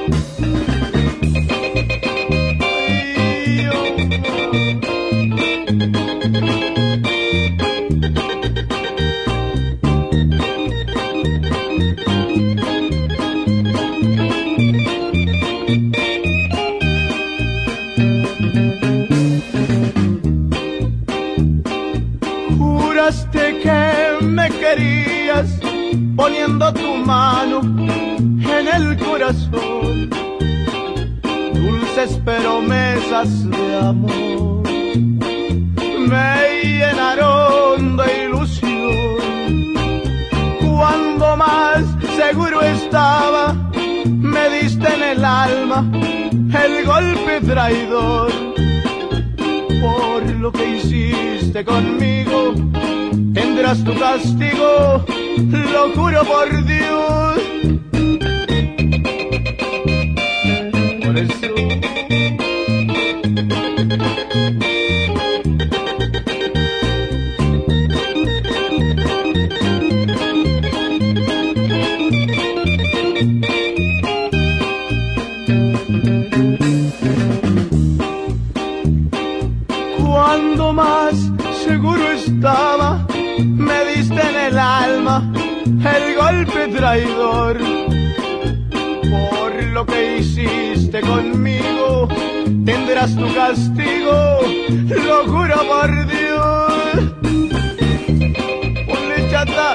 Juraste que me querías poniendo tu mano en el corazón, dulces promesas de amor me llenaron de ilusión. Cuando más seguro estaba, me diste en el alma el golpe traidor. Por lo que hiciste conmigo, tendrás tu castigo, lo juro por Dios. Por eso cuando más seguro estaba, me diste en el alma el golpe traidor. Por lo que hiciste conmigo, tendrás tu castigo, lo juro por Dios. Ponle chata.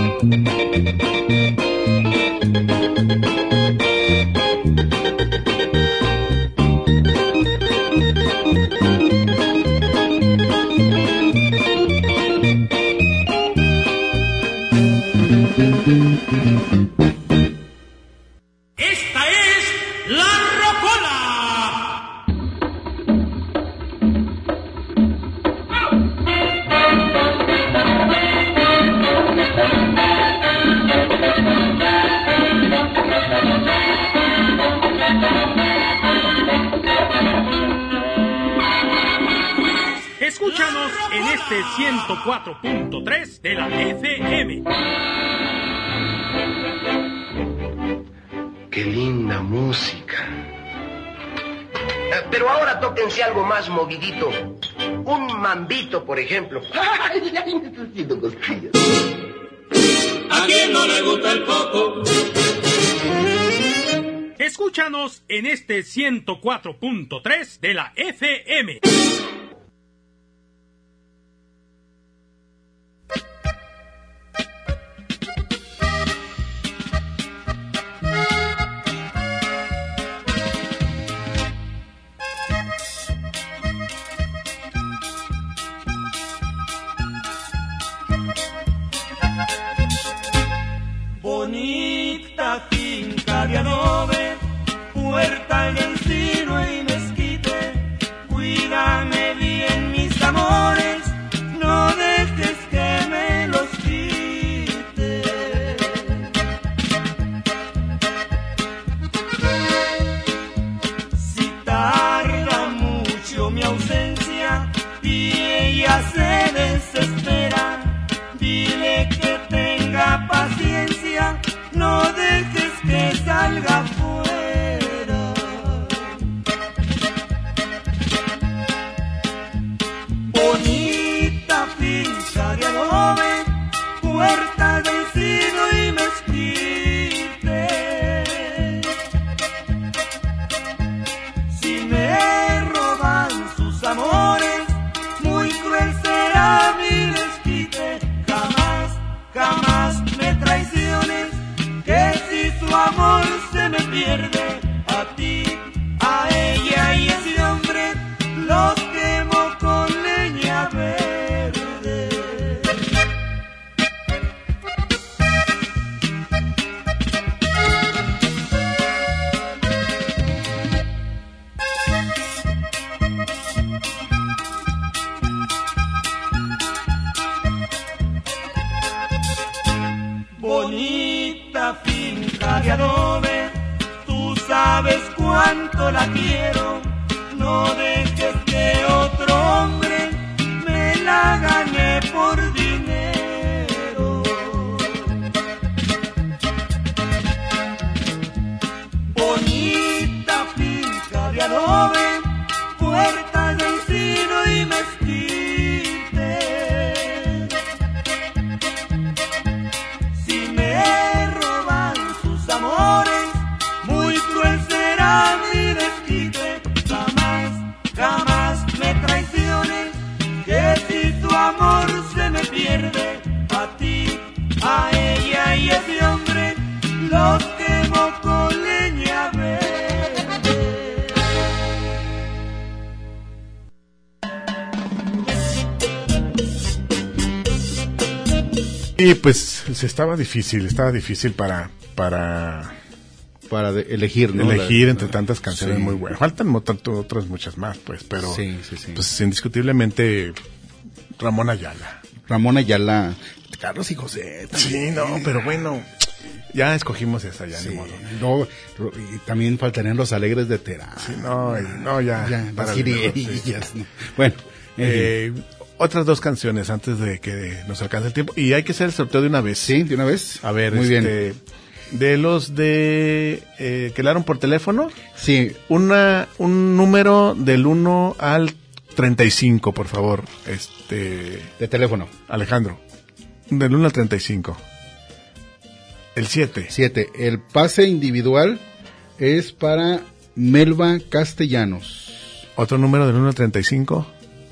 Esta es La Rocola. Escúchanos en este ciento cuatro punto tres de la F M. Qué linda música. Pero ahora tóquense algo más movidito. Un mambito, por ejemplo. Ay, ay, me estoy haciendo cosquillas. ¿A quién no le gusta el coco? Escúchanos en este ciento cuatro punto tres de la F M. Bonita finca de adobe, puerta en encino y mezquite. Cuídame bien mis amores, no dejes que me los quite. Si tarda mucho mi ausencia y ella se desespera, dile que tenga paciencia, no dejes que salga fuera. bonita finca de adobe, tú sabes cuánto la quiero, no dejes que otro hombre me la gane por dinero. Bonita finca de adobe, puertas de encino y mezquite. Si me roban sus amores, muy cruel será mi desquite. Jamás, jamás me traiciones, que si tu amor se me pierde, a ti, a ella y a ese hombre los quemo con leña verde. Y pues se estaba difícil, estaba difícil para para para de, elegir, ¿no? Elegir la, entre tantas canciones sí. muy buenas. Faltan otras muchas más, pues, pero sí, sí, sí. pues indiscutiblemente Ramón Ayala. Ramón Ayala, Carlos y José. También. Sí, no, pero bueno, ya escogimos esa ya, sí, ni modo. No, y también faltarían los Alegres de Terán. Sí, no, no, ya. ya para las jirierillas, sí. ¿no? Bueno, eh, otras dos canciones antes de que nos alcance el tiempo. Y hay que hacer el sorteo de una vez. Sí, de una vez. A ver, muy este, bien. De los de eh, que hablaron por teléfono. Sí. Una, un número del uno al treinta y cinco, por favor. Este. De teléfono. Alejandro. Del uno al treinta y cinco. El siete. siete. El pase individual es para Melba Castellanos. Otro número del uno al treinta y cinco.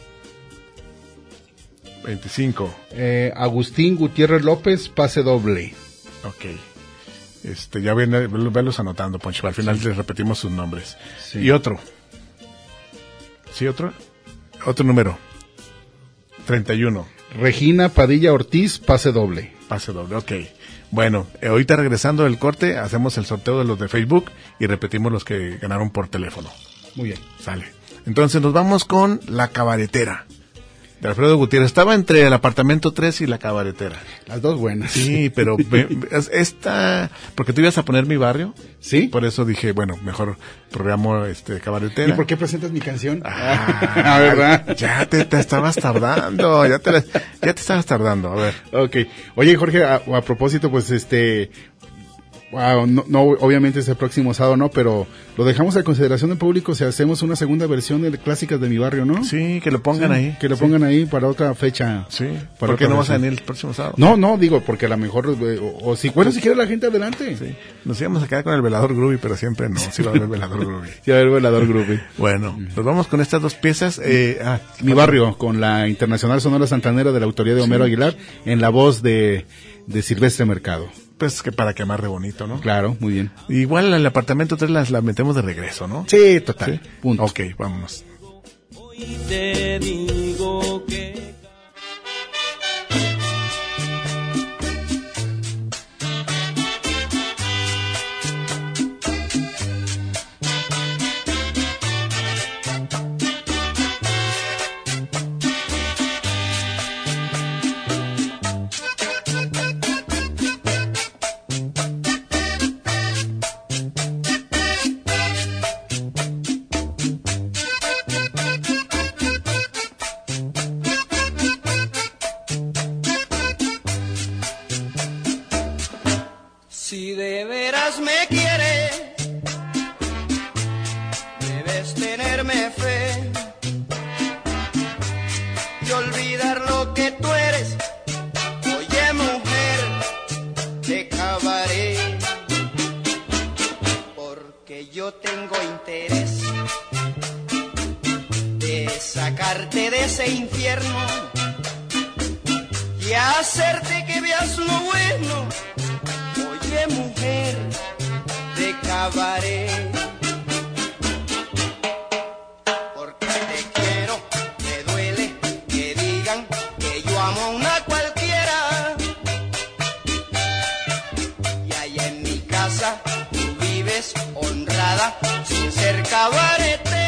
veinticinco. Eh, Agustín Gutiérrez López, pase doble. Ok. Este, ya ven, velos anotando, Poncho. Al final sí. Les repetimos sus nombres. Sí. Y otro. ¿Sí, otro? Otro número. treinta y uno. Regina Padilla Ortiz, pase doble. Pase doble, ok. Bueno, eh, ahorita regresando del corte, hacemos el sorteo de los de Facebook y repetimos los que ganaron por teléfono. Muy bien. Sale. Entonces nos vamos con La Cabaretera, de Alfredo Gutiérrez. Estaba entre el apartamento tres y La Cabaretera. Las dos buenas. Sí, pero me, esta, porque tú ibas a poner Mi Barrio. Sí. Por eso dije, bueno, mejor programo este Cabaretera. ¿Y por qué presentas mi canción? Ah, ¿verdad? Ya te, te estabas tardando, ya te, la, ya te estabas tardando, a ver. Ok. Oye, Jorge, a, a propósito, pues este... Wow, no, no, obviamente este próximo sábado no, pero lo dejamos a consideración del público si hacemos una segunda versión de clásicas de Mi Barrio, ¿no? Sí, que lo pongan sí, ahí. Que lo sí. pongan ahí para otra fecha. Sí, para ¿por qué no vas a versión. venir el próximo sábado? No, no, digo, porque a lo mejor, o, o si, bueno, si quiere la gente adelante. Sí, nos íbamos a quedar con el Velador Groovy, pero siempre no, sí va a haber Velador Groovy. Sí va a haber Velador Groovy. Bueno, nos vamos con estas dos piezas. Eh, ah, Mi Barrio, con la Internacional Sonora Santanera de la autoría de Homero sí. Aguilar, en la voz de, de Silvestre Mercado. Pues que para que amarre bonito, ¿no? Claro, muy bien. Igual el apartamento tres las la metemos de regreso, ¿no? Sí, total. ¿Sí? Punto. Ok, vámonos. Hoy te digo que... Si de veras me quieres, debes tenerme fe y olvidar lo que tú eres. Oye, mujer de cabaret, porque yo tengo interés de sacarte de ese infierno y hacerte que veas lo bueno. Oye, mujer de cabaret, porque te quiero, me duele que digan que yo amo a una cualquiera. Y allá en mi casa tú vives honrada sin ser cabaretera.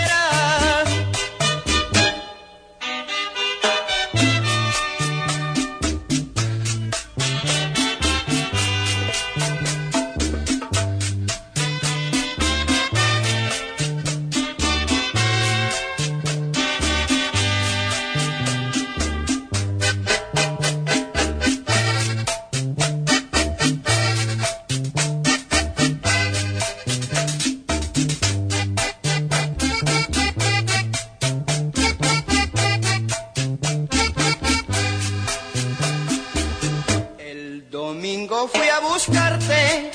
buscarte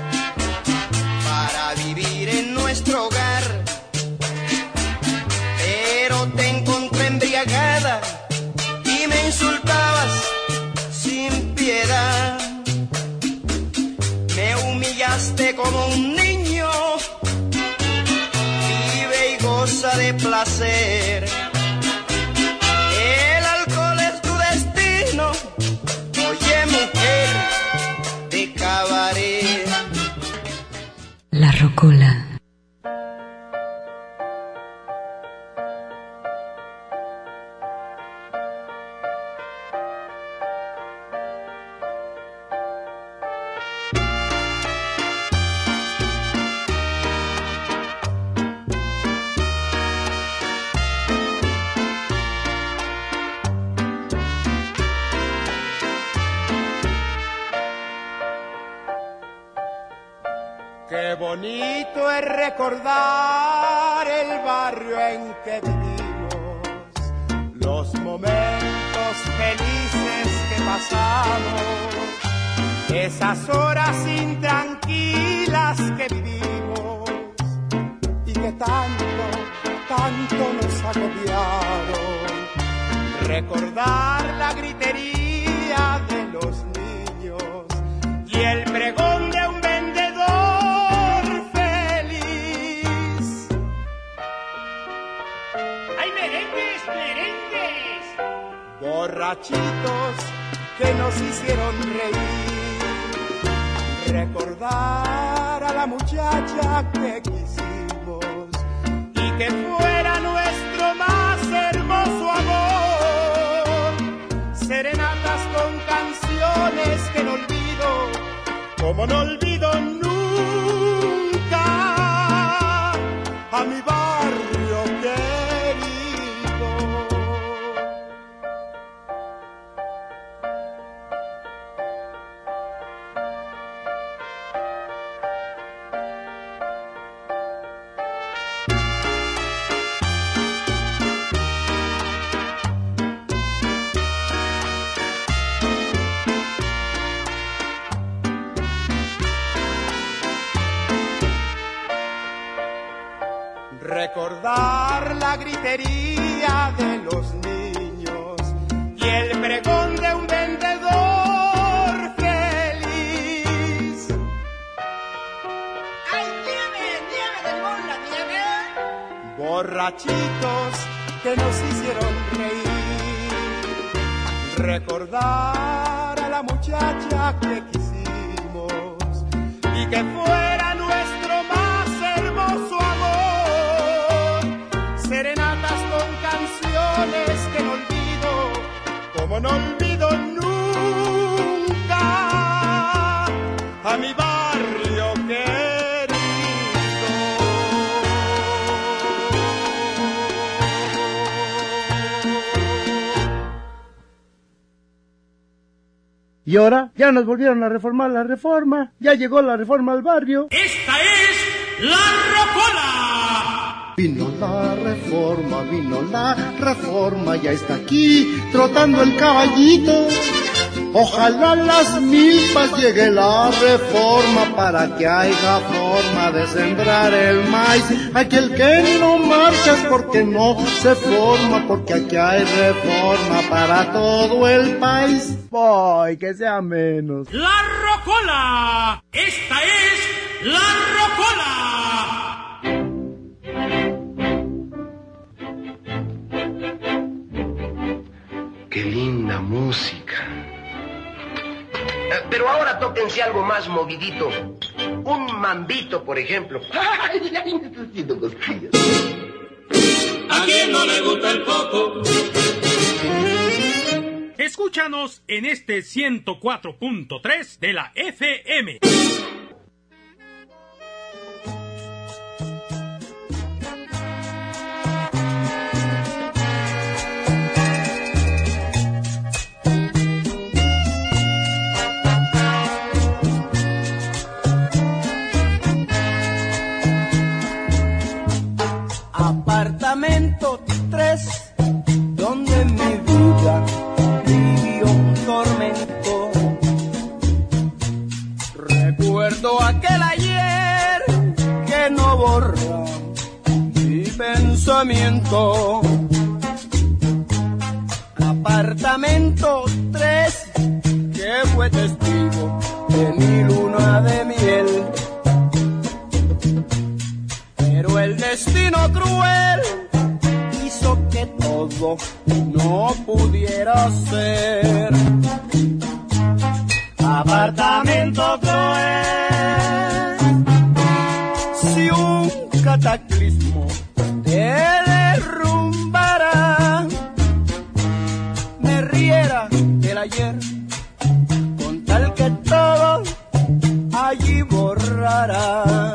para vivir en nuestro hogar, pero te encontré embriagada y me insultabas sin piedad. Me humillaste como un niño, vive y goza de placer. El alcohol es tu destino, oye mujer de cabaret. La Rocola. Qué bonito es recordar el barrio en que vivimos, los momentos felices que pasamos, esas horas intranquilas que vivimos y que tanto, tanto nos agobiaron. Recordar la gritería de los niños y el pregón de un borrachitos que nos hicieron reír, recordar a la muchacha que quisimos y que fuera nuestro más hermoso amor, serenatas con canciones que no olvido, como no olvido nunca a mi barrio querido. Recordar la gritería de los niños y el pregón de un vendedor feliz. ¡Ay, nieve, nieve de limón, la nieve! Borrachitos que nos hicieron reír, recordar a la muchacha que quisimos y que fuera nuestro más hermoso amor, serenatas con canciones que no olvido, como no olvido nunca a mi barrio querido. Y ahora ya nos volvieron a reformar la reforma, ya llegó la reforma al barrio. Esta es la Rocola. Vino la reforma, vino la reforma, ya está aquí trotando el caballito. Ojalá las milpas llegue la reforma para que haya forma de sembrar el maíz. Aquel que no marcha es porque no se forma, porque aquí hay reforma para todo el país. ¡Ay, que sea menos! La Rocola. Esta es la Rocola. Qué linda música. Pero ahora tóquense algo más movidito. Un mambito, por ejemplo. ¿A quién no le gusta el coco? Escúchanos en este ciento cuatro punto tres de la F M. Apartamento tres, donde mi vida vivió un tormento. Recuerdo aquel ayer que no borra mi pensamiento. Apartamento tres, que fue testigo de mi luna de miel. Pero el destino cruel hizo que todo no pudiera ser. Apartamento cruel, si un cataclismo te derrumbara, me riera del ayer, con tal que todo allí borrara.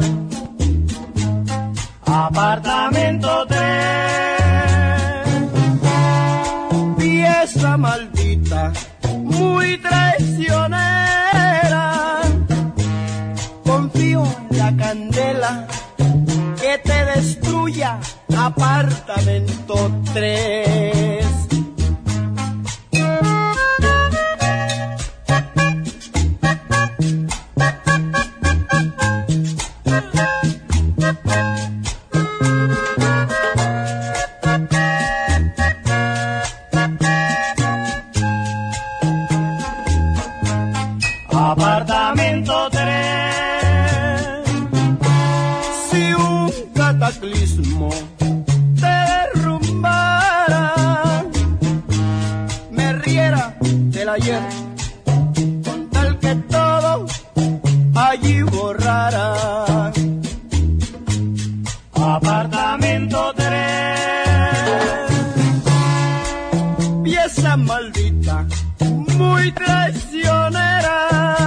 Apartamento tres, pieza maldita, muy traicionera. Confío en la candela que te destruya. Apartamento tres. Apartamento tres, si un cataclismo te derrumbara, me riera del ayer, con tal que todo allí borrara. Apartamento tres, pieza maldita, muy traicionera.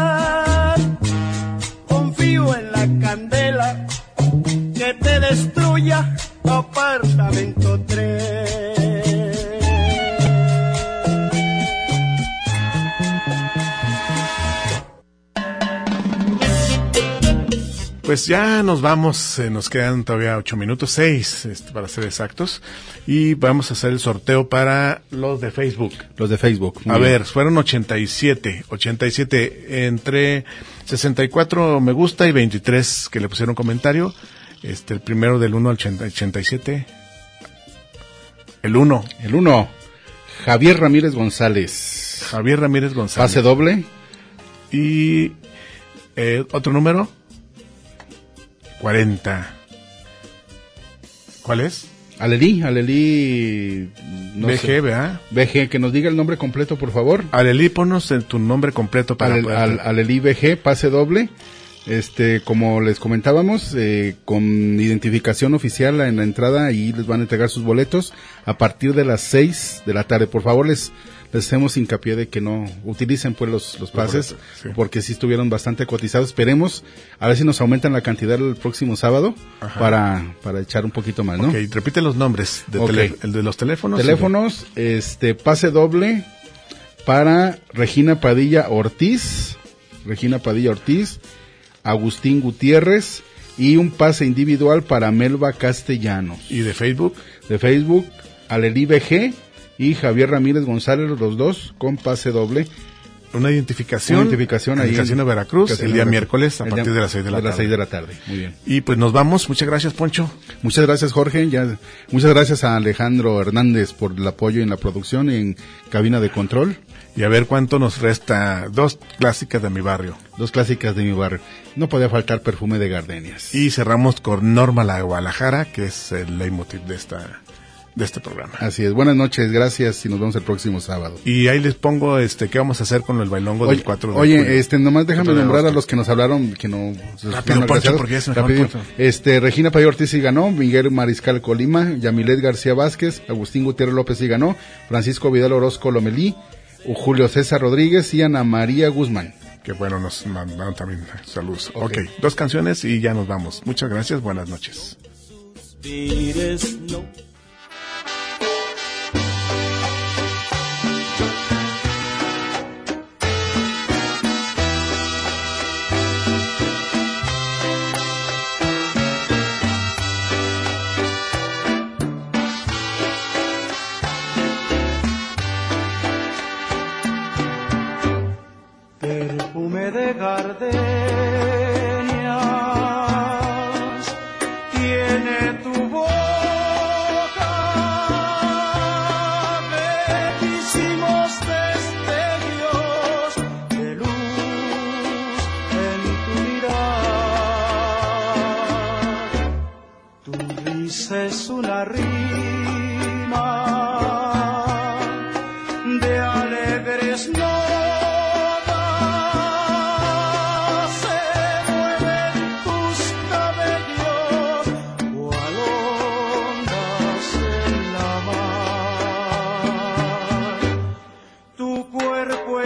Confío en la candela que te destruya. Apartamento tres. Pues ya nos vamos, eh, nos quedan todavía ocho minutos, seis este, para ser exactos, y vamos a hacer el sorteo para los de Facebook. Los de Facebook. A ver, fueron ochenta y siete, ochenta y siete entre sesenta y cuatro me gusta y veintitrés que le pusieron comentario. Este, el primero del uno al ochenta y siete. El uno. El uno. Javier Ramírez González. Javier Ramírez González. Pase doble. Y eh, otro número. cuarenta. ¿Cuál es? Alelí, Alelí... No B G, sé. ¿verdad? B G, que nos diga el nombre completo, por favor. Alelí, ponnos en tu nombre completo para Alel, poder... Al, Alelí B G, pase doble. Este, como les comentábamos, eh, con identificación oficial en la entrada, ahí les van a entregar sus boletos a partir de las seis de la tarde. Por favor, les... les hacemos hincapié de que no utilicen pues los, los pases, Correcto, sí. Porque sí estuvieron bastante cotizados. Esperemos a ver si nos aumentan la cantidad el próximo sábado para para echar un poquito más, ¿no? Ok, repite los nombres, de Okay. tele, el de los teléfonos. Teléfonos, este, pase doble para Regina Padilla Ortiz, Regina Padilla Ortiz, Agustín Gutiérrez, y un pase individual para Melba Castellanos. ¿Y de Facebook? De Facebook, Alelí B G y Javier Ramírez González, los dos con pase doble. Una identificación. Una identificación ahí. En Casino de Veracruz, Casino el día de miércoles a el partir día- de las seis de la de las tarde. seis de la tarde. Muy bien. Y pues nos vamos. Muchas gracias, Poncho. Muchas gracias, Jorge. Ya, muchas gracias a Alejandro Hernández por el apoyo en la producción en cabina de control. Y a ver cuánto nos resta. Dos clásicas de mi barrio. Dos clásicas de mi barrio. No podía faltar Perfume de Gardenias. Y cerramos con Norma La Guadalajara, que es el leitmotiv de esta de este programa. Así es. Buenas noches, gracias y nos vemos el próximo sábado. Y ahí les pongo este qué vamos a hacer con el bailongo Oye, del cuatro de oye, julio. este, nomás déjame cuatro de nombrar a agosto. los que nos hablaron, que no... Rápido, Poncho, porque ya se me acabó el Rápido. tiempo. Este, Regina Padilla Ortiz sí ganó, Miguel Mariscal Colima, Yamilet García Vázquez, Agustín Gutiérrez López sí ganó, Francisco Vidal Orozco Lomelí, Julio César Rodríguez y Ana María Guzmán. Que bueno, nos mandaron también saludos. Ok. Ok, dos canciones y ya nos vamos. Muchas gracias, buenas noches. Perfume de gardenia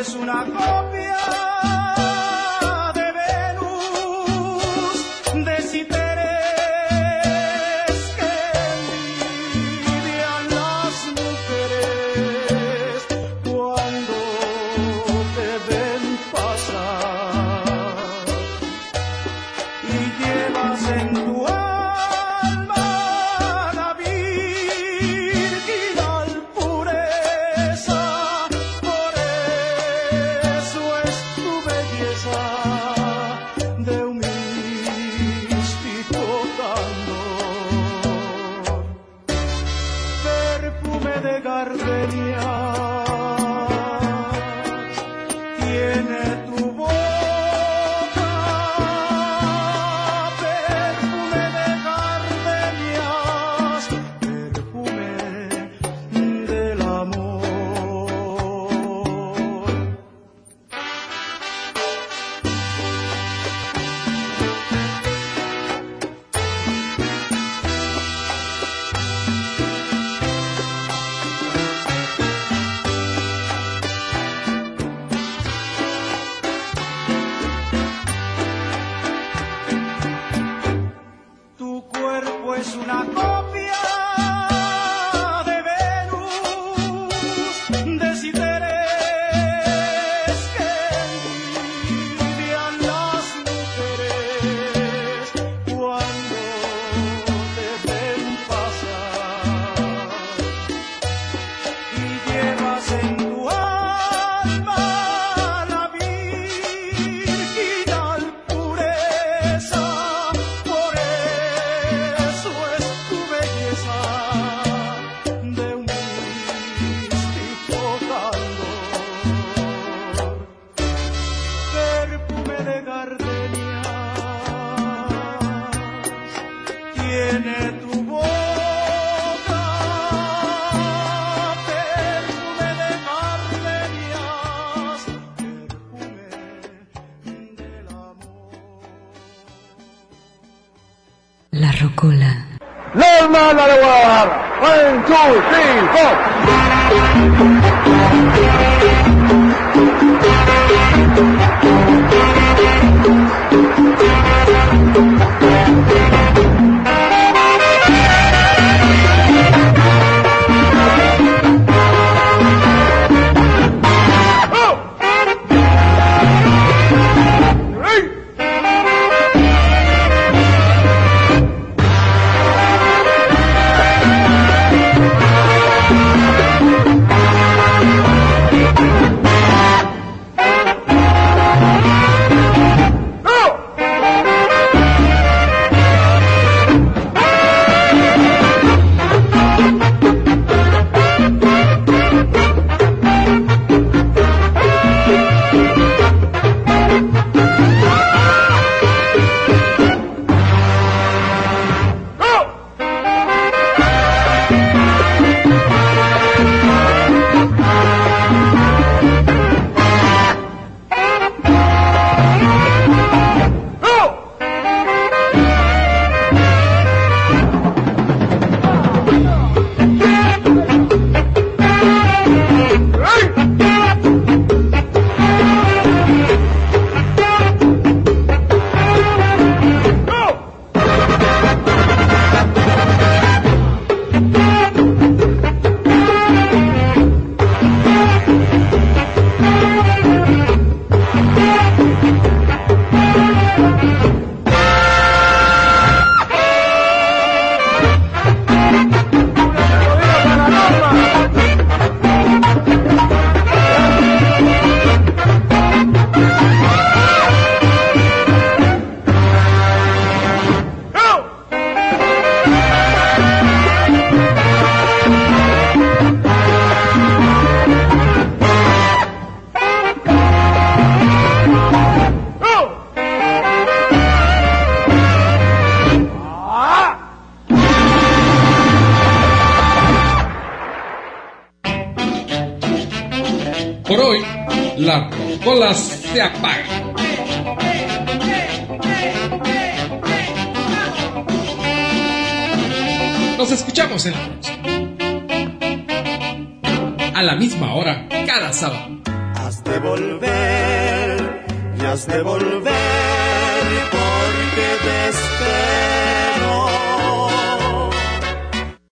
es una copia de Venus, de Citeres que envidian las mujeres cuando te ven pasar, y llevas en tu alma la virginal pureza. Por eso es tu belleza de un místico candor, perfume de gardenias tiene tu boca, perfume de gardenias, perfume del amor. Tu cuerpo es una copia de Venus, de Citeres que envidian las mujeres cuando te ven pasar, y llevas en tu alma la virginal pureza. Por eso es tu belleza de un místico candor, perfume de gardenias tiene tu boca, perfume de gardenias, perfume del amor. La Rocola. Norma la de Guadalajara. One, two, three, four. Por hoy, la rocola se apaga. Nos escuchamos en la próxima. A la misma hora, cada sábado. has de volver, y has de volver porque te espero.